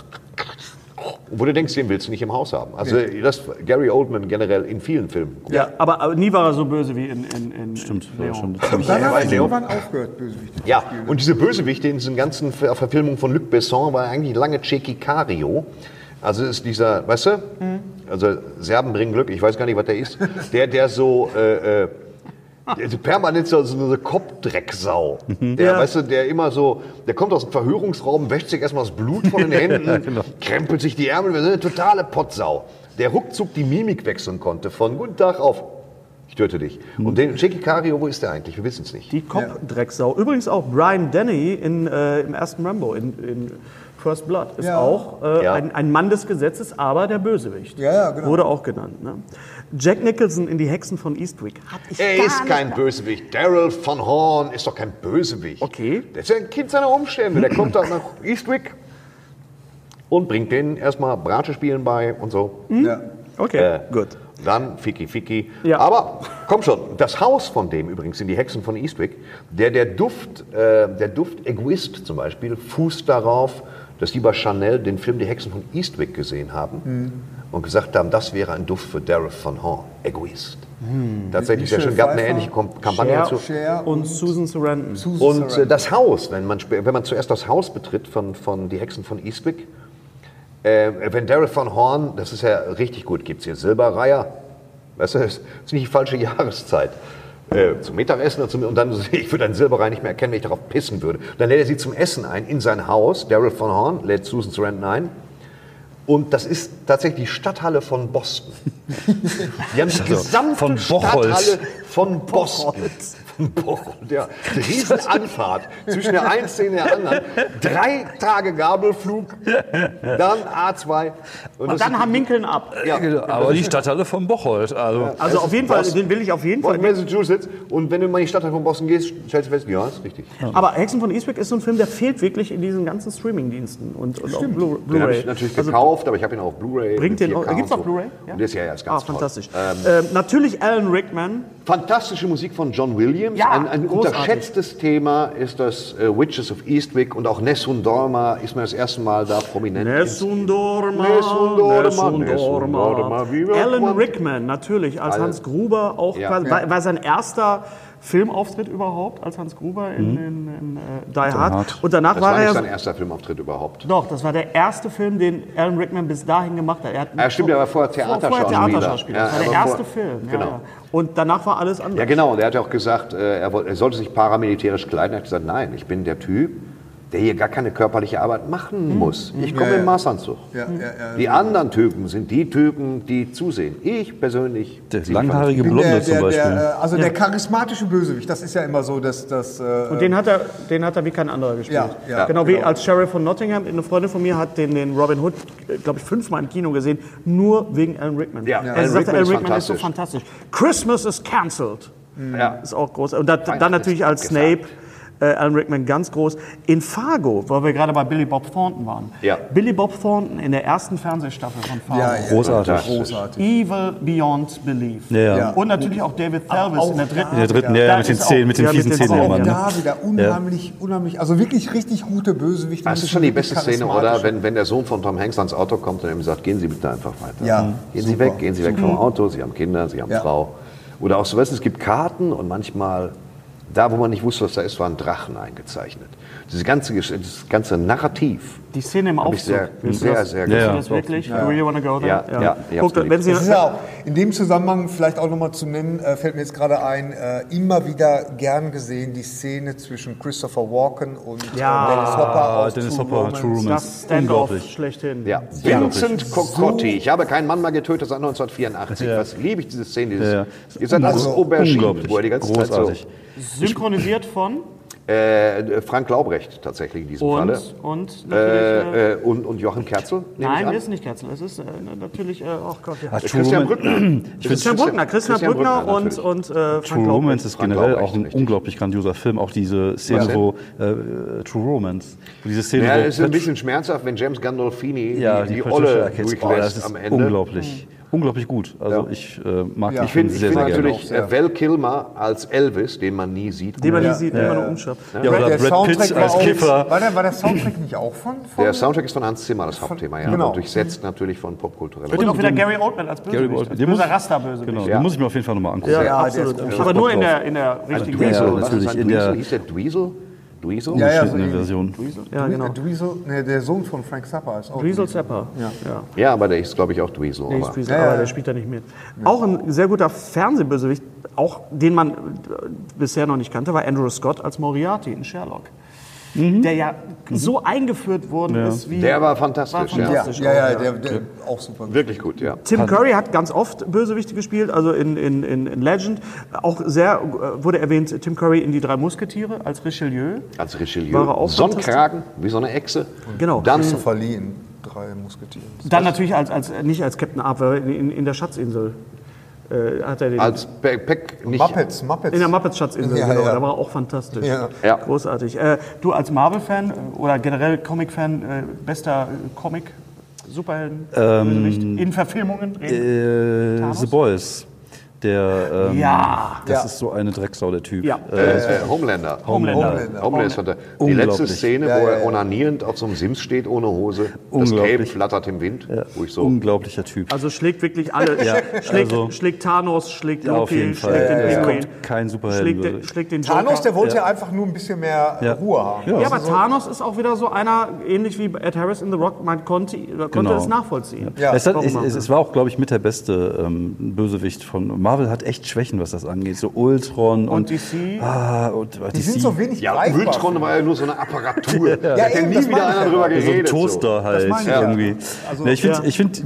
Wo du denkst, den willst du nicht im Haus haben. Also das Gary Oldman generell in vielen Filmen. Ja, aber nie war er so böse wie in Stimmt, Leon. war schon Und ziemlich. dann hat er Leo. irgendwann aufgehört, Bösewichte zu Ja, spielen. und diese Bösewichte in diesen ganzen Verfilmungen von Luc Besson war eigentlich lange Cecchi Cario. Also ist dieser, weißt du, also Serben bringen Glück, ich weiß gar nicht, was der ist, der so permanent so eine Kopfdrecksau. Der, weißt du, der immer so, der kommt aus dem Verhörungsraum, wäscht sich erstmal das Blut von den Händen, krempelt sich die Ärmel, wir sind eine totale Pottsau. Der ruckzuck die Mimik wechseln konnte von Guten Tag auf ich töte dich. Und den Cecchi Cario, wo ist der eigentlich? Wir wissen es nicht. Die Kopfdrecksau. Übrigens auch Brian Denny im ersten Rambo, in First Blood ist Ja. auch Ja. ein Mann des Gesetzes, aber der Bösewicht. Ja, genau. Wurde auch genannt. Ne? Jack Nicholson in Die Hexen von Eastwick. Er ist kein Bösewicht. Daryl Van Horn ist doch kein Bösewicht. Okay. Der ist ja ein Kind seiner Umstände. Der kommt da nach Eastwick und bringt denen erstmal Bratsche spielen bei und so. Ja. Okay, gut. Dann Ficky. Ja. Aber komm schon, das Haus von dem übrigens in Die Hexen von Eastwick, der Duft Egoist zum Beispiel, fußt darauf, dass die bei Chanel den Film Die Hexen von Eastwick gesehen haben und gesagt haben, das wäre ein Duft für Daryl Van Horn, Egoist. Tatsächlich sehr schön, gab eine ähnliche Kampagne dazu. Cher Und Susan Sarandon. Und das Haus, wenn man zuerst das Haus betritt von Die Hexen von Eastwick, wenn Daryl Van Horn, das ist ja richtig gut, gibt es hier Silberreiher, weißt du, das ist nicht die falsche Jahreszeit. Zum Mittagessen und dann, ich würde einen Silberreiher nicht mehr erkennen, wenn ich darauf pissen würde. Dann lädt er sie zum Essen ein, in sein Haus, Daryl Van Horn lädt Susan Sarandon ein. Und das ist tatsächlich die Stadthalle von Boston. Die haben die gesamte von Bocholt. Stadthalle von Boston. Von Bocholt, ja. Eine riesen Anfahrt zwischen der einen Szene und der anderen. 3 Tage Gabelflug, dann A2. Und dann haben Minkeln ab. Ja, Aber die Stadthalle von Bocholt. Also auf jeden Fall, den will ich auf jeden Fall. Massachusetts. Und wenn du mal in die Stadthalle von Boston gehst, stellst du fest, ja, ist richtig. Aber Hexen von Eastwick ist so ein Film, der fehlt wirklich in diesen ganzen Streaming-Diensten und auch Den habe Blu-ray. ich natürlich gekauft, aber ich habe ihn auch auf Blu-ray. Bringt den, mit 4K gibt's und auch Blu-ray? Und das ja, ist ganz toll. Fantastisch. Natürlich Alan Rickman. Fantastische Musik von John Williams. Ja, ein großartig. unterschätztes Thema ist das Witches of Eastwick und auch Nessun Dorma ist mir das erste Mal da prominent. Nessun Dorma. Alan Rickman, natürlich, als Hans Gruber auch quasi, war sein erster Filmauftritt überhaupt, als Hans Gruber in Die Hard. Und danach Das war war er nicht ja. sein erster Filmauftritt überhaupt. Doch, das war der erste Film, den Alan Rickman bis dahin gemacht hat. Ja, stimmt, er war vorher Theaterschauspieler. Das war der erste Film. Genau. Ja. Und danach war alles anders. Ja, genau. Und er hat ja auch gesagt, er sollte sich paramilitärisch kleiden. Er hat gesagt, nein, ich bin der Typ, der hier gar keine körperliche Arbeit machen muss. Ich komme im Maßanzug. Die anderen Typen sind die Typen, die zusehen. Ich persönlich... Der langhaarige Blonde zum Beispiel. Der charismatische Bösewicht, das ist ja immer so, dass... Und den hat er wie kein anderer gespielt. Ja, genau wie als Sheriff von Nottingham. Eine Freundin von mir hat den Robin Hood, glaube ich, 5-mal im Kino gesehen, nur wegen Alan Rickman. Ja, Er sagt, Alan Rickman ist so fantastisch. Christmas is cancelled. Ja. Ist auch groß. Und dann natürlich als Snape. Alan Rickman ganz groß. In Fargo, weil wir gerade bei Billy Bob Thornton waren. Ja. Billy Bob Thornton in der ersten Fernsehstaffel von Fargo. Großartig. Evil Beyond Belief. Ja. Und natürlich auch David Thewlis in der dritten. In der dritten, Da mit den ist Zähnen, mit den auch- fiesen mit den Zähnen. Zähnen, immer, Auch ne? da wieder unheimlich, also wirklich richtig gute Bösewichte. Das ist schon die beste Szene, oder? Wenn der Sohn von Tom Hanks ans Auto kommt und ihm sagt, gehen Sie bitte einfach weiter. Ja, Gehen Sie weg, gehen Sie weg vom Auto, Sie haben Kinder, Sie haben Frau. Oder auch so, weißt du, es gibt Karten und manchmal, da wo man nicht wusste, was da ist, waren Drachen eingezeichnet. Das ganze Narrativ. Die Szene im habe ich Aufzug. sehr Willst du das wirklich? You really wanna go there? Ja, ich hab's Guckt, wenn geliebt. Sie, Das ist ja auch in dem Zusammenhang vielleicht auch nochmal zu nennen, fällt mir jetzt gerade ein, immer wieder gern gesehen die Szene zwischen Christopher Walken und Dennis Hopper aus Dennis True Hopper, Romance. True Romance. das Stand-off Unglaublich. schlechthin. Ja, Vincent Cocotti. Ich habe keinen Mann mal getötet seit 1984. Was liebe ich diese Szene? Ihr seid alles Aubergine, Unglaublich. wo er die ganze Großartig. Zeit Synchronisiert von Frank Laubrecht tatsächlich in diesem Falle. und natürlich, Und Jochen Kerzel? nehme ich nein, an. ist nicht Kerzel. Es ist natürlich, oh Gott, wie heißt Christian Brückner. Christian Brückner und natürlich. Frank True Romance ist generell Laubrecht, auch ein richtig. unglaublich grandioser Film. Auch diese Szene, Was wo True Romance, wo diese Szene, Ja, wo es ist ein bisschen schmerzhaft, wenn James Gandolfini die Patricia Olle Arquette, das durchlässt ist am Ende. unglaublich. Unglaublich gut. Also ich mag den Ich Film finde sehr, sehr gerne. natürlich Val Kilmer als Elvis, den man nie sieht. Den man nicht sieht, immer nur umschafft. Ja, oder Der Brad Soundtrack Pitt war als auch- Kiffer. War der Soundtrack nicht auch von? Der Soundtrack ist von Hans Zimmer, das Hauptthema, ja. Genau. Und durchsetzt natürlich von popkulturellen. Und auch wieder Gary Oldman als Gary Bösewicht. Oldman. Den muss- Böser Rasta-Bösewicht. Genau, Ja. den muss ich mir auf jeden Fall nochmal angucken. Ja, absolut. Aber nur in der richtigen Ja, Version. natürlich Was ist in ein der Dweezil? Hieß der Dweezil? Dweezil? Ja, ja, so geschnittenen ähnlich. Version. Ja, genau. Der Sohn von Frank Zappa ist auch. Dweezil Zappa. Ja. Ja, aber der ist, glaube ich, auch Dweezil. Der, aber- ist Dweezil, aber der spielt da nicht mit. Auch ein sehr guter Fernsehbösewicht, auch den man bisher noch nicht kannte, war Andrew Scott als Moriarty in Sherlock. der ja so eingeführt worden ist. Wie Der war fantastisch, der auch super. Wirklich gut, ja. Tim Curry hat ganz oft Bösewichte gespielt, also in Legend. Auch wurde erwähnt, Tim Curry in Die drei Musketiere als Richelieu. Als Richelieu. War er auch so ein fantastisch. Kragen, wie so eine Echse. Genau. Dann Christopher Lee in Drei Musketiere. Dann natürlich nicht als Captain Arthur in der Schatzinsel. Hat er den als nicht. Muppets. in der Muppets Schatzinsel, Ja, genau. ja. Da war er auch fantastisch. Ja. Großartig. Du als Marvel-Fan oder generell Comic-Fan, bester Comic-Superhelden Bösewicht in Verfilmungen? The Boys. Das Ja. ist so eine Drecksau, der Typ. Ja. Homelander. Homelander. Homelander ist fantastisch. Die Unglaublich. letzte Szene, wo er onanierend auf so einem Sims steht, ohne Hose. Das Cape Unglaublich. flattert im Wind. Wo ich so, Unglaublicher Typ. Also schlägt wirklich alle. Schlägt Thanos, schlägt Ja, auf jeden Loki, Fall. schlägt den Es Pinguin. kommt kein Superhelden. Schlägt den Joker. Thanos, der wollte ja einfach nur ein bisschen mehr Ruhe haben. Ja, aber Thanos ist auch wieder so einer, ähnlich wie Ed Harris in The Rock, man konnte Genau. es nachvollziehen. Ja. Es war auch, glaube ich, mit der beste Bösewicht von Marvel. Hat echt Schwächen, was das angeht. So Ultron Und DC? Die sind so wenig ja, greifbar. Ultron war ja nur so eine Apparatur. Ja, Da hat eben, nie das wieder meine ich einer ja. drüber so ein geredet. Toaster halt meine ich ja. irgendwie. Also, Nee, ich find,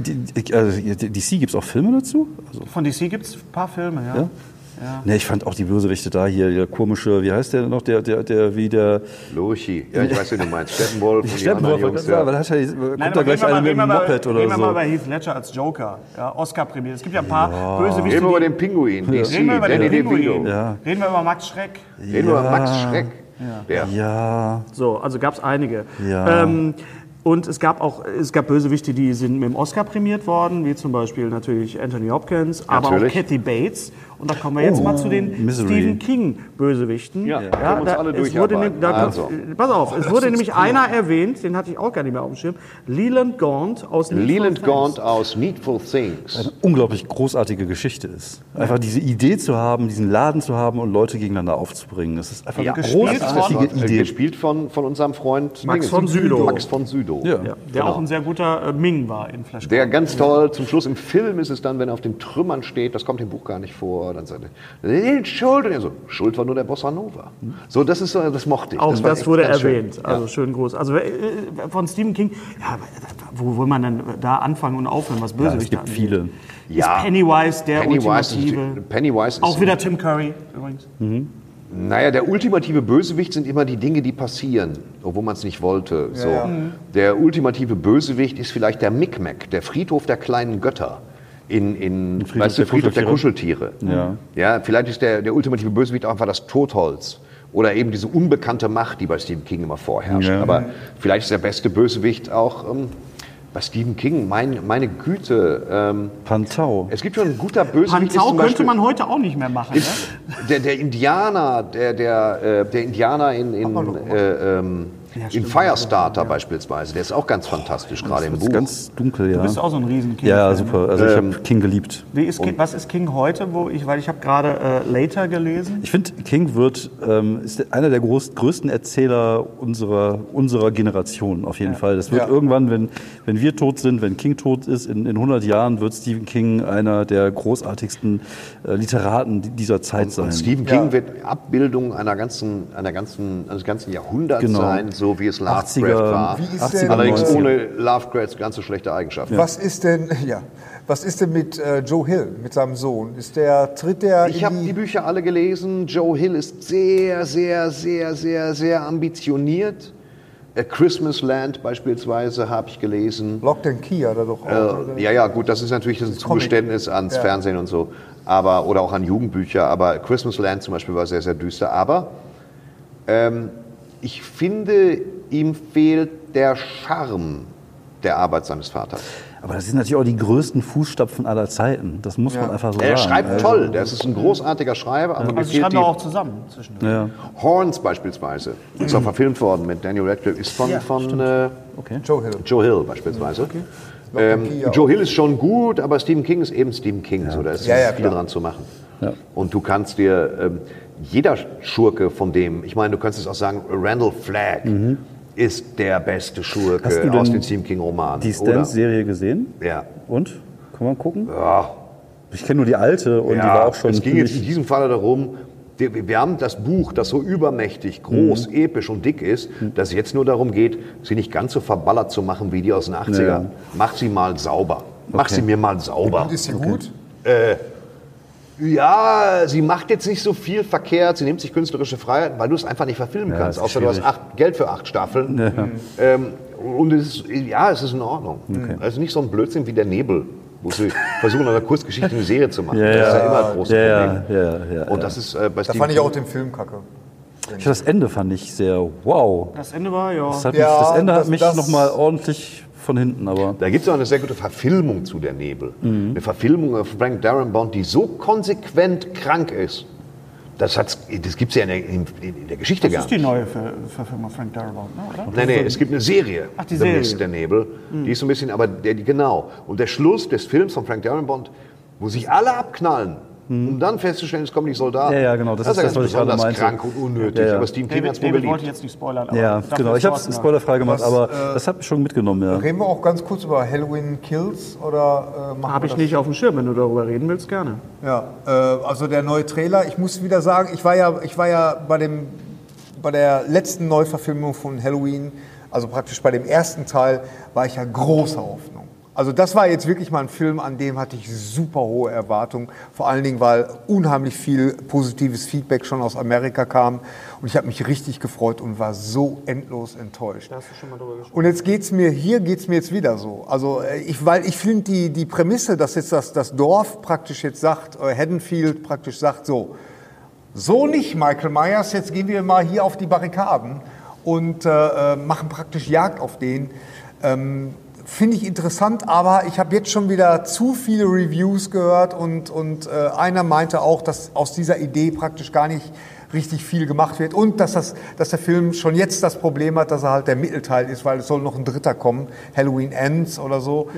DC gibt es auch Filme dazu? Also, Von DC gibt es ein paar Filme, ja. nee, ich fand auch die Bösewichte da hier, der komische, wie heißt der noch, der wie der Lochi. Ja, ich weiß, wie du meinst. Steppenwolf und die Steppenwolf, anderen Jungs. ja, da hat er, kommt da gleich einer mit einem Moped oder Reden wir mal so. über Heath Ledger als Joker, ja, Oscar prämiert. Es gibt ja ein paar Bösewichte. Reden wir über den Pinguin. DC, Reden wir über den Danny Pinguin. DeVito. Ja. Reden wir über Max Schreck. Reden wir über Max Schreck. Der. Ja, So, also gab es einige. Ja. Und es gab Bösewichte, die sind mit dem Oscar prämiert worden, wie zum Beispiel natürlich Anthony Hopkins, aber Natürlich. auch Kathy Bates. Und da kommen wir jetzt mal zu den Misery. Stephen King Bösewichten. Ja, können wir uns alle es wurde, durcharbeiten. also. Pass auf, es wurde nämlich einer erwähnt, den hatte ich auch gar nicht mehr auf dem Schirm, Leland Gaunt aus Leland Needful Gaunt Things. aus Needful Things. eine unglaublich großartige Geschichte ist. Einfach diese Idee zu haben, diesen Laden zu haben und Leute gegeneinander aufzubringen. Das ist einfach eine gespielt großartige von- Idee. Gespielt von unserem Freund Max von Sydow. Max von Sydow. Ja. Ja, der auch ein sehr guter Ming war in Flash. Der ganz toll, zum Schluss im Film ist es dann, wenn er auf den Trümmern steht, das kommt im Buch gar nicht vor, dann sagt er, Schuld, und er so, Schuld war nur der Bossa Nova. So, das ist so, das mochte ich. Auch war das echt wurde ganz schön. erwähnt, also schön groß. Also von Stephen King, ja, wo will man denn da anfangen und aufhören, was Es Bösewichte gibt viele. Ja. Ist Pennywise der Pennywise ultimative? ist Auch wieder Tim Curry übrigens. Naja, der ultimative Bösewicht sind immer die Dinge, die passieren, obwohl man es nicht wollte. So. Der ultimative Bösewicht ist vielleicht der Micmac, der Friedhof der kleinen Götter. In Friedhof der Kuscheltiere. Ja, vielleicht ist der ultimative Bösewicht auch einfach das Totholz. Oder eben diese unbekannte Macht, die bei Stephen King immer vorherrscht. Ja. Aber vielleicht ist der beste Bösewicht auch bei Stephen King, meine Güte. Pantau. Es gibt schon ein guter Bösewicht. ist Pantau zum könnte Beispiel- man heute auch nicht mehr machen. Ne? Der Indianer, der Indianer in Firestarter beispielsweise, der ist auch ganz fantastisch, gerade im Das Buch. ist ganz dunkel, ja. Du bist auch so ein riesen King. Ja, super. Also ich habe King geliebt. Was ist King heute? Weil ich habe gerade Later gelesen. Ich finde, King ist einer der größten Erzähler unserer Generation auf jeden Fall. Das wird irgendwann, wenn wir tot sind, wenn King tot ist, in 100 Jahren wird Stephen King einer der großartigsten Literaten dieser Zeit sein. Und Stephen King wird Abbildung eines ganzen Jahrhunderts sein, so wie es Lovecraft 80er, war. Wie ist denn- Allerdings 90er. ohne Lovecrafts ganze schlechte Eigenschaften. Was ist denn mit Joe Hill, mit seinem Sohn? Tritt der Ich habe die Bücher alle gelesen. Joe Hill ist sehr, sehr, sehr, sehr, sehr ambitioniert. A Christmas Land beispielsweise habe ich gelesen. Lock and Key hat er doch auch. Ja, gut, das ist natürlich ein Zugeständnis ans Fernsehen und so. Oder auch an Jugendbücher. Aber Christmas Land zum Beispiel war sehr, sehr düster. Aber ich finde, ihm fehlt der Charme der Arbeit seines Vaters. Aber das sind natürlich auch die größten Fußstapfen aller Zeiten. Das muss man einfach so sagen. Er schreibt toll, das ist ein großartiger Schreiber. Aber mir Also fehlt schreiben die wir auch zusammen zwischendurch. Ja. Horns beispielsweise, ist auch verfilmt worden mit Daniel Radcliffe, ist von Joe Hill beispielsweise. Joe Hill ist schon gut, aber Stephen King ist eben Stephen King. So, da ist viel dran zu machen. Ja. Und du kannst dir, jeder Schurke von dem, ich meine, du kannst es auch sagen, Randall Flagg ist der beste Schurke Hast du aus denn den Stephen King-Romanen. Die Stans-Serie gesehen? Ja. Und? Kann man gucken? Ja. Ich kenne nur die alte und die Ja, war auch schon es ging jetzt in ziemlich- diesem Falle darum, wir haben das Buch, das so übermächtig, groß, episch und dick ist, dass es jetzt nur darum geht, sie nicht ganz so verballert zu machen wie die aus den 80ern. Ja. Mach sie mal sauber. Mach sie mir mal sauber. Und ist sie gut? Ja, sie macht jetzt nicht so viel verkehrt, sie nimmt sich künstlerische Freiheiten, weil du es einfach nicht verfilmen kannst. ist Außer du hast schwierig. Geld für 8 Staffeln. Und es ist in Ordnung. Also nicht so ein Blödsinn wie der Nebel, wo sie versuchen, aus einer Kurzgeschichte eine Serie zu machen. Das ist ja immer ein großes Problem. Ja. Und das ist bei Da Stephen fand ich auch King- den Film kacke. Das Ende fand ich sehr wow. Das Ende war, ja. Das Ja, Ende hat das- mich das- nochmal ordentlich von hinten, aber... Da gibt es auch eine sehr gute Verfilmung zu Der Nebel. Eine Verfilmung von Frank Darabont, die so konsequent krank ist. Das gibt es ja in der Geschichte Das gar ist die nicht. neue Verfilmung Frank Darabont, ne, oder? Nein, es gibt eine Serie, Ach, die The Serie. Mist, der Nebel. Die ist so ein bisschen, aber genau. Und der Schluss des Films von Frank Darabont, wo sich alle abknallen, um dann festzustellen, es kommen die Soldaten. Ja, genau, das ist ja das, was ich gerade besonders meinte. krank und unnötig. Ja, ja. Aber Stephen King hat es wohl David wollte geliebt. jetzt nicht spoilern. Aber Ja, dafür genau. ist Ich habe Thorsten es da. spoilerfrei gemacht, Was, aber das hat mich schon mitgenommen, ja. Reden wir auch ganz kurz über Halloween Kills oder machen Habe wir ich das? nicht auf dem Schirm. Wenn du darüber reden willst, gerne. Ja, also der neue Trailer. Ich muss wieder sagen, ich war ja bei der letzten Neuverfilmung von Halloween, also praktisch bei dem ersten Teil, war ich ja großer Hoffnung. Also das war jetzt wirklich mal ein Film, an dem hatte ich super hohe Erwartungen. Vor allen Dingen, weil unheimlich viel positives Feedback schon aus Amerika kam. Und ich habe mich richtig gefreut und war so endlos enttäuscht. Da hast du schon mal drüber gesprochen. Und jetzt geht's mir jetzt wieder so. Also weil ich finde die Prämisse, dass jetzt das Dorf praktisch jetzt sagt, Haddonfield praktisch sagt so nicht Michael Myers, jetzt gehen wir mal hier auf die Barrikaden und machen praktisch Jagd auf den. Finde ich interessant, aber ich habe jetzt schon wieder zu viele Reviews gehört und einer meinte auch, dass aus dieser Idee praktisch gar nicht richtig viel gemacht wird und dass der Film schon jetzt das Problem hat, dass er halt der Mittelteil ist, weil es soll noch ein dritter kommen, Halloween Ends oder so.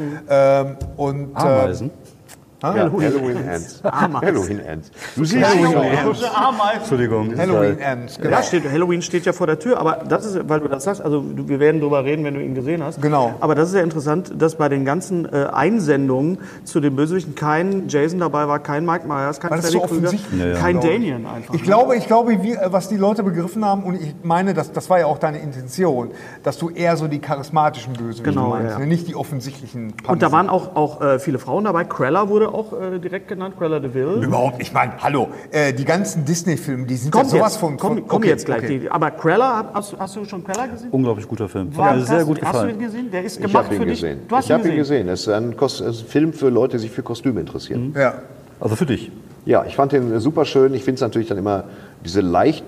Ameisen. Halloween Ends. Halloween Ends. Du siehst Entschuldigung. Halloween Ends, genau. Ja, Halloween steht ja vor der Tür, aber das ist, weil du das sagst, also wir werden darüber reden, wenn du ihn gesehen hast. Genau. Aber das ist ja interessant, dass bei den ganzen Einsendungen zu den Bösewichten kein Jason dabei war, kein Mike Myers, kein Weil das Freddy so Krüger, offensichtlich kein Damien einfach. Ich glaube, was die Leute begriffen haben, und ich meine, das war ja auch deine Intention, dass du eher so die charismatischen Bösewichte Genau, meinst, ja. ne? Nicht die offensichtlichen Panzer. Und da waren auch viele Frauen dabei. Cruella wurde auch direkt genannt, Cruella de Vil. Überhaupt, ich meine, hallo, die ganzen Disney-Filme, die sind Kommt ja sowas jetzt, von... komm okay, jetzt gleich. okay. Aber Cruella, hast du schon Cruella gesehen? Unglaublich guter Film. War Hat mir sehr gut Hast du ihn gefallen. gesehen? Der ist Ich gemacht habe ihn für dich. gesehen. Du hast Ich habe ihn gesehen. Es ist ein Film für Leute, die sich für Kostüme interessieren. Ja. Also für dich. Ja, ich fand den super schön. Ich finde es natürlich dann immer diese leicht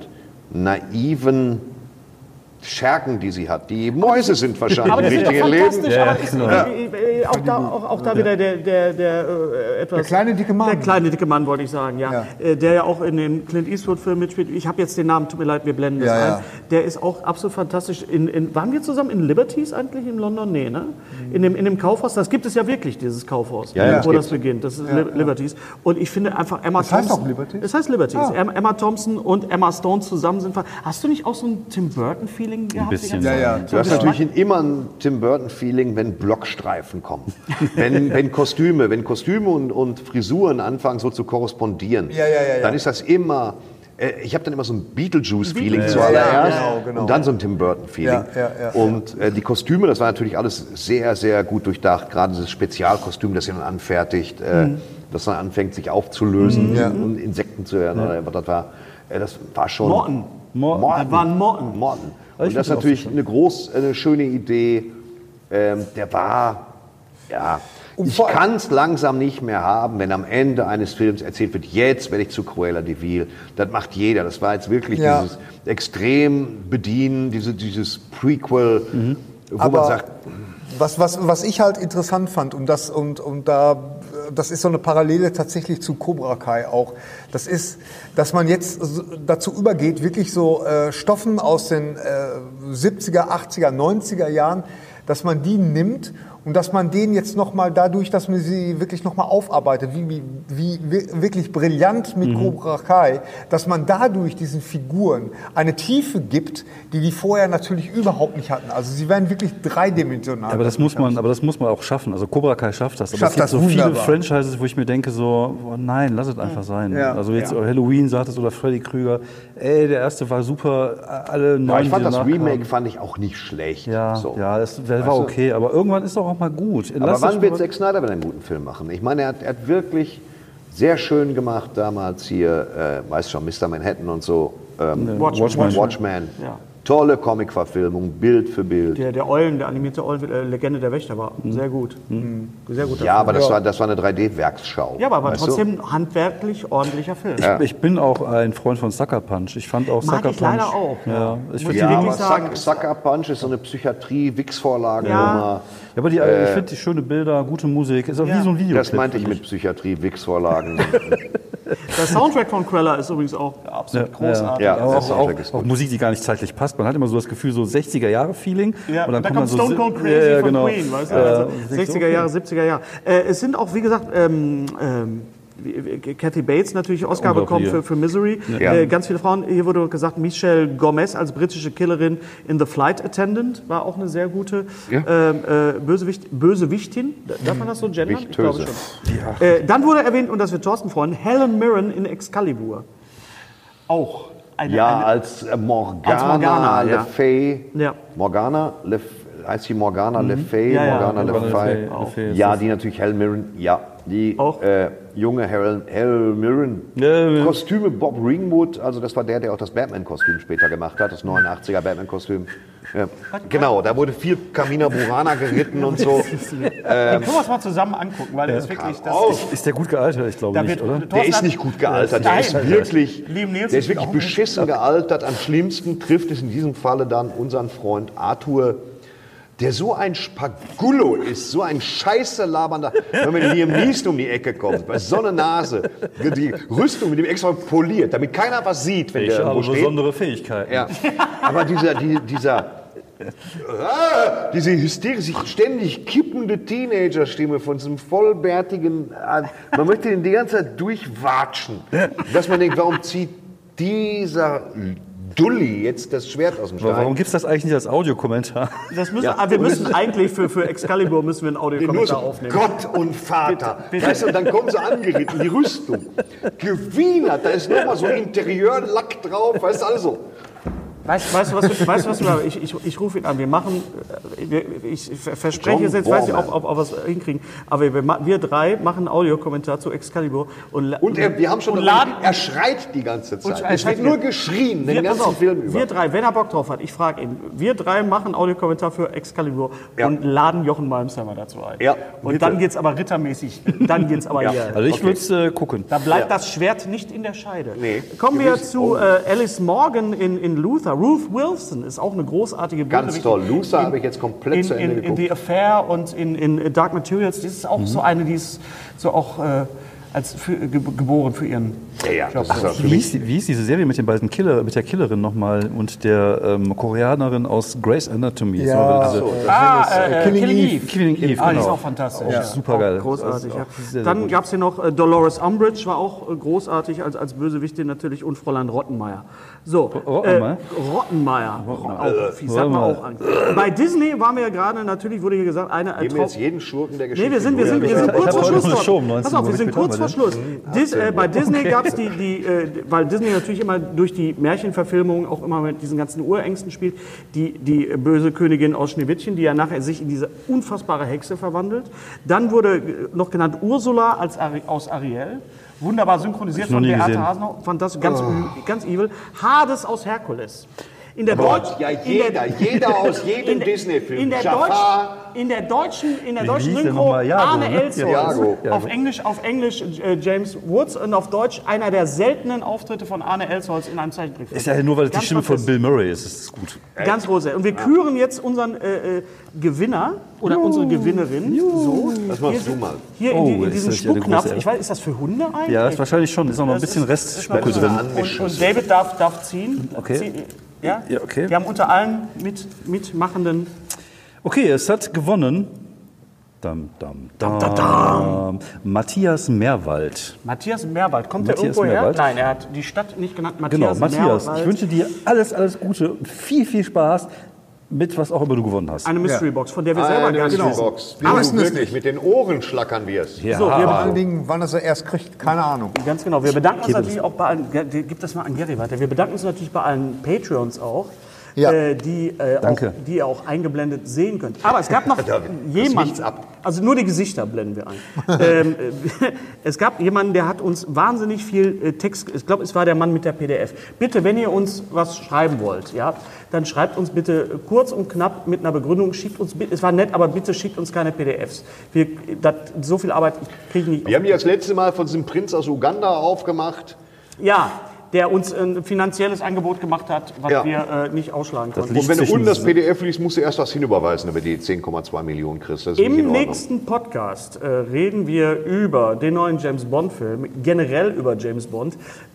naiven Schergen, die sie hat. Die Mäuse sind wahrscheinlich Aber im die sind doch richtigen Leben. fantastisch. Ja, aber ist, genau. auch da wieder der etwas... Der kleine, dicke Mann. Der kleine, dicke Mann, wollte ich sagen, ja. Der ja auch in den Clint Eastwood-Filmen mitspielt. Ich habe jetzt den Namen, tut mir leid, wir blenden das Ja, ein. ja. Der ist auch absolut fantastisch. Waren wir zusammen in Liberties eigentlich in London? Nee, ne? In dem Kaufhaus, das gibt es ja wirklich, dieses Kaufhaus, Ja, ja, wo das das beginnt. Das ist Liberties. Und ich finde einfach Emma Das heißt Thompson... auch Liberties? Es heißt Liberties. Ah. Emma Thompson und Emma Stone zusammen sind... Hast du nicht auch so ein Tim Burton-Feeling gehabt? die bisschen. ganze Zeit? Ja. Du hast natürlich immer ein Tim Burton-Feeling, wenn Blockstreifen kommen. wenn Kostüme und Frisuren anfangen so zu korrespondieren. Ja. Dann ist das immer... Ich habe dann immer so ein Beetlejuice-Feeling zuallererst genau. und dann so ein Tim Burton-Feeling. Ja. Und die Kostüme, das war natürlich alles sehr, sehr gut durchdacht. Gerade dieses Spezialkostüm, das sie dann anfertigt, das dann anfängt, sich aufzulösen und Insekten zu werden. Oder was das war schon... Morten. Das war ein Morten. Und das ist natürlich eine schöne Idee. Der war, ja, ich kann es langsam nicht mehr haben, wenn am Ende eines Films erzählt wird, jetzt werde ich zu Cruella de Vil. Das macht jeder. Das war jetzt wirklich dieses extrem Bedienen, dieses Prequel, wo man sagt... Was ich halt interessant fand, das ist so eine Parallele tatsächlich zu Cobra Kai auch, das ist, dass man jetzt dazu übergeht, wirklich so Stoffen aus den 70er, 80er, 90er Jahren, dass man die nimmt Und dass man den jetzt nochmal dadurch, dass man sie wirklich nochmal aufarbeitet, wie wirklich brillant mit Cobra Kai, dass man dadurch diesen Figuren eine Tiefe gibt, die vorher natürlich überhaupt nicht hatten. Also sie werden wirklich dreidimensional. Aber das muss man auch schaffen. Also Cobra Kai schafft das. Aber es gibt so wunderbar. viele Franchises, wo ich mir denke so, oh nein, lass es einfach sein. Ja. Also jetzt Halloween sagt es oder Freddy Krüger. Ey, der erste war super. Alle neun. Ich fand das nachkamen. Remake fand ich auch nicht schlecht. Ja, so. ja, das war okay. Aber irgendwann ist doch auch mal gut. Aber wann wird Zack Snyder wieder einen guten Film machen? Ich meine, er hat wirklich sehr schön gemacht damals hier, weißt schon, Mr. Manhattan und so. Watchmen. Ja. Tolle Comic-Verfilmung, Bild für Bild. Der animierte Eulen, Legende der Wächter war sehr gut. Sehr guter Ja, Film. aber das war eine 3D-Werksschau. Ja, aber weißt trotzdem handwerklich ordentlicher Film. Ich bin auch ein Freund von Sucker Punch. Ich fand auch Mag Sucker ich Punch. leider auch. Ja, ich Muss finde ich Ja, wirklich aber sagen. Sucker Punch ist so eine Psychiatrie-Wix-Vorlagennummer. Ja. aber ich finde die schöne Bilder, gute Musik. Ist auch wie so ein Video. Das meinte ich mit Psychiatrie-Wix-Vorlagen. Der Soundtrack von Cruella ist übrigens auch absolut großartig. Ja, Aber der auch Soundtrack ist auch gut. Musik, die gar nicht zeitlich passt. Man hat immer so das Gefühl, so 60er-Jahre-Feeling. Ja, und dann da kommt kommt man Stone Cold so, Crazy von genau. Queen, weißt du? Also 60er Jahre, 70er Jahre. Es sind auch, wie gesagt, Kathy Bates natürlich Oscar bekommen für Misery. Ja. Ganz viele Frauen. Hier wurde gesagt, Michelle Gomez als britische Killerin in The Flight Attendant war auch eine sehr gute Bösewichtin. Darf man das so gendern? Ich glaube Wichtöse. schon. Dann wurde erwähnt, und das wird Thorsten freuen, Helen Mirren in Excalibur. Auch Als Morgana Morgana, Le ja. Fay. Ja. Morgana Le heißt sie Morgana Le Fay? Ja, ja, Morgana Le Morgana Fay. Le Fay ist Ja, das. die natürlich Helen Mirren. Ja, die Auch? junge Helen Mirren. Ja. Kostüme Bob Ringwood, also das war der auch das Batman-Kostüm später gemacht hat, das 89er Batman-Kostüm. Ja. Genau, da wurde viel Camina Burana geritten und so. Den können wir uns mal zusammen angucken, weil der ist wirklich... Ist der gut gealtert? Ich glaube Da nicht, wird- oder? Der ist nicht gut gealtert, der ist Nein. wirklich, Liam Neeson der ist wirklich auch nicht. beschissen gealtert. Am schlimmsten trifft es in diesem Falle dann unseren Freund Arthur, der so ein Spagullo ist, so ein scheiße labernder, wenn man Liam Neeson um die Ecke kommt, bei so einer Nase, die Rüstung mit dem extra poliert, damit keiner was sieht, wenn Ich der habe irgendwo steht. besondere Fähigkeiten. Ja. Aber diese hysterisch sich ständig kippende Teenager-Stimme von diesem vollbärtigen, man möchte den die ganze Zeit durchwatschen, dass man denkt, warum zieht dieser Dulli jetzt das Schwert aus dem Aber warum Stein? gibt es das eigentlich nicht als Audiokommentar? Wir müssen eigentlich für Excalibur müssen wir einen Nur Audiokommentar so, aufnehmen. Gott und Vater. Bitte. Weißt du, und dann kommen sie angeritten, die Rüstung. Gewienert, da ist nochmal so Interieurlack drauf, weißt du, also. Weißt du, was wir machen? Ich rufe ihn an. Wir machen, ich verspreche John jetzt, weiß nicht, Borman. ob wir es hinkriegen, aber wir drei machen einen Audiokommentar zu Excalibur. Und Wir haben schon, laden, er schreit die ganze Zeit. er Es schreit wird nur wieder. geschrien, den pass ganzen auf, Film über. wir drei, wenn er Bock drauf hat, ich frage ihn, wir drei machen einen Audiokommentar für Excalibur und laden Jochen Malmsheimer dazu ein. Ja, und bitte. dann geht's aber rittermäßig, dann geht's aber hier. Also ich würde es gucken. Da bleibt das Schwert nicht in der Scheide. Nee, Kommen wir gewiss. zu Alice Morgan in Luther. Ruth Wilson ist auch eine großartige Ganz Bösewichtin. toll. Luther habe ich jetzt komplett zu Ende in geguckt. The Affair und in Dark Materials. Das ist auch so eine, die ist so auch geboren für ihren Ja, Job. das ist auch für Wie mich. hieß diese Serie mit dem beiden Killer, mit der Killerin nochmal und der Koreanerin aus Grey's Anatomy? Ja. Killing Eve. Killing Eve, Die ist genau. auch fantastisch. Auch super geil. Auch großartig, Das ist ja. auch sehr, sehr Dann gut. gab es hier noch Dolores Umbridge, war auch großartig als Bösewichtin natürlich, und Fräulein Rottenmeier. So, Rottenmeier? Rottenmeier. Auch fies, sagt man auch Angst. Bei Disney waren wir ja gerade, natürlich wurde hier gesagt, eine Geben wir jetzt jeden Schurken der Geschichte. Nee, wir sind Ich kurz hab vor heute Schluss. noch eine Show um Pass 19 auf, wir Uhr. sind kurz vor Schluss. Bei Disney gab es weil Disney natürlich immer durch die Märchenverfilmung auch immer mit diesen ganzen Urängsten spielt, die böse Königin aus Schneewittchen, die ja nachher sich in diese unfassbare Hexe verwandelt. Dann wurde noch genannt Ursula aus Ariel. Wunderbar synchronisiert Noch von nie Beate gesehen. Hasenau. Fantastisch, ganz evil. Hades aus Herkules. In der Jeder aus jedem Disney-Film. In der deutschen hieß der Synchro nochmal? Jago, Arne ne? Elsholz. Jago. Auf Englisch James Woods und auf Deutsch einer der seltenen Auftritte von Arne Elsholz in einem Zeichentrickfilm. Ist ja nur, weil es die Ganz Stimme von fantastisch. Bill Murray ist. Das ist gut. Ganz groß. Und wir küren jetzt unseren Gewinner oder unsere Gewinnerin. So. Das machst du mal. Hier Oh, in ist diesem das ja eine Spucknapf. große- Ich weiß, ist das für Hunde eigentlich? Ja, ist wahrscheinlich schon. Ist auch noch ein Das bisschen ist Restspucke noch- drin. Und David darf ziehen. Okay. Ja? Ja, okay. Wir haben unter allen Mitmachenden Okay, es hat gewonnen Matthias Meerwald. Matthias Meerwald, kommt der Matthias irgendwo her? Meerwald. Nein, er hat die Stadt nicht genannt. Genau, Matthias Matthias, Meerwald. ich wünsche dir alles Gute und viel Spaß mit was auch immer du gewonnen hast. Eine Mystery-Box, von der wir selber gar nicht wissen. Box. Wir wissen es Wirklich, mit den Ohren schlackern wir es. Ja. So, wir Vor allen Dingen, wann er erst kriegt, keine Ahnung. Ganz genau. Wir bedanken uns natürlich auch bei allen, gib das mal an Gary weiter. Wir bedanken uns natürlich bei allen Patreons auch, Ja. die ihr auch eingeblendet sehen könnt. Aber es gab noch jemanden, ab. also nur die Gesichter blenden wir ein. Es gab jemanden, der hat uns wahnsinnig viel Text, ich glaube, es war der Mann mit der PDF. Bitte, wenn ihr uns was schreiben wollt, ja, dann schreibt uns bitte kurz und knapp mit einer Begründung, schickt uns, es war nett, aber bitte schickt uns keine PDFs. So viel Arbeit kriege ich nicht. Wir haben die das letzte Mal von diesem Prinz aus Uganda aufgemacht. Ja, der uns ein finanzielles Angebot gemacht hat, was wir nicht ausschlagen konnten. Und wenn du unten das PDF liest, musst du erst was hinüberweisen, damit die 10,2 Millionen kriegst. Das ist nicht in Im Ordnung. nächsten Podcast reden wir über den neuen James-Bond-Film, generell über James Bond.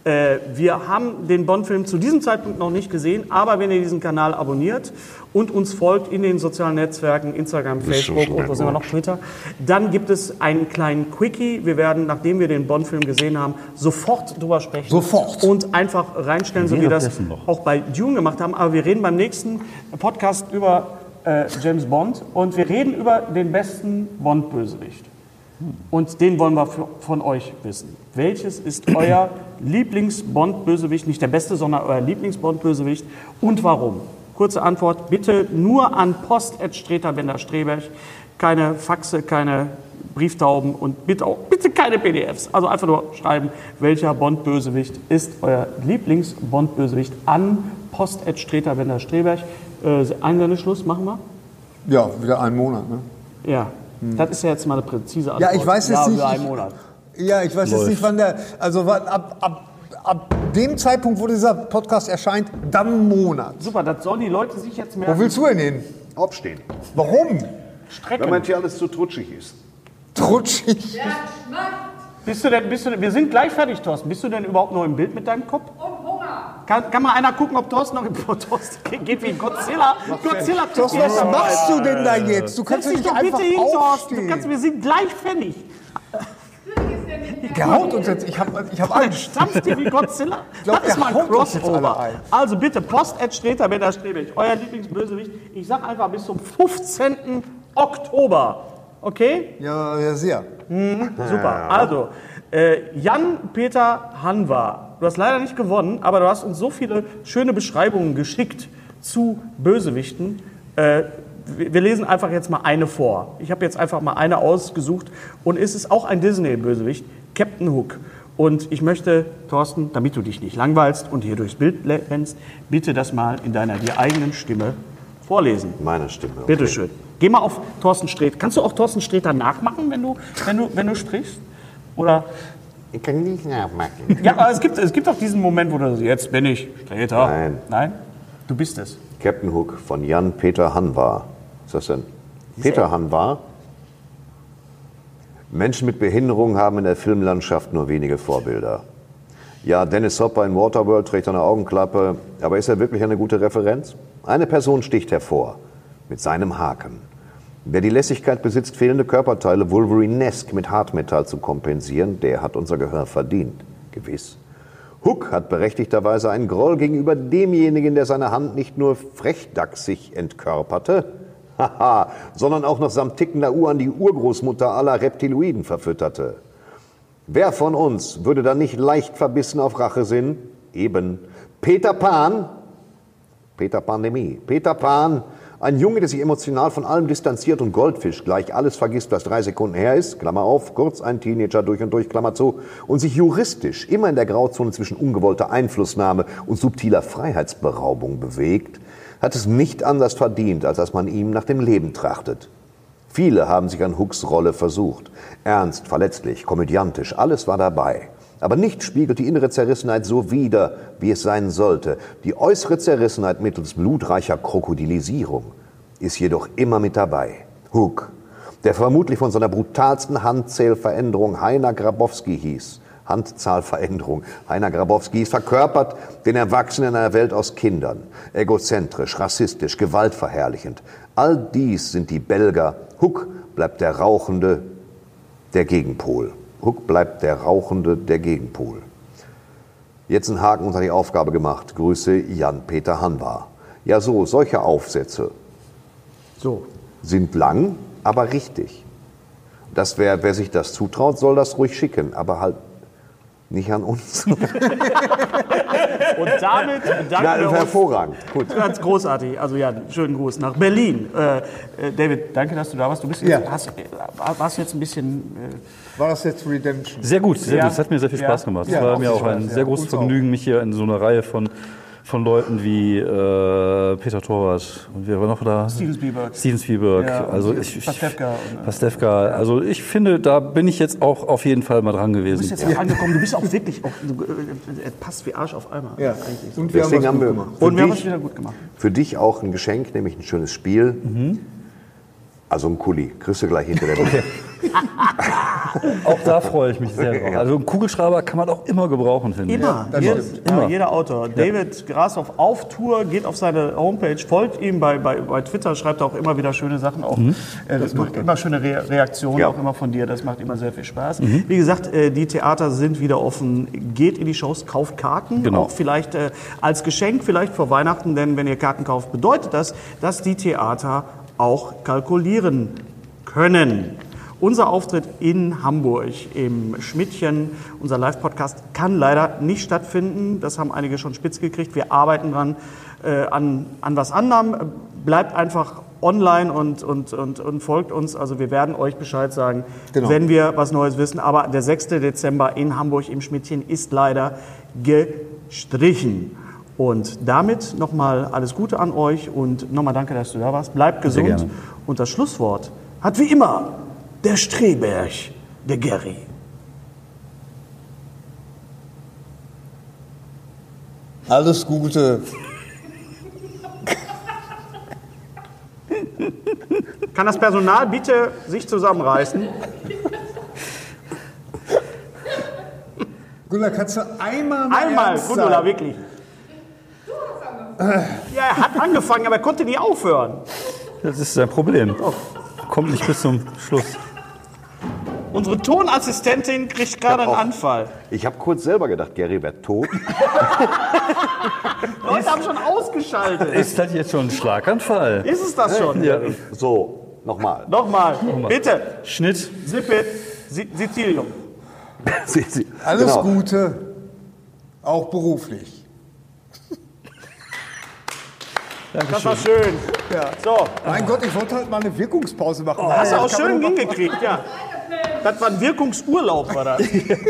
Wir haben den Bond-Film zu diesem Zeitpunkt noch nicht gesehen, aber wenn ihr diesen Kanal abonniert und uns folgt in den sozialen Netzwerken, Instagram, Facebook und was immer noch, Twitter, dann gibt es einen kleinen Quickie. Wir werden, nachdem wir den Bond-Film gesehen haben, sofort drüber sprechen. Sofort. Und einfach reinstellen, so wie wir das auch bei Dune gemacht haben. Aber wir reden beim nächsten Podcast über James Bond und wir reden über den besten Bond-Bösewicht. Und den wollen wir von euch wissen. Welches ist euer Lieblings-Bond-Bösewicht? Nicht der beste, sondern euer Lieblings-Bond-Bösewicht und warum? Kurze Antwort, bitte nur an post@streter-bender-streberg. Keine Faxe, keine Brieftauben und bitte keine PDFs. Also einfach nur schreiben, welcher Bond-Bösewicht ist euer Lieblings-Bond-Bösewicht an post@streter-bender-streberg. Einsendeschluss machen wir? Ja, wieder einen Monat, ne? Ja, das ist ja jetzt mal eine präzise Antwort. Ja, ich weiß jetzt nicht. Für einen Monat. Ja, ich weiß jetzt nicht, wann der. Also ab dem Zeitpunkt, wo dieser Podcast erscheint, dann einen Monat. Super, das sollen die Leute sich jetzt merken. Wo willst du denn hin? Aufstehen. Warum? Strecken. Wenn man hier alles zu trutschig ist. Trutschig. Wir sind gleich fertig, Thorsten. Bist du denn überhaupt noch im Bild mit deinem Kopf? Kann mal einer gucken, ob Thorsten noch im Thorsten geht wie Godzilla. Thorsten, was machst du denn da jetzt? Du kannst Setz doch dich nicht doch einfach bitte hin, Thorsten. aufstehen. Wir sind gleich fertig. Der haut uns jetzt. Ich hab Angst. Stampft dir wie Godzilla. glaub, Das ist der mal ein haut uns jetzt alle Crossover. ein. Also bitte, post@streter-bender-streberg. Euer Lieblingsbösewicht. Ich sag einfach bis zum 15. Oktober. Okay? Ja, sehr. Super. Also, Jan-Peter Hanwa, du hast leider nicht gewonnen, aber du hast uns so viele schöne Beschreibungen geschickt zu Bösewichten. Wir lesen einfach jetzt mal eine vor. Ich habe jetzt einfach mal eine ausgesucht und es ist auch ein Disney-Bösewicht, Captain Hook. Und ich möchte, Thorsten, damit du dich nicht langweilst und hier durchs Bild rennst, bitte das mal in deiner dir eigenen Stimme vorlesen. Meine Stimme. Okay. Bitte schön. Geh mal auf Thorsten Sträter. Kannst du auch Thorsten Sträter nachmachen, wenn du sprichst? Oder? Ich kann nicht nachmachen. Ja, aber es gibt auch diesen Moment, wo du sagst, jetzt bin ich Sträter. Nein. Nein? Du bist es. Captain Hook von Jan-Peter Hanwa. Was ist das denn? Peter Hanwa. Menschen mit Behinderung haben in der Filmlandschaft nur wenige Vorbilder. Ja, Dennis Hopper in Waterworld trägt eine Augenklappe, aber ist er wirklich eine gute Referenz? Eine Person sticht hervor, mit seinem Haken. Wer die Lässigkeit besitzt, fehlende Körperteile Wolverine-esk mit Hartmetall zu kompensieren, der hat unser Gehör verdient. Gewiss. Hook hat berechtigterweise einen Groll gegenüber demjenigen, der seine Hand nicht nur frechdachsig entkörperte, sondern auch noch samt tickender Uhr an die Urgroßmutter aller Reptiloiden verfütterte. Wer von uns würde dann nicht leicht verbissen auf Rache sinnen? Eben Peter Pan. Peter Pandemie. Peter Pan, ein Junge, der sich emotional von allem distanziert und Goldfisch gleich alles vergisst, was 3 Sekunden her ist, Klammer auf, kurz ein Teenager durch und durch, Klammer zu, und sich juristisch immer in der Grauzone zwischen ungewollter Einflussnahme und subtiler Freiheitsberaubung bewegt, hat es nicht anders verdient, als dass man ihm nach dem Leben trachtet. Viele haben sich an Hooks Rolle versucht. Ernst, verletzlich, komödiantisch, alles war dabei. Aber nichts spiegelt die innere Zerrissenheit so wider, wie es sein sollte. Die äußere Zerrissenheit mittels blutreicher Krokodilisierung ist jedoch immer mit dabei. Hook, der vermutlich von seiner brutalsten Handzählveränderung Heiner Grabowski hieß, Handzahlveränderung. Heiner Grabowski verkörpert den Erwachsenen in einer Welt aus Kindern. Egozentrisch, rassistisch, gewaltverherrlichend. All dies sind die Belger. Huck bleibt der Rauchende, der Gegenpol. Huck bleibt der Rauchende, der Gegenpol. Jetzt einen Haken unter die Aufgabe gemacht. Grüße Jan-Peter Hanwar. Ja so, solche Aufsätze sind lang, aber richtig. Das wer sich das zutraut, soll das ruhig schicken, aber halt nicht an uns. Und damit bedanken wir uns. Hervorragend. Gut. Ganz großartig. Also ja, schönen Gruß nach Berlin. David, danke, dass du da warst. Du bist warst jetzt ein bisschen... War das jetzt Redemption? Sehr gut, sehr gut. Es hat mir sehr viel Spaß gemacht. Es war mir auch ein sehr großes Vergnügen, mich hier in so einer Reihe von Leuten wie Peter Torwart und wer war noch da? Steven Spielberg. Ja, also Pastewka. Also ich finde, da bin ich jetzt auch auf jeden Fall mal dran gewesen. Du bist jetzt angekommen. Du bist auch wirklich, passt wie Arsch auf Eimer. Ja. Eigentlich. Und wir haben es wieder gut gemacht. Für dich auch ein Geschenk, nämlich ein schönes Spiel. Also ein Kuli. Kriegst du gleich hinter der Bühne. Auch da freue ich mich sehr drauf. Also einen Kugelschreiber kann man auch immer gebrauchen, finde ich. Immer. Jeder Autor. David Grashoff auf Tour, geht auf seine Homepage, folgt ihm bei Twitter, schreibt auch immer wieder schöne Sachen. Auch, das macht immer schöne Reaktionen, auch immer von dir. Das macht immer sehr viel Spaß. Wie gesagt, die Theater sind wieder offen. Geht in die Shows, kauft Karten. Auch vielleicht als Geschenk, vielleicht vor Weihnachten. Denn wenn ihr Karten kauft, bedeutet das, dass die Theater auch kalkulieren können. Unser Auftritt in Hamburg im Schmidtchen, unser Live-Podcast, kann leider nicht stattfinden. Das haben einige schon spitz gekriegt. Wir arbeiten dran an was anderem. Bleibt einfach online und folgt uns. Also wir werden euch Bescheid sagen, wenn wir was Neues wissen. Aber der 6. Dezember in Hamburg im Schmidtchen ist leider gestrichen. Und damit nochmal alles Gute an euch und nochmal danke, dass du da warst. Bleibt gesund. Und das Schlusswort hat wie immer der Streberg, der Gary. Alles Gute. Kann das Personal bitte sich zusammenreißen? Gundula, kannst du einmal Gundula, wirklich. Ja, er hat angefangen, aber er konnte nie aufhören. Das ist sein Problem. Kommt nicht bis zum Schluss. Unsere Tonassistentin kriegt gerade einen Anfall. Ich habe kurz selber gedacht, Gary wäre tot. Leute haben schon ausgeschaltet. Ist das jetzt schon ein Schlaganfall? Ist es das schon? Ja. So, nochmal. Nochmal, bitte. Schnitt. Sizilium. Alles Gute, auch beruflich. Das war schön. Ja. So. Mein Gott, ich wollte halt mal eine Wirkungspause machen. Hast du auch schön hingekriegt, ja. Das war ein Wirkungsurlaub, war das.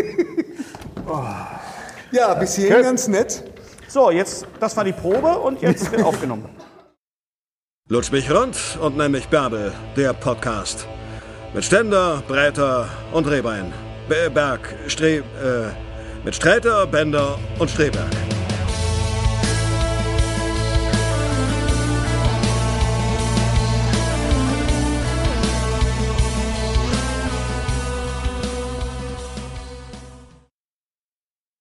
Ja, bis hierhin ganz nett. So, jetzt, das war die Probe und jetzt wird aufgenommen. Lutsch mich rund und nenn mich Bärbel, der Podcast. Mit Ständer, Breiter und Rehbein. Mit Sträter, Bender und Streberg.